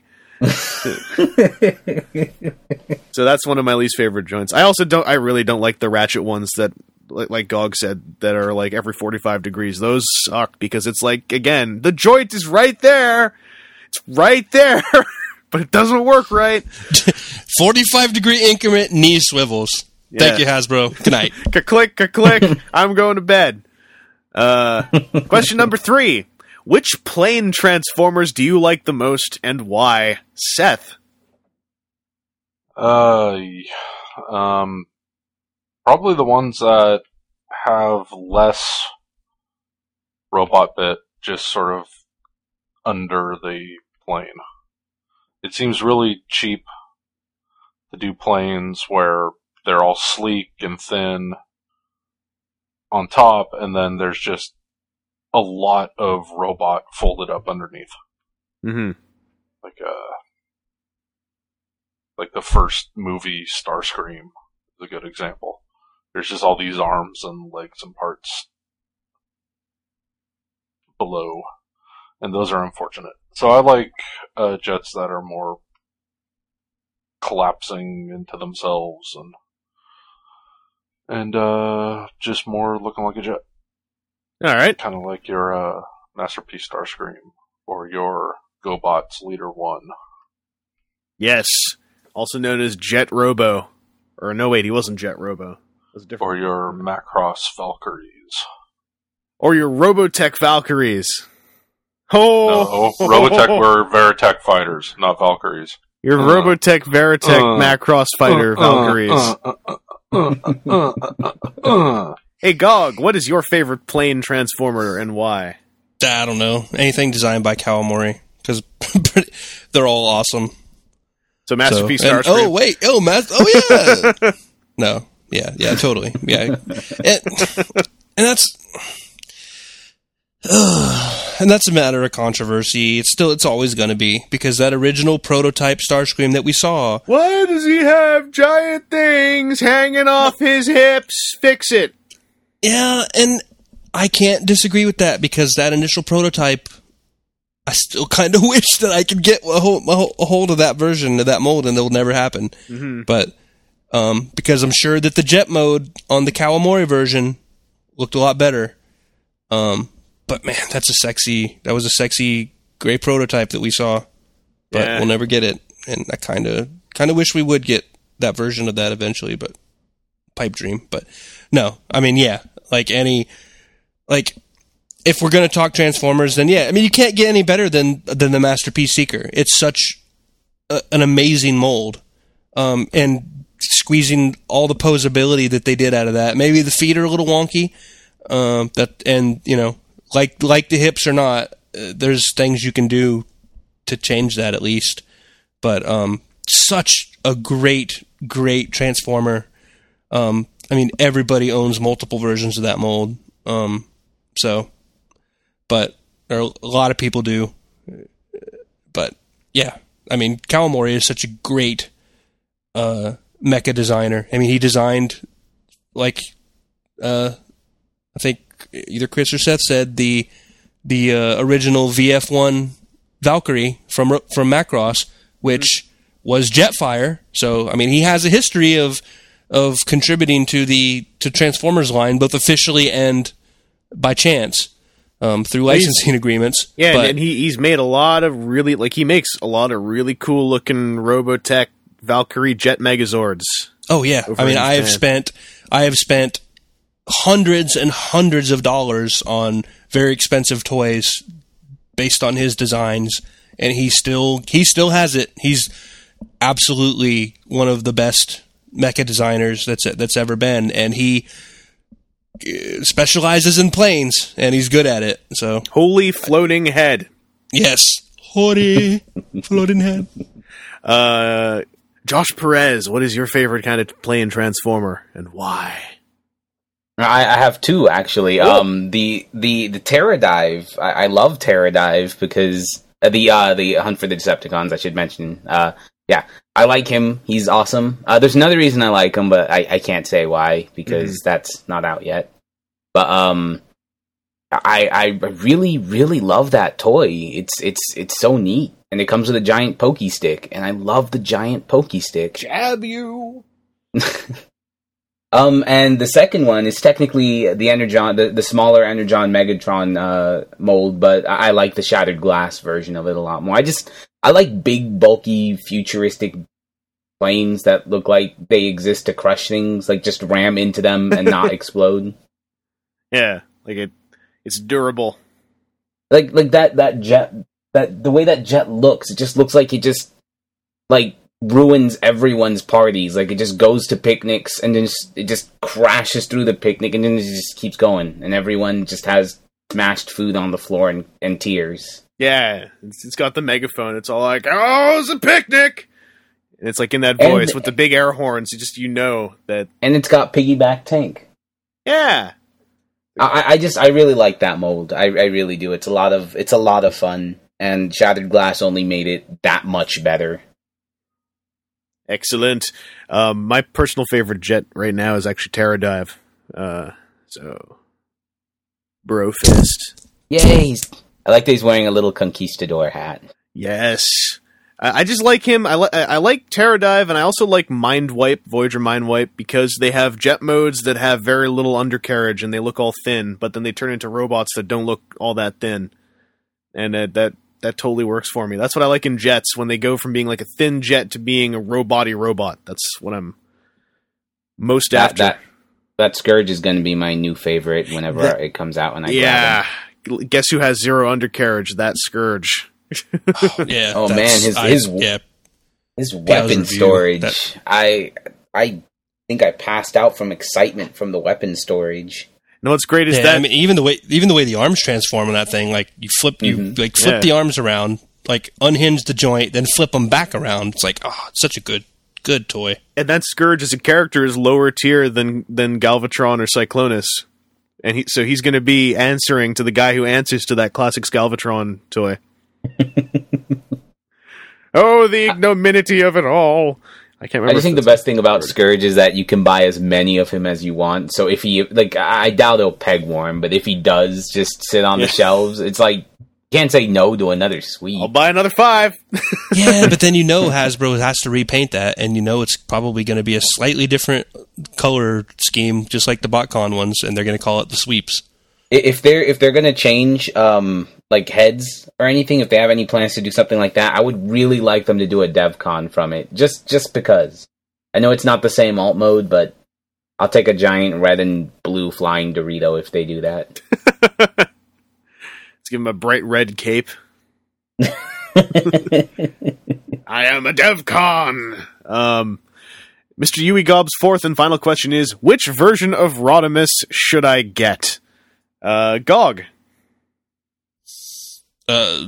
So that's one of my least favorite joints. I also don't. I really don't like the ratchet ones that, like, like Gog said, that are like every forty-five degrees. Those suck because it's like, again, the joint is right there. It's right there, but it doesn't work right. forty-five degree increment knee swivels. Thank Yeah. you, Hasbro. Good night. Ka-click, ka-click. I'm going to bed. Uh, question number three. Which plane Transformers do you like the most and why? Seth. Uh, um, probably the ones that have less robot bit just sort of under the plane. It seems really cheap to do planes where they're all sleek and thin on top, and then there's just a lot of robot folded up underneath. Mm-hmm. Like, uh, Like the first movie, Starscream, is a good example. There's just all these arms and legs and parts below, and those are unfortunate. So I like uh, jets that are more collapsing into themselves and and uh, just more looking like a jet. All right. Kind of like your uh, Masterpiece Starscream or your GoBots Leader One. Yes. Also known as Jet Robo. Or no, wait, he wasn't Jet Robo. It was different. Or your Macross Valkyries. Or your Robotech Valkyries. Oh! No, Robotech were Veritech fighters, not Valkyries. Your uh, Robotech Veritech uh, Macross Fighter uh, Valkyries. Uh, uh, uh, uh, uh, uh, uh. Hey, Gog, what is your favorite plane transformer and why? I don't know. Anything designed by Kawamori. Because they're all awesome. So Masterpiece so, and, Starscream. Oh, wait. Oh, mas- oh yeah. No. Yeah, yeah, totally. Yeah. And, and that's... Uh, and that's a matter of controversy. It's still, it's always going to be, because that original prototype Starscream that we saw... Why does he have giant things hanging off his hips? Fix it. Yeah, and I can't disagree with that, because that initial prototype... I still kind of wish that I could get a hold, a hold of that version of that mold, and it'll never happen. Mm-hmm. But um, because I'm sure that the jet mode on the Kawamori version looked a lot better. Um, but man, that's a sexy. That was a sexy gray prototype that we saw, but Yeah. we'll never get it. And I kind of kind of wish we would get that version of that eventually. But pipe dream. But no, I mean, yeah, like any like. If we're going to talk Transformers, then yeah, I mean, you can't get any better than than the Masterpiece Seeker. It's such a, an amazing mold, um, and squeezing all the posability that they did out of that. Maybe the feet are a little wonky, um, that and you know, like like the hips or not, uh, there's things you can do to change that at least. But um, such a great, great Transformer. Um, I mean, everybody owns multiple versions of that mold, um, so. But or a lot of people do. But yeah, I mean, Kawamori is such a great uh, mecha designer. I mean, he designed like uh, I think either Chris or Seth said the the uh, original V F one Valkyrie from from Macross, which was Jetfire. So I mean, he has a history of of contributing to the to Transformers line, both officially and by chance. Um, through licensing he's, agreements. Yeah, but, and he, he's made a lot of really, like, he makes a lot of really cool looking Robotech Valkyrie Jet Megazords. Oh, yeah. I mean, I have spent, I have spent hundreds and hundreds of dollars on very expensive toys based on his designs, and he still, he still has it. He's absolutely one of the best mecha designers that's, that's ever been, and he specializes in planes, and he's good at it. So holy floating head. Yes, holy floating head. Uh, Josh Perez, what is your favorite kind of plane transformer, and why? I, I have two actually. Cool. Um, the the the Terradive. I, I love Terradive because uh, the uh, the Hunt for the Decepticons. I should mention. Uh, yeah, I like him. He's awesome. Uh, there's another reason I like him, but I, I can't say why because mm-hmm. that's not out yet. But um, I I really really love that toy. It's it's it's so neat, and it comes with a giant pokey stick, and I love the giant pokey stick. Jab you. um, and the second one is technically the Energon, the, the smaller Energon Megatron uh, mold, but I, I like the Shattered Glass version of it a lot more. I just I like big, bulky, futuristic planes that look like they exist to crush things, like just ram into them and not explode. Yeah, like it, it's durable. Like like that that jet that the way that jet looks, it just looks like it just like ruins everyone's parties. Like it just goes to picnics and then just, it just crashes through the picnic and then it just keeps going, and everyone just has smashed food on the floor and, and tears. Yeah, it's, it's got the megaphone. It's all like, "Oh, it's a picnic," and it's like in that voice and, with the big air horns. You just you know that, and it's got piggyback tank. Yeah, I, I just I really like that mold. I, I really do. It's a lot of it's a lot of fun, and Shattered Glass only made it that much better. Excellent. Um, my personal favorite jet right now is actually Terradive. Uh, so, Brofist. Yay! I like that he's wearing a little conquistador hat. Yes. I, I just like him. I, li- I like Terradive, and I also like Mind Wipe, Voyager Mind Wipe, because they have jet modes that have very little undercarriage, and they look all thin, but then they turn into robots that don't look all that thin. And uh, that that totally works for me. That's what I like in jets, when they go from being like a thin jet to being a robot-y robot. That's what I'm most That, after. that, that Scourge is going to be my new favorite whenever That- it comes out. When I yeah. grab him. Guess who has zero undercarriage? That Scourge. Yeah. Oh, that's- man, his- I- his- yeah. His Yeah, weapon review. storage. That- I I think I passed out from excitement from the weapon storage. No, what's great is Yeah, that I mean, even the way even the way the arms transform on that thing, like you flip you Mhm. like flip Yeah. the arms around, like unhinge the joint, then flip them back around. It's like, oh, it's such a good good toy. and that Scourge as a character is lower tier than than Galvatron or Cyclonus, and he so he's going to be answering to the guy who answers to that classic Galvatron toy. Oh, the ignominy of it all! I can't remember. I just think the if that's- best thing about Scourge is that you can buy as many of him as you want. So if he, like, I doubt he'll peg warm, but if he does just sit on Yeah. the shelves, it's like, you can't say no to another sweep. I'll buy another five. Yeah, but then you know Hasbro has to repaint that, and you know it's probably going to be a slightly different color scheme, just like the BotCon ones, and they're going to call it the sweeps. I- If they're if they're gonna change um like heads or anything, if they have any plans to do something like that, I would really like them to do a DevCon from it. Just just because. I know it's not the same alt mode, but I'll take a giant red and blue flying Dorito if they do that. Let's give him a bright red cape. I am a DevCon. Um, Mister Yui Gob's fourth and final question is: which version of Rodimus should I get? Uh, Gog. Uh,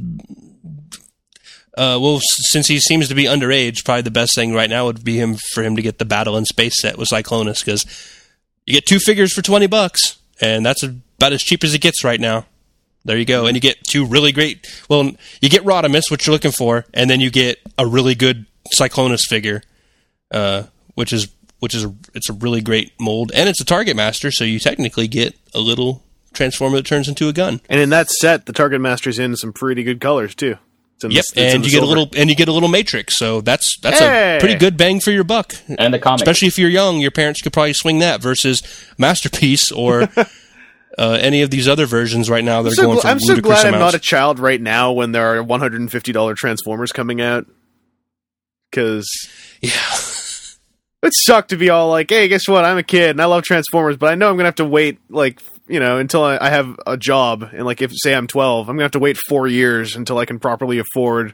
uh, well, s- since he seems to be underage, probably the best thing right now would be him for him to get the Battle in Space set with Cyclonus, because you get two figures for twenty bucks, and that's about as cheap as it gets right now. There you go, and you get two really great. Well, you get Rodimus, which you're looking for, and then you get a really good Cyclonus figure, uh, which is which is it's a really great mold, and it's a Target Master, so you technically get a little transformer that turns into a gun. And in that set, the Target Master's in some pretty good colors too. It's in Yep, the- it's in and the you get a silver. little and you get a little Matrix, so that's that's Hey! a pretty good bang for your buck. And the comic. Especially if you're young, your parents could probably swing that versus Masterpiece or uh, any of these other versions right now that I'm are so, going gl- for I'm so ludicrous glad I'm amounts. not a child right now when there are one hundred fifty dollars Transformers coming out. Because Yeah. it sucked to be all like, hey, guess what? I'm a kid and I love Transformers, but I know I'm going to have to wait, like, you know, until I, I have a job. And, like, if, say, I'm twelve, I'm going to have to wait four years until I can properly afford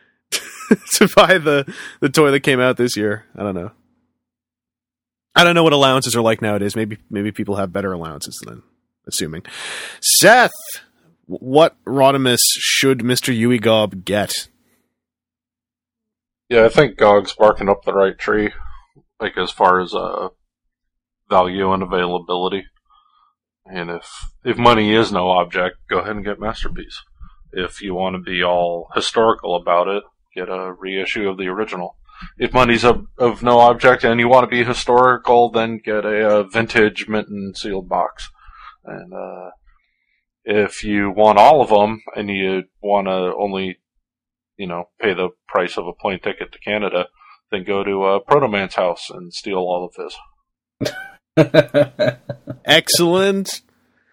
to buy the, the toy that came out this year. I don't know. I don't know what allowances are like nowadays. Maybe maybe people have better allowances than assuming. Seth, what Rodimus should Mister Yui Gob get? Yeah, I think Gog's barking up the right tree, like as far as uh, value and availability. And if if money is no object, go ahead and get Masterpiece. If you want to be all historical about it, get a reissue of the original. If money's of, of no object and you want to be historical, then get a, a vintage mint and sealed box. And uh, if you want all of them and you want to only, you know, pay the price of a plane ticket to Canada, then go to uh, Protoman's house and steal all of his. Excellent.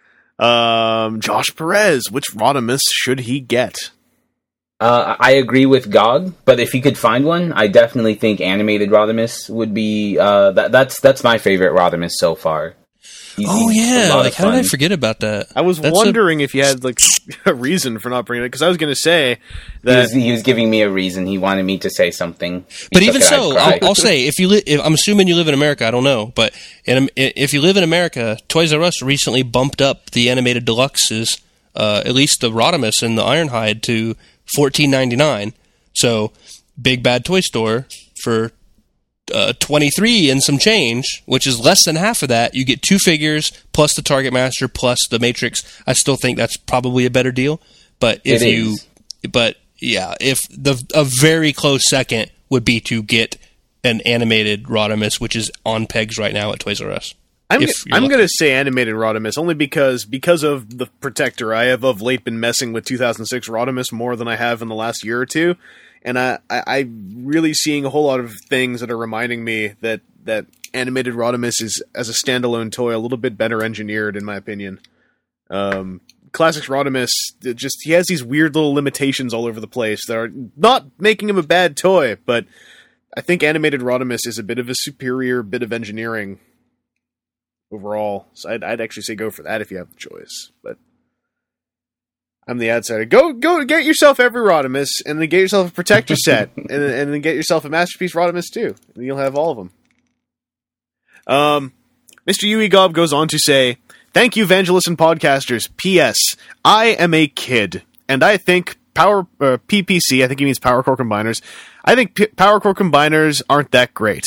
Um, Josh Perez, which Rodimus should he get? Uh, I agree with Gog, but if you could find one, I definitely think animated Rodimus would be. Uh, that, that's that's my favorite Rodimus so far. He- Oh he's a yeah, lot like of how did I fun. forget about that? I was That's a- wondering if you had like a reason for not bringing it, because I was going to say He that was, he was giving me a reason. He wanted me to say something. He But took even it, I'd so, cry. I'll, I'll say if you li- if, I'm assuming you live in America. I don't know, but in, if you live in America, Toys R Us recently bumped up the animated deluxes, uh, at least the Rodimus and the Ironhide, to fourteen ninety-nine. So, Big Bad Toy Store for uh, twenty-three and some change, which is less than half of that. You get two figures plus the Target Master plus the Matrix. I still think that's probably a better deal. But if It you, is. but yeah, if the a very close second would be to get an animated Rodimus, which is on pegs right now at Toys R Us. I'm, If g- you're I'm lucky. going to say animated Rodimus only because because of the protector. I have of late been messing with two thousand six Rodimus more than I have in the last year or two, and I, I I'm really seeing a whole lot of things that are reminding me that that animated Rodimus is, as a standalone toy, a little bit better engineered in my opinion. Um, Classics Rodimus, it just he has these weird little limitations all over the place that are not making him a bad toy, but I think animated Rodimus is a bit of a superior bit of engineering overall. So I'd, I'd actually say go for that if you have the choice. But I'm the outsider. Go go get yourself every Rodimus, and then get yourself a protector set, and, and then get yourself a Masterpiece Rodimus too, and you'll have all of them. Um, Mister Yui Gob goes on to say, "Thank you, evangelists and podcasters. P S. I am a kid, and I think Power uh, P P C. I think he means Power Core Combiners. I think P- Power Core Combiners aren't that great.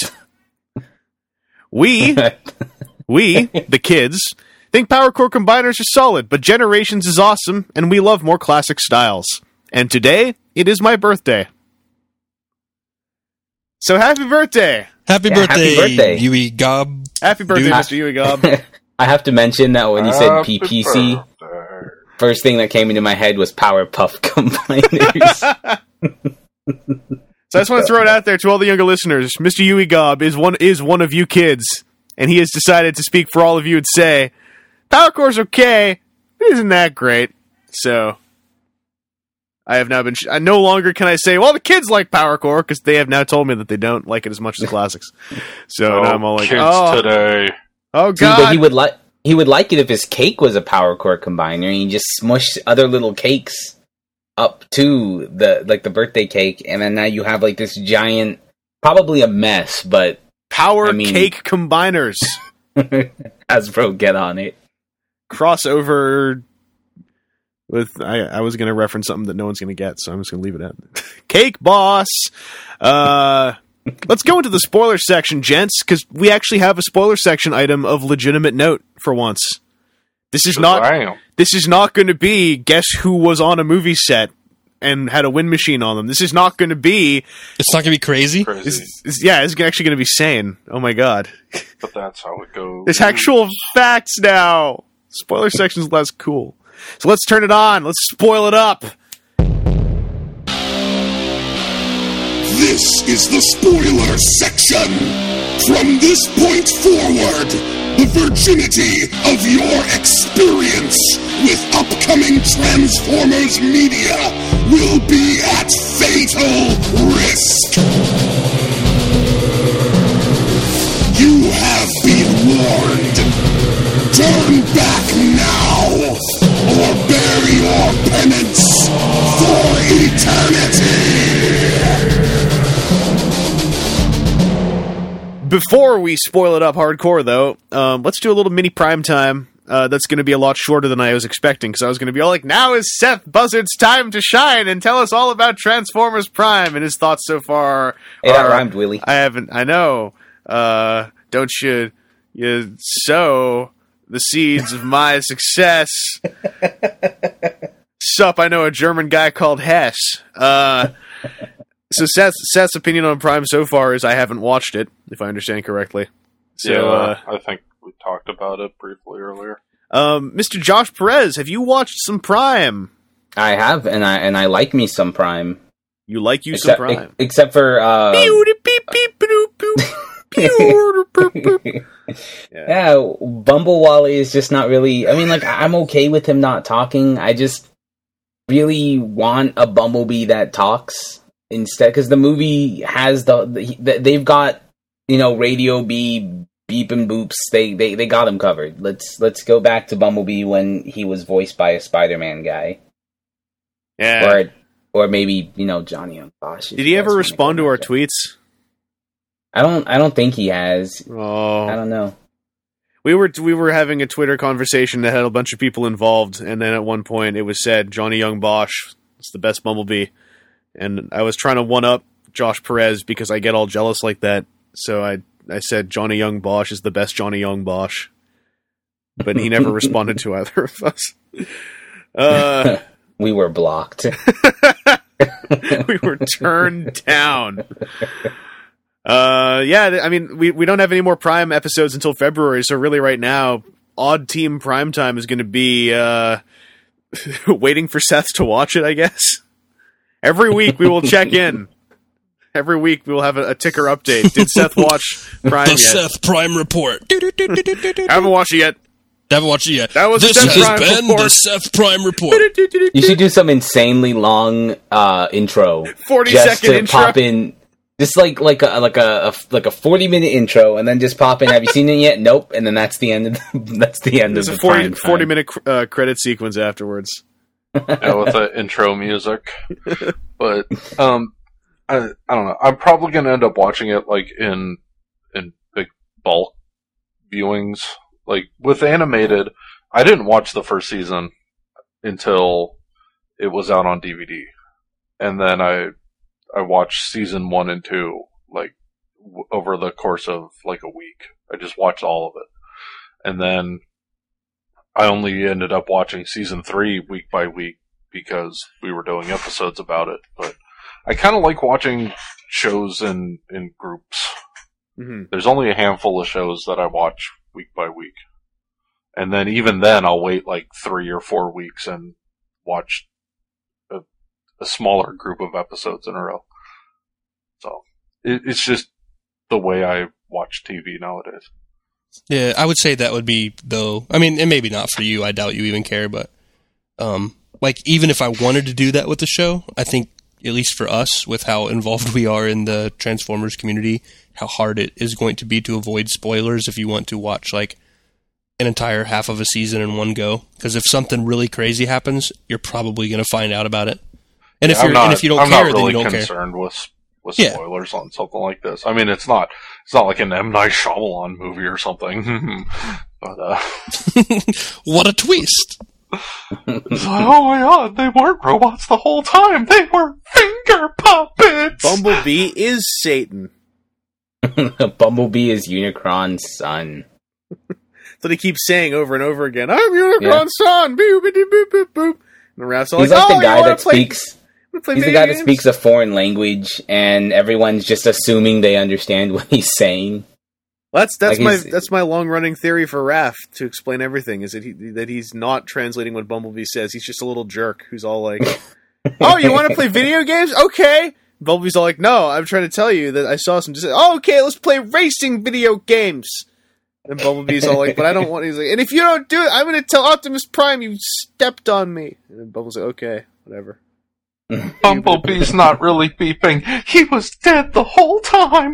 We." We, the kids, think Power Core Combiners are solid, but Generations is awesome, and we love more classic styles. And today, it is my birthday. So happy birthday! Happy Yeah, birthday, happy birthday. Yui Gob. Happy birthday, Dude. Mister Yui Gob. I have to mention that when you said Happy P P C, birthday. first thing that came into my head was Powerpuff Combiners. So I just want to throw it out there to all the younger listeners. Mister Yui Gob is one is one of you kids, and he has decided to speak for all of you and say, Power Core's okay, it isn't that great. So I have now been. Sh- I no longer can I say, well, the kids like Power Core, because they have now told me that they don't like it as much as classics. So Oh, now I'm all like, kids oh, today. oh See, but god. he would like he would like it if his cake was a Power Core combiner and he just smushed other little cakes up to the like the birthday cake, and then now you have like this giant, probably a mess, but Power I mean- Cake Combiners Hasbro, get on it. crossover with. I, I was going to reference something that no one's going to get, so I'm just going to leave it at Cake Boss. Uh, let's go into the spoiler section, gents, because we actually have a spoiler section item of legitimate note for once. This is not. Damn. This is not going to be guess who was on a movie set and had a wind machine on them. This is not going to be. It's not going to be crazy. Crazy. This, this- yeah, it's actually going to be sane. Oh my god. But that's how it goes. There's actual facts now. Spoiler section's less cool. So let's turn it on. Let's spoil it up. This is the spoiler section. From this point forward, the virginity of your experience with upcoming Transformers media will be at fatal risk. You have been warned. Turn back now, or bear your penance for eternity. Before we spoil it up hardcore, though, um, let's do a little mini prime time. Uh, that's going to be a lot shorter than I was expecting, because I was going to be all like, now is Seth Buzzard's time to shine and tell us all about Transformers Prime, and his thoughts so far Hey, that are- rhymed, Willie. I haven't, I know. Uh, don't you, you sow the seeds of my success. Sup, I know a German guy called Hess. Uh, so Seth, Seth's opinion on Prime so far is I haven't watched it, if I understand correctly. So, yeah, uh, I think we talked about it briefly earlier. um, Mister Josh Perez, have you watched some Prime? I have, and I and I like me some Prime. You like you Except, some Prime? ex- except for uh, yeah, Bumble Wally is just not really. I mean, like I- I'm okay with him not talking. I just really want a Bumblebee that talks instead, because the movie has the, the they've got, you know, Radio Bee, beep and boops. They they they got him covered. Let's let's go back to Bumblebee when he was voiced by a Spider-Man guy, Yeah. or or maybe, you know, Johnny Young Bosch. Did he ever respond to our tweets? I don't. I don't think he has. Oh, I don't know. We were we were having a Twitter conversation that had a bunch of people involved, and then at one point it was said Johnny Young Bosch is the best Bumblebee, and I was trying to one up Josh Perez because I get all jealous like that. So I I said Johnny Young Bosch is the best Johnny Young Bosch, but he never responded to either of us. Uh, We were blocked. we were turned down. Uh, yeah, I mean, we, we don't have any more Prime episodes until February, so really right now, Odd Team Primetime is going to be uh, waiting for Seth to watch it, I guess. Every week we will check in. Every week we will have a, a ticker update. Did Seth watch Prime the yet? Seth Prime Report. I haven't watched it yet. Haven't watched it yet. That was this the Seth has Prime been report. the Seth Prime Report. You should do some insanely long uh, intro. forty just second to intro. pop in, just like like a like a, a like a forty minute intro, and then just pop in. Have you seen it yet? Nope. And then that's the end of the, that's the end There's of a the forty, prime forty time. minute uh, credit sequence afterwards. Yeah, with the intro music. But um, I I don't know. I'm probably going to end up watching it like in in big bulk viewings. Like with animated, I didn't watch the first season until it was out on D V D, and then I I watched season one and two like w- over the course of like a week. I just watched all of it, and then I only ended up watching season three week by week because we were doing episodes about it. But I kind of like watching shows in in groups. Mm-hmm. There's only a handful of shows that I watch week by week. And then even then, I'll wait like three or four weeks and watch a, a smaller group of episodes in a row. So it, it's just the way I watch T V nowadays. Yeah, I would say that would be, though, I mean, and maybe not for you, I doubt you even care, but, um, like, even if I wanted to do that with the show, I think, at least for us, with how involved we are in the Transformers community, how hard it is going to be to avoid spoilers if you want to watch, like, an entire half of a season in one go. Because if something really crazy happens, you're probably going to find out about it. And if Yeah, I'm you're not, and if you don't I'm care, not really then you don't care. concerned with with Yeah. spoilers on something like this. I mean, it's not it's not like an M. Night Shyamalan movie or something. But uh, What a twist! it's like, oh my god, they weren't robots the whole time. They were finger puppets. Bumblebee is Satan. Bumblebee is Unicron's son. So they keep saying over and over again, I'm Unicron's son! Boop, boop, boop, boop, boop. And the Raph's all He's like, like oh, the guy you wanna that play, speaks. wanna play He's the video guy games? that speaks a foreign language, and everyone's just assuming they understand what he's saying. Well, that's that's Like my he's- that's my long running theory for Raph to explain everything is that he that he's not translating what Bumblebee says. He's just a little jerk who's all like, "Oh, you want to play video games? Okay." Bumblebee's all like, "No, I'm trying to tell you that I saw some." Just oh, okay, let's play racing video games. And Bumblebee's all like, "But I don't want." He's like, "And if you don't do it, I'm going to tell Optimus Prime you stepped on me." And then Bumblebee's like, "Okay, whatever." Bumblebee's not really beeping. He was dead the whole time.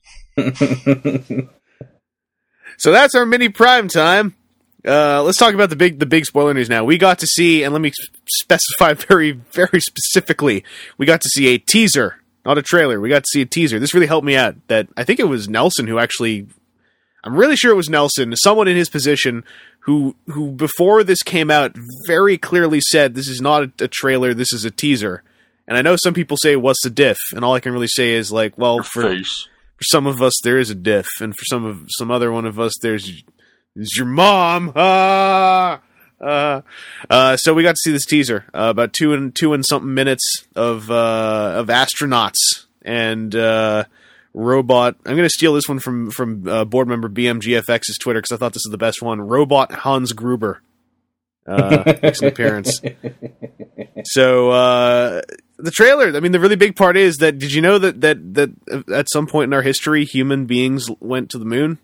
So that's our mini prime time. Uh, let's talk about the big the big spoiler news now. We got to see, and let me specify very, very specifically, we got to see a teaser, not a trailer. We got to see a teaser. This really helped me out. That I think it was Nelson who actually, I'm really sure it was Nelson, someone in his position who, who before this came out, very clearly said, this is not a, a trailer, this is a teaser. And I know some people say, what's the diff? And all I can really say is like, well, Your for... face. For some of us, there is a diff, and for some of some other one of us, there's is your mom. Ah, uh, uh, so we got to see this teaser, uh, about two and two and something minutes of uh, of astronauts and uh, robot. I'm going to steal this one from from uh, board member B M G F X's Twitter because I thought this is the best one. Robot Hans Gruber uh, makes an appearance. So uh, the trailer, I mean, the really big part is that, did you know that, that, that at some point in our history, human beings went to the moon?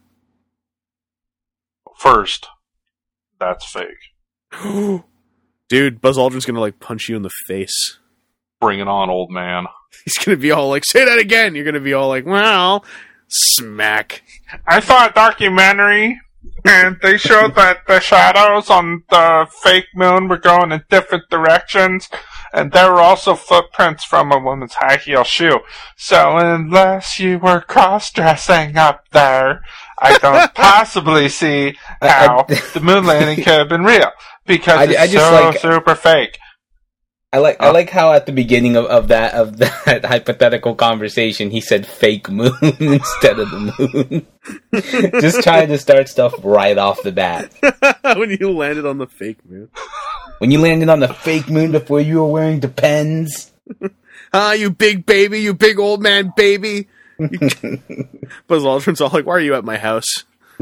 First, that's fake. Dude, Buzz Aldrin's going to, like, punch you in the face. Bring it on, old man. He's going to be all like, say that again! You're going to be all like, well, smack. I saw a documentary, and they showed that the shadows on the fake moon were going in different directions, and there were also footprints from a woman's high heel shoe. So unless you were cross-dressing up there, I don't possibly see how I, I, the moon landing could have been real, because I, it's I just so like, super fake. I like I like how at the beginning of, of that of that hypothetical conversation he said fake moon instead of the moon. Just trying to start stuff right off the bat. When you landed on the fake moon. When you landed on the fake moon before you were wearing Depends. Ah, you big baby, you big old man baby. Buzz Aldrin's all like, "Why are you at my house?"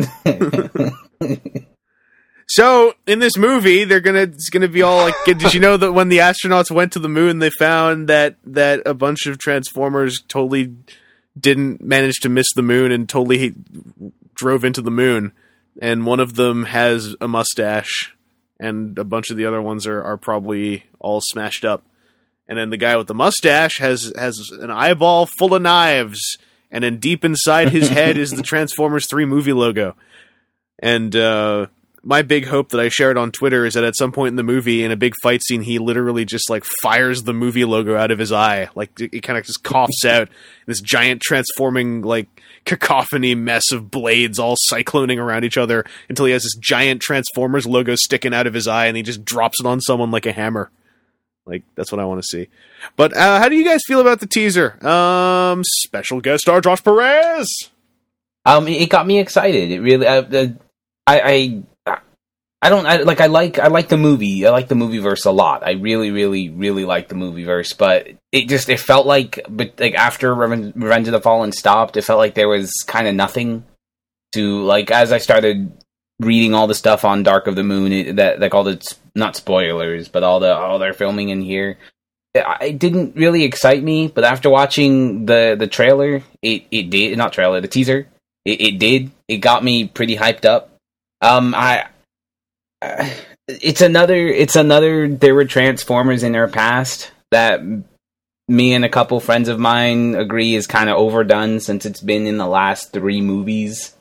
So in this movie, they're gonna it's gonna be all like, did you know that when the astronauts went to the moon, they found that that a bunch of Transformers totally didn't manage to miss the moon and totally drove into the moon, and one of them has a mustache, and a bunch of the other ones are, are probably all smashed up, and then the guy with the mustache has has an eyeball full of knives, and then deep inside his head is the Transformers three movie logo, and uh my big hope that I shared on Twitter is that at some point in the movie, in a big fight scene, he literally just like fires the movie logo out of his eye. Like it kind of just coughs out this giant transforming like cacophony mess of blades all cycloning around each other until he has this giant Transformers logo sticking out of his eye, and he just drops it on someone like a hammer. Like that's what I want to see. But uh, how do you guys feel about the teaser? Um, special guest star Josh Perez. Um, it got me excited. It really, uh, uh, I. I I don't I, like. I like. I like the movie. I like the movieverse a lot. I really, really, really like the movieverse. But it just it felt like, but like after Revenge, Revenge of the Fallen stopped, it felt like there was kind of nothing to like. As I started reading all the stuff on Dark of the Moon, it, that like all the not spoilers, but all the all they're filming in here, it, it didn't really excite me. But after watching the the trailer, it it did not trailer the teaser. It, it did. It got me pretty hyped up. Um, I. Uh, it's another it's another there were Transformers in their past that me and a couple friends of mine agree is kind of overdone since it's been in the last three movies.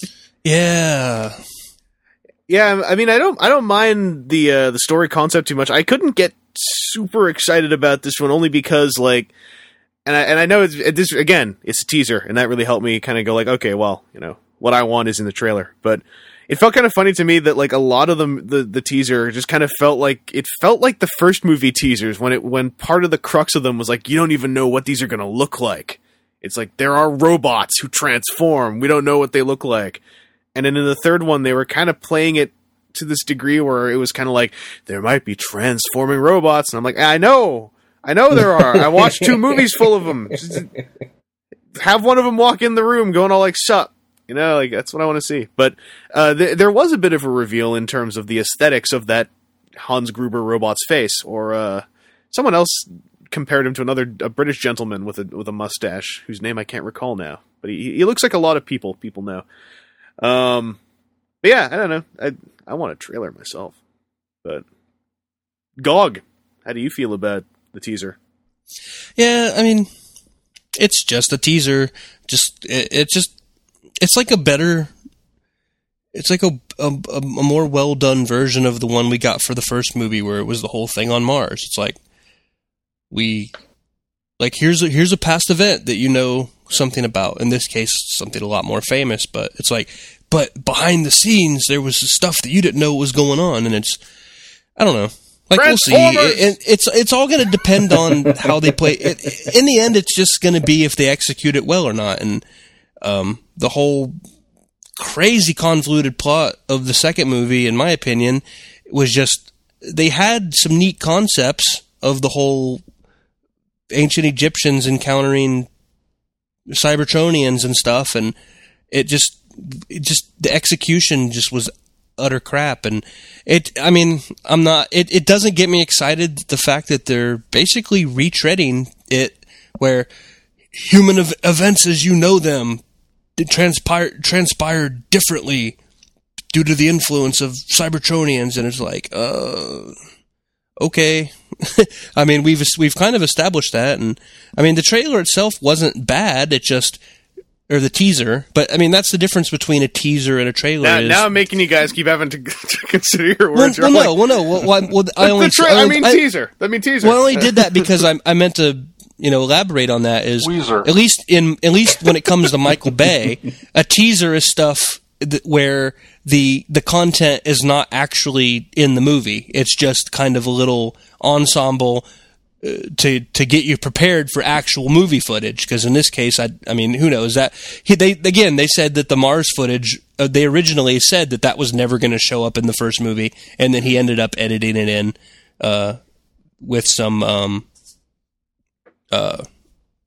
Yeah. Yeah, I mean I don't I don't mind the uh, the story concept too much. I couldn't get super excited about this one only because like and I and I know it's this again, it's a teaser, and that really helped me kind of go like, okay, well, you know, what I want is in the trailer. But it felt kind of funny to me that like a lot of them, the the teaser just kind of felt like it felt like the first movie teasers when it when part of the crux of them was like, you don't even know what these are going to look like. It's like there are robots who transform. We don't know what they look like. And then in the third one, they were kind of playing it to this degree where it was kind of like there might be transforming robots, and I'm like, I know, I know there are. I watched two movies full of them. Just have one of them walk in the room going all like, "Sup." You know, like that's what I want to see. But uh, th- there was a bit of a reveal in terms of the aesthetics of that Hans Gruber robot's face, or uh, someone else compared him to another a British gentleman with a with a mustache whose name I can't recall now. But he he looks like a lot of people people know. Um, but yeah, I don't know. I I want a trailer myself. But Gog, how do you feel about the teaser? Yeah, I mean, it's just a teaser. Just it, it just. It's like a better, it's like a, a, a more well done version of the one we got for the first movie where it was the whole thing on Mars. It's like, we, like, here's a, here's a past event that you know something about. In this case, something a lot more famous, but it's like, but behind the scenes, there was stuff that you didn't know was going on. And it's, I don't know. Like, we'll see. It, it's, it's all going to depend on how they play it. In the end, it's just going to be if they execute it well or not. And, Um, the whole crazy convoluted plot of the second movie, in my opinion, was just, they had some neat concepts of the whole ancient Egyptians encountering Cybertronians and stuff, and it just, it just, the execution just was utter crap. And it, I mean, I'm not, it, it doesn't get me excited, the fact that they're basically retreading it, where human ev- events as you know them transpired transpired differently due to the influence of Cybertronians, and it's like, uh, okay. I mean, we've we've kind of established that, and I mean, the trailer itself wasn't bad. It just, or the teaser, but I mean, that's the difference between a teaser and a trailer. Now, is, now I'm making you guys keep having to, to consider your well, words. well, like, no, well, no, well, well, well I the only, tra- I, I mean I, teaser. I mean teaser. Well, I only did that because I I meant to, you know, elaborate on that. Is Weezer. at least in at least when it comes to Michael Bay, a teaser is stuff th- where the the content is not actually in the movie. It's just kind of a little ensemble uh, to to get you prepared for actual movie footage. Because in this case, I I mean, who knows that he, they again they said that the Mars footage, uh, they originally said that that was never going to show up in the first movie, and then he ended up editing it in uh, with some. Um, Uh,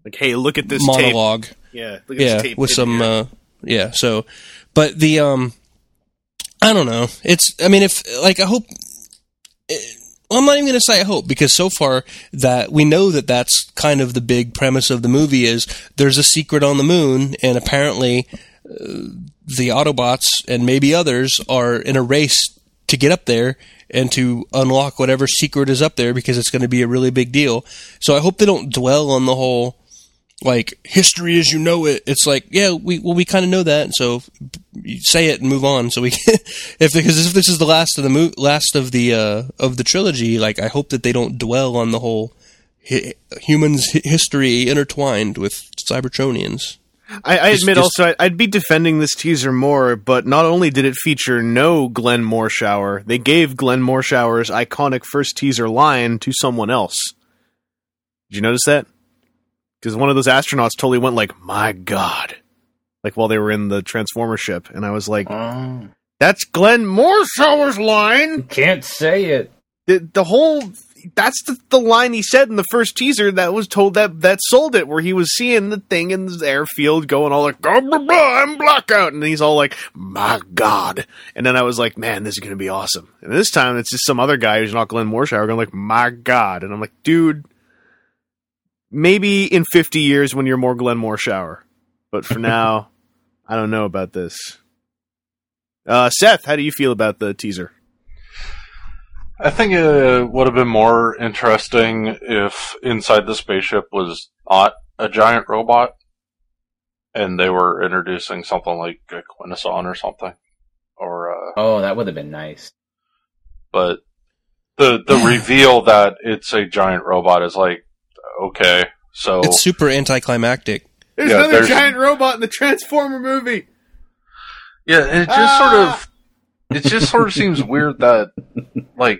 Like, hey, look at this monologue. tape. Yeah, look at yeah, this tape with in some, here. uh, yeah. So, but the, um, I don't know. It's, I mean, if like I hope. It, well, I'm not even going to say I hope, because so far that we know that that's kind of the big premise of the movie is there's a secret on the moon, and apparently uh, the Autobots and maybe others are in a race to get up there and to unlock whatever secret is up there, because it's going to be a really big deal. So I hope they don't dwell on the whole, like, history as you know it. It's like, yeah, we well we kind of know that, so you say it and move on. So we can, if because if this is the last of the mo- last of the uh, of the trilogy, like, I hope that they don't dwell on the whole hi- humans' hi- history intertwined with Cybertronians. I, I Just- admit just- also I- I'd be defending this teaser more, but not only did it feature no Glenn Morshower, they gave Glenn Morshower's iconic first teaser line to someone else. Did you notice that? Because one of those astronauts totally went like, "My God," like while they were in the Transformer ship, and I was like, Oh, "That's Glenn Morshower's line." can't say it. The the whole that's the, the line he said in the first teaser that was told that that sold it, where he was seeing the thing in the airfield going all like, "Blah, blah, blah, I'm blackout," and he's all like, "My God," and then I was like, "Man, this is gonna be awesome." And this time it's just some other guy who's not Glenn Morshower going like, "My God," and I'm like, dude. Maybe in fifty years when you're more Glenn Morshower. But for now, I don't know about this. Uh, Seth, how do you feel about the teaser? I think it would have been more interesting if inside the spaceship was not a giant robot and they were introducing something like a Quintesson or something. Or, uh, Oh, that would have been nice. but the the reveal that it's a giant robot is like, okay, so It's super anticlimactic. There's Yeah, another there's- giant robot in the Transformer movie! yeah, it just Ah! sort of it just sort of seems weird that like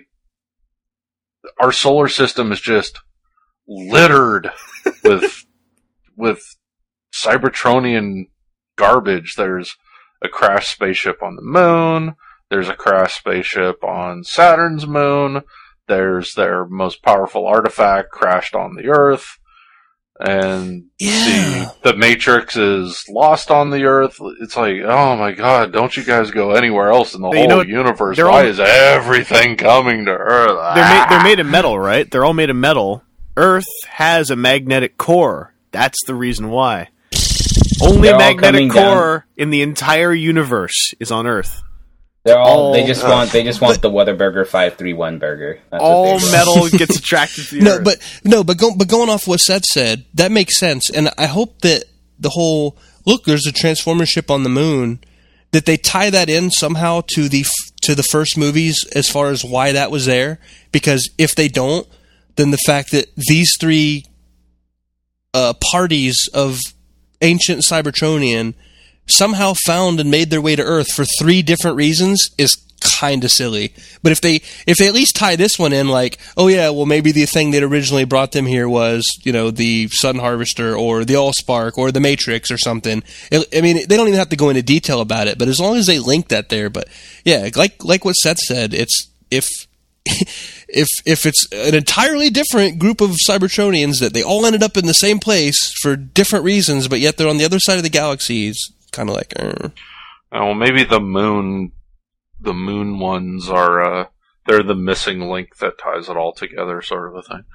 our solar system is just littered with with Cybertronian garbage. There's a crashed spaceship on the moon. There's a crashed spaceship on Saturn's moon. There's their most powerful artifact crashed on the Earth. And Yeah. the, the Matrix is lost on the Earth. It's like, oh my God, don't you guys go anywhere else in the You whole know what? universe? They're Why all- is everything coming to Earth? They're, ma- they're made of metal, right? They're all made of metal. Earth has a magnetic core. That's the reason why. Only They're all magnetic coming down. core in the entire universe is on Earth. They're all. all- They just want. They just want the Whataburger five three one burger. That's what All they want. metal gets attracted to the No, Earth. but no, but go, but going off what Seth said, that makes sense, and I hope that the whole look, there's a Transformer ship on the moon, that they tie that in somehow to the f- to the first movies as far as why that was there. Because if they don't, then the fact that these three uh, parties of ancient Cybertronian somehow found and made their way to Earth for three different reasons is kind of silly. But if they if they at least tie this one in, like, oh yeah, well maybe the thing that originally brought them here was, you know, the Sun Harvester or the Allspark or the Matrix or something. It, I mean, they don't even have to go into detail about it, but as long as they link that there. But yeah, like like what Seth said, it's if if if it's an entirely different group of Cybertronians that they all ended up in the same place for different reasons, but yet they're on the other side of the galaxy, it's kind of like, uh. well, maybe the moon, the moon ones are, uh, they're the missing link that ties it all together, sort of a thing.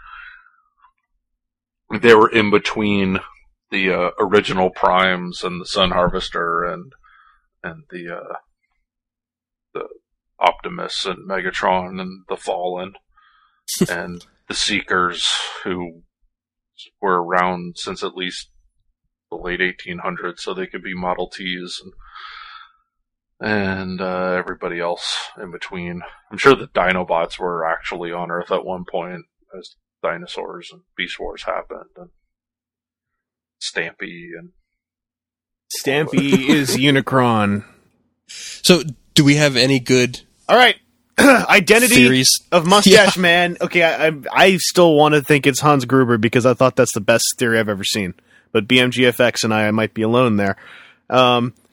They were in between the uh, original Primes and the Sun Harvester and and the uh, the Optimus and Megatron and the Fallen and the Seekers, who were around since at least the late eighteen hundreds, so they could be Model Ts and and uh, everybody else in between. I'm sure the Dinobots were actually on Earth at one point as dinosaurs and Beast Wars happened, and Stampy and Stampy is Unicron. So, do we have any good All right. Identity theories? of Mustache Yeah. Man. Okay, I, I I still want to think it's Hans Gruber because I thought that's the best theory I've ever seen. But B M G F X and I, I might be alone there. Um,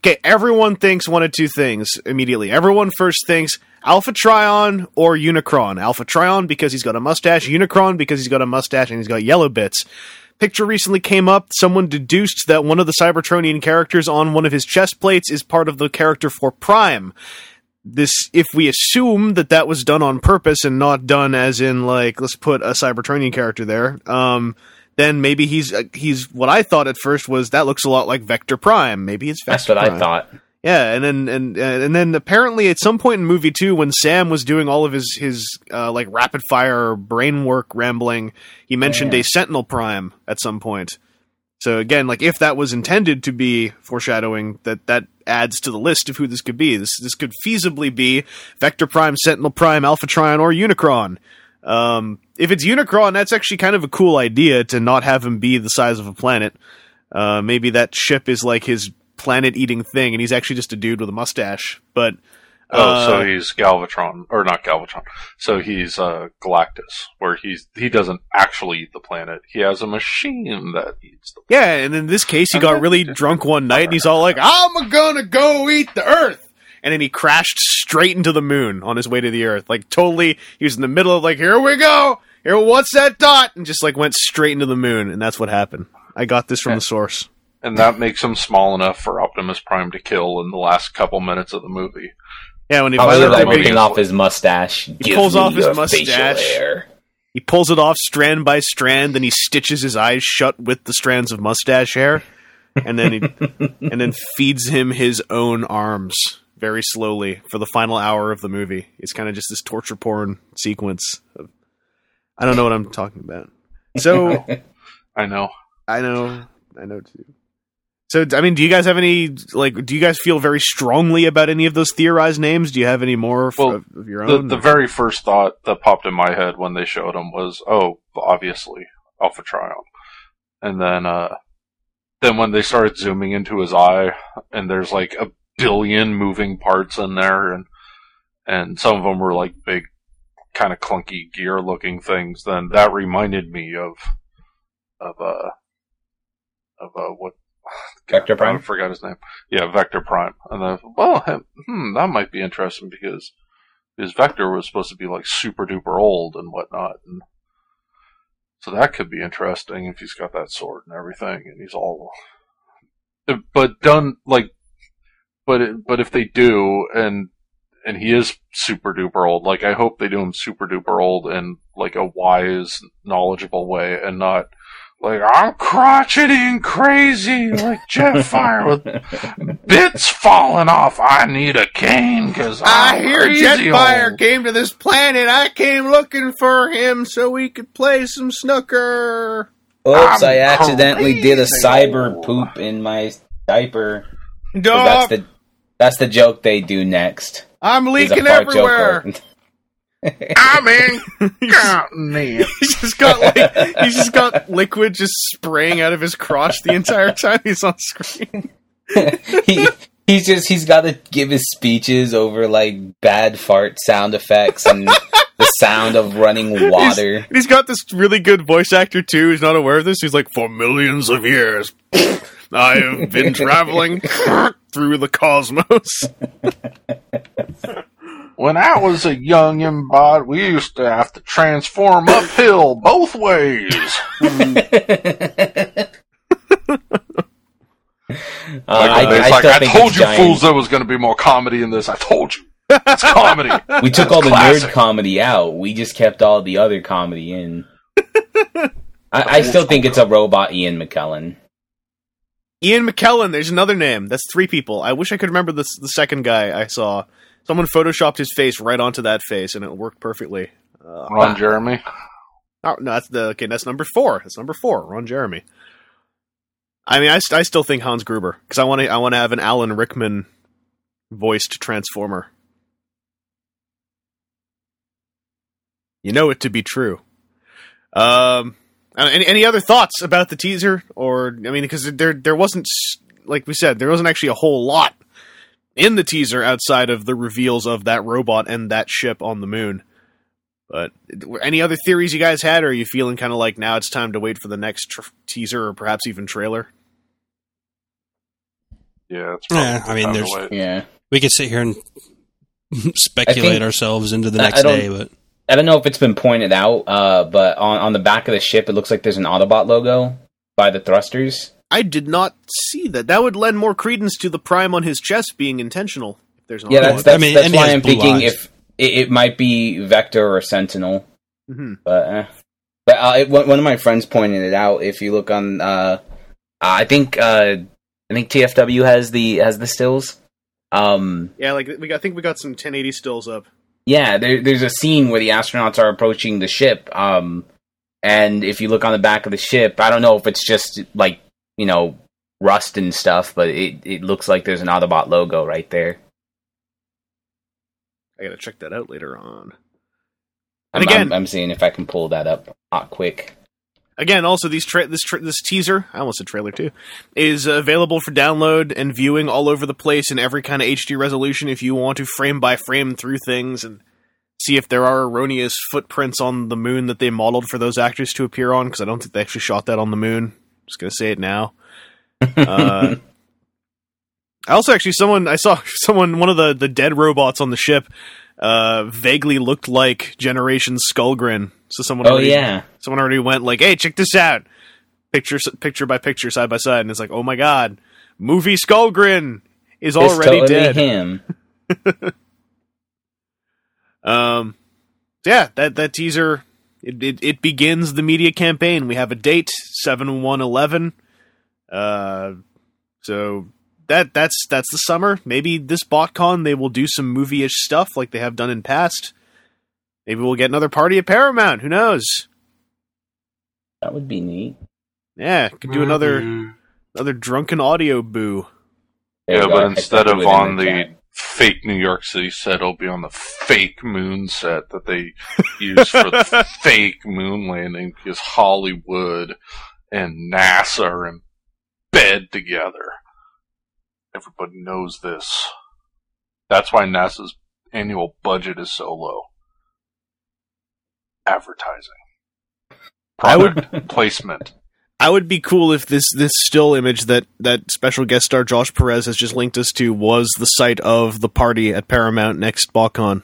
okay, everyone thinks one of two things immediately. Everyone first thinks Alpha Trion or Unicron. Alpha Trion because he's got a mustache, Unicron because he's got a mustache and he's got yellow bits. Picture recently came up, someone deduced that one of the Cybertronian characters on one of his chest plates is part of the character for Prime. This, if we assume that that was done on purpose and not done as in, like, let's put a Cybertronian character there, um, then maybe he's, uh, he's, what I thought at first was, that looks a lot like Vector Prime. Maybe it's Vector That's what Prime. I thought. Yeah, and then and and then apparently at some point in movie two, when Sam was doing all of his his uh, like rapid fire brain work rambling, he mentioned Yeah. a Sentinel Prime at some point. So again, like if that was intended to be foreshadowing, that that adds to the list of who this could be. This this could feasibly be Vector Prime, Sentinel Prime, Alpha Trion, or Unicron. Um, if it's Unicron, that's actually kind of a cool idea to not have him be the size of a planet. Uh, maybe that ship is like his planet-eating thing, and he's actually just a dude with a mustache. But Oh, uh, so he's Galvatron, or not Galvatron. So he's uh, Galactus, where he's he doesn't actually eat the planet. He has a machine that eats the yeah, and in this case, he got really drunk one night, and he's all like, "I'm gonna go eat the Earth," and then he crashed straight into the moon on his way to the Earth. Like totally, he was in the middle of like, "Here we go, here, what's that dot?" and just like went straight into the moon, and that's what happened. I got this from the source. And that makes him small enough for Optimus Prime to kill in the last couple minutes of the movie. Yeah, when he, I was finally like ripping- ripping off his mustache. he pulls off his mustache. He pulls it off strand by strand, then he stitches his eyes shut with the strands of mustache hair, and then he and then feeds him his own arms very slowly for the final hour of the movie. It's kind of just this torture porn sequence. Of, I don't know what I'm talking about. So I know. I know, I know too. So, I mean, do you guys have any, like, do you guys feel very strongly about any of those theorized names? Do you have any more f- Well, of, of your The, own? the very first thought that popped in my head when they showed him was, oh, obviously, Alpha Trion. And then, uh, then when they started zooming into his eye, and there's like a billion moving parts in there, and and some of them were like big, kind of clunky gear-looking things, then that reminded me of, of, uh, of, uh, what, Vector Prime? I forgot his name. Yeah, Vector Prime. And then, well, hmm, that might be interesting because his Vector was supposed to be like super duper old and whatnot. And so that could be interesting if he's got that sword and everything and he's all. But done, like, but, it, but if they do and, and he is super duper old, like, I hope they do him super duper old in like a wise, knowledgeable way and not. Like, I'm crotchety and crazy, like Jetfire with bits falling off. I need a cane because I hear crazy Jetfire old. came to this planet. I came looking for him so we could play some snooker. Oops, I'm I accidentally did a crazy cyber old. poop in my diaper. 'Cause Dog, That's the that's the joke they do next. I'm Is a leaking fart everywhere. joke. I'm in continent. He's just got like he's just got liquid just spraying out of his crotch the entire time he's on screen. he he's just he's got to give his speeches over like bad fart sound effects and the sound of running water. He's, he's got this really good voice actor too. He's not aware of this. He's like, for millions of years, I have been traveling through the cosmos. When I was a young imbod, we used to have to transform uphill both ways. Uh, I, Like, it's I like, still I think told it's you giant. fools there was going to be more comedy in this. I told you. It's comedy. We took all the Classic. nerd comedy out. We just kept all the other comedy in. I, I still think it's a robot Ian McKellen. Ian McKellen, there's another name. That's three people. I wish I could remember the the second guy I saw. Someone photoshopped his face right onto that face, and it worked perfectly. Uh, Ron Jeremy. oh, no, that's the okay. That's number four. That's number four. Ron Jeremy. I mean, I, st- I still think Hans Gruber because I want to I want to have an Alan Rickman voiced Transformer. You know it to be true. Um, any any other thoughts about the teaser? Or I mean, because there there wasn't, like we said, there wasn't actually a whole lot in the teaser outside of the reveals of that robot and that ship on the moon. But any other theories you guys had, or are you feeling kind of like now it's time to wait for the next tr- teaser or perhaps even trailer? Yeah, it's probably Yeah, I mean, time to there's- wait. Yeah. We could sit here and speculate think- ourselves into the I- next I don't- day, but I don't know if it's been pointed out, uh, but on, on the back of the ship, it looks like there's an Autobot logo by the thrusters. I did not see that. That would lend more credence to the prime on his chest being intentional. If there's an Yeah, Autobot. that's that's, I mean, that's and he why has I'm blue thinking eyes. if it, it might be Vector or Sentinel. hmm But uh, but uh, it, one one of my friends pointed it out. If you look on, uh, I think uh, I think T F W has the has the stills. Um, Yeah, like we got, I think we got some ten eighty stills up. yeah, there, there's a scene where the astronauts are approaching the ship. Um, and if you look on the back of the ship, I don't know if it's just like you know rust and stuff, but it it looks like there's an Autobot logo right there. I gotta check that out later on. I'm, And again- I'm, I'm seeing if I can pull that up hot quick. Again, also these tra- this tra- this teaser, I almost said trailer too, is uh, available for download and viewing all over the place in every kind of H D resolution if you want to frame by frame through things and see if there are erroneous footprints on the moon that they modeled for those actors to appear on, because I don't think they actually shot that on the moon. Just gonna say it now. Uh, I also actually someone I saw someone one of the, the dead robots on the ship uh, vaguely looked like Generation Skullgrin. So someone Oh already, yeah, someone already went like, "Hey, check this out!" Picture picture by picture, side by side, and it's like, "Oh my god, movie Skullgrin is it's already totally dead." him. Um, yeah, that that teaser it, it it begins the media campaign. We have a date, seven one eleven. Uh, so that that's that's the summer. Maybe this BotCon they will do some movie-ish stuff like they have done in past. Maybe we'll get another party at Paramount. Who knows? That would be neat. Yeah, could do another another drunken audio boo. There Yeah, we go, but I typed instead that of within on the chat. fake New York City set, it'll be on the fake moon set that they use for the fake moon landing, because Hollywood and NASA are in bed together. Everybody knows this. That's why NASA's annual budget is so low. Advertising. I would- Product placement. I would be cool if this this still image that that special guest star Josh Perez has just linked us to was the site of the party at Paramount next BotCon.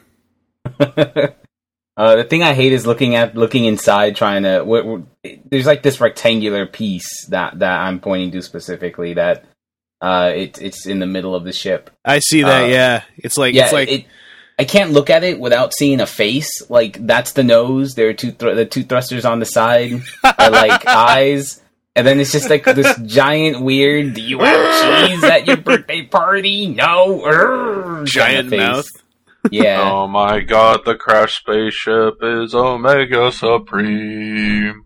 Uh, the thing I hate is looking at looking inside, trying to. W- w- there's like this rectangular piece that, that I'm pointing to specifically that uh, it, it's in the middle of the ship. I see that. Uh, yeah, it's like Yeah, it's like it, I can't look at it without seeing a face. Like that's the nose. There are two thr- the two thrusters on the side are like eyes, and then it's just like this giant weird. Do you have cheese at your birthday party? No, Urgh, giant kind of mouth. face. Yeah. Oh my god, the crash spaceship is Omega Supreme.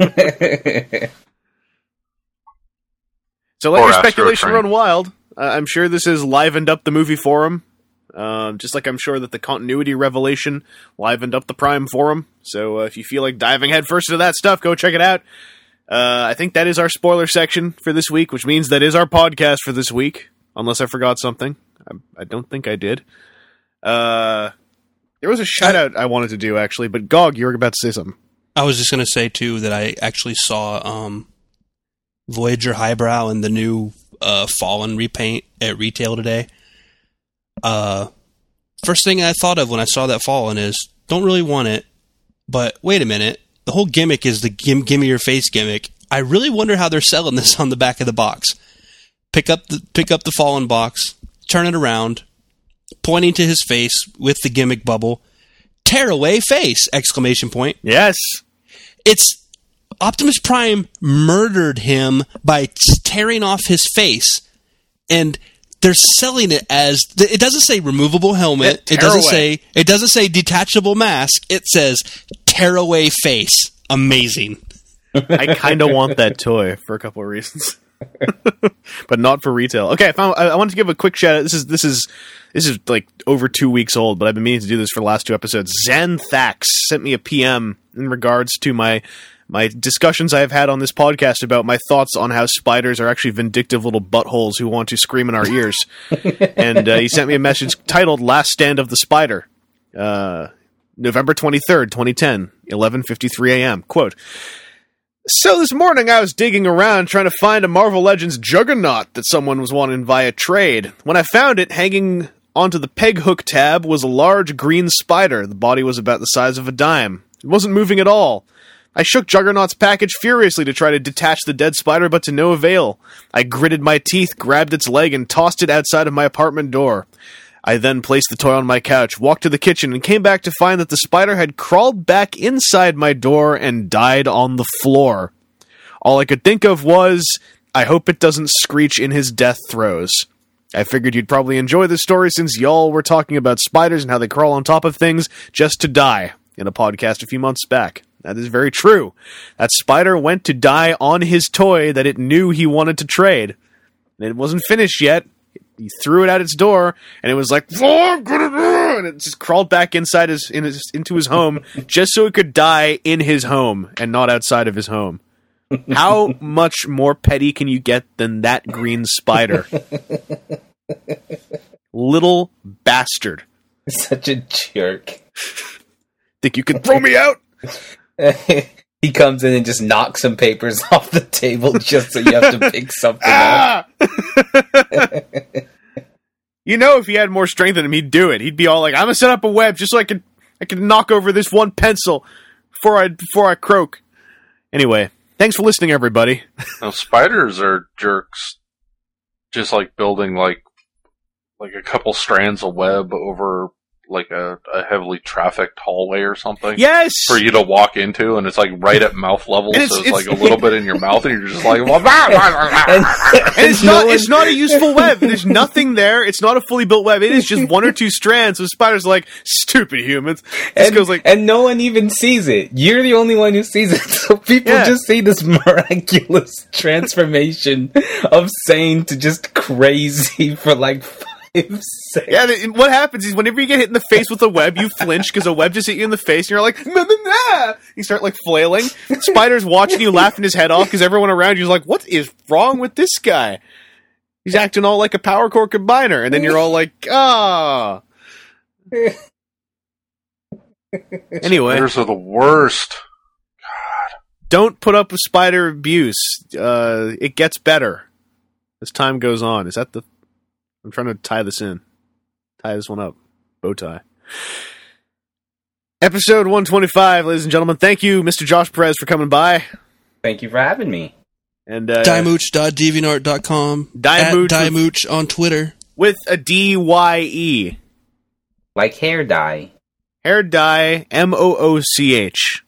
So let Or your Astro speculation Train. run wild. Uh, I'm sure this has livened up the movie forum, um, just like I'm sure that the continuity revelation livened up the Prime forum. So uh, if you feel like diving headfirst into that stuff, go check it out. Uh, I think that is our spoiler section for this week, which means that is our podcast for this week, unless I forgot something. I, I don't think I did. Uh, there was a shout out I wanted to do, actually, but Gog, you were about to say something. I was just going to say, too, that I actually saw um, Voyager Highbrow and the new uh, Fallen repaint at retail today. Uh, first thing I thought of when I saw that Fallen is, don't really want it, but wait a minute. The whole gimmick is the gim- gimme your face gimmick. I really wonder how they're selling this on the back of the box. Pick up the pick up the Fallen box, turn it around, pointing to his face with the gimmick bubble. Tear away face! Exclamation point. Yes. It's Optimus Prime murdered him by tearing off his face, and they're selling it as it doesn't say removable helmet. Yeah, it doesn't tearaway. say it doesn't say detachable mask. It says tear away face. Amazing. I kind of want that toy for a couple of reasons, but not for retail. Okay, I, found, I, I wanted to give a quick shout out. This is this is this is like over two weeks old, but I've been meaning to do this for the last two episodes. Xanthax sent me a P M in regards to my my discussions I've had on this podcast about my thoughts on how spiders are actually vindictive little buttholes who want to scream in our ears. And uh, he sent me a message titled "Last Stand of the Spider." Uh, November twenty-third, twenty ten, eleven fifty-three a.m. Quote, So this morning I was digging around trying to find a Marvel Legends Juggernaut that someone was wanting via trade. When I found it, hanging onto the peg hook tab was a large green spider. The body was about the size of a dime. It wasn't moving at all. I shook Juggernaut's package furiously to try to detach the dead spider, but to no avail. I gritted my teeth, grabbed its leg, and tossed it outside of my apartment door. I then placed the toy on my couch, walked to the kitchen, and came back to find that the spider had crawled back inside my door and died on the floor. All I could think of was, I hope it doesn't screech in his death throes. I figured you'd probably enjoy this story since y'all were talking about spiders and how they crawl on top of things just to die in a podcast a few months back. That is very true. That spider went to die on his toy that it knew he wanted to trade. And it wasn't finished yet. He threw it out its door, and it was like, and it just crawled back inside his, in his into his home just so it could die in his home and not outside of his home. How much more petty can you get than that green spider? Little bastard. Such a jerk. Think you can throw me out? He comes in and just knocks some papers off the table just so you have to pick something ah! up. You know, if he had more strength in him, he'd do it. He'd be all like, "I'm gonna set up a web just so I can I can knock over this one pencil before I before I croak." Anyway, thanks for listening, everybody. Now, spiders are jerks, just like building like like a couple strands of web over like a, a heavily trafficked hallway or something. Yes! For you to walk into, and it's like right at mouth level, it's, so it's, it's like a little bit in your mouth, and you're just like, well, and, and it's not it's not a useful web. There's nothing there. It's not a fully built web. It is just one or two strands. So spiders are like, stupid humans. This and, goes like, and no one even sees it. You're the only one who sees it. So people yeah. just see this miraculous transformation of sane to just crazy for like yeah, what happens is whenever you get hit in the face with a web, you flinch because a web just hit you in the face, and you're like, nah, nah, nah. You start like flailing. Spider's watching you, laughing his head off because everyone around you is like, what is wrong with this guy? He's acting all like a power core combiner, and then you're all like, ah. Oh. Anyway, spiders are the worst. God, don't put up with spider abuse. Uh, it gets better as time goes on. Is that the? I'm trying to tie this in. Tie this one up. Bow tie. Episode one twenty-five, ladies and gentlemen. Thank you, Mister Josh Perez, for coming by. Thank you for having me. And uh, Dimooch dot deviantart dot com. Dimooch At Dimooch on Twitter. With a D Y E. Like hair dye. Hair dye, M O O C H.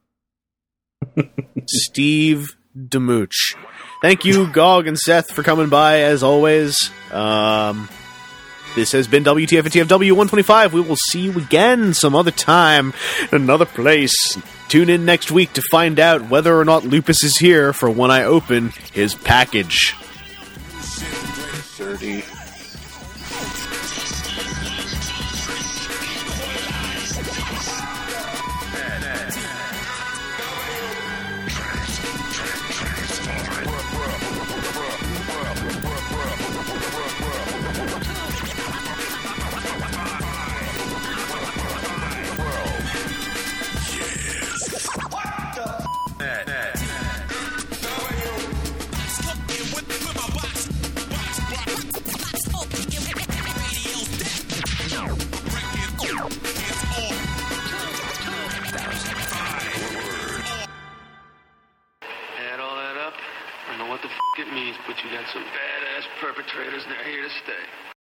Steve Dimooch. Thank you, Gog and Seth, for coming by, as always. Um, this has been W T F and T F W one twenty-five. We will see you again some other time, another place. Tune in next week to find out whether or not Lupus is here for when I open his package. dirty. It means, but you got some badass perpetrators and they're here to stay.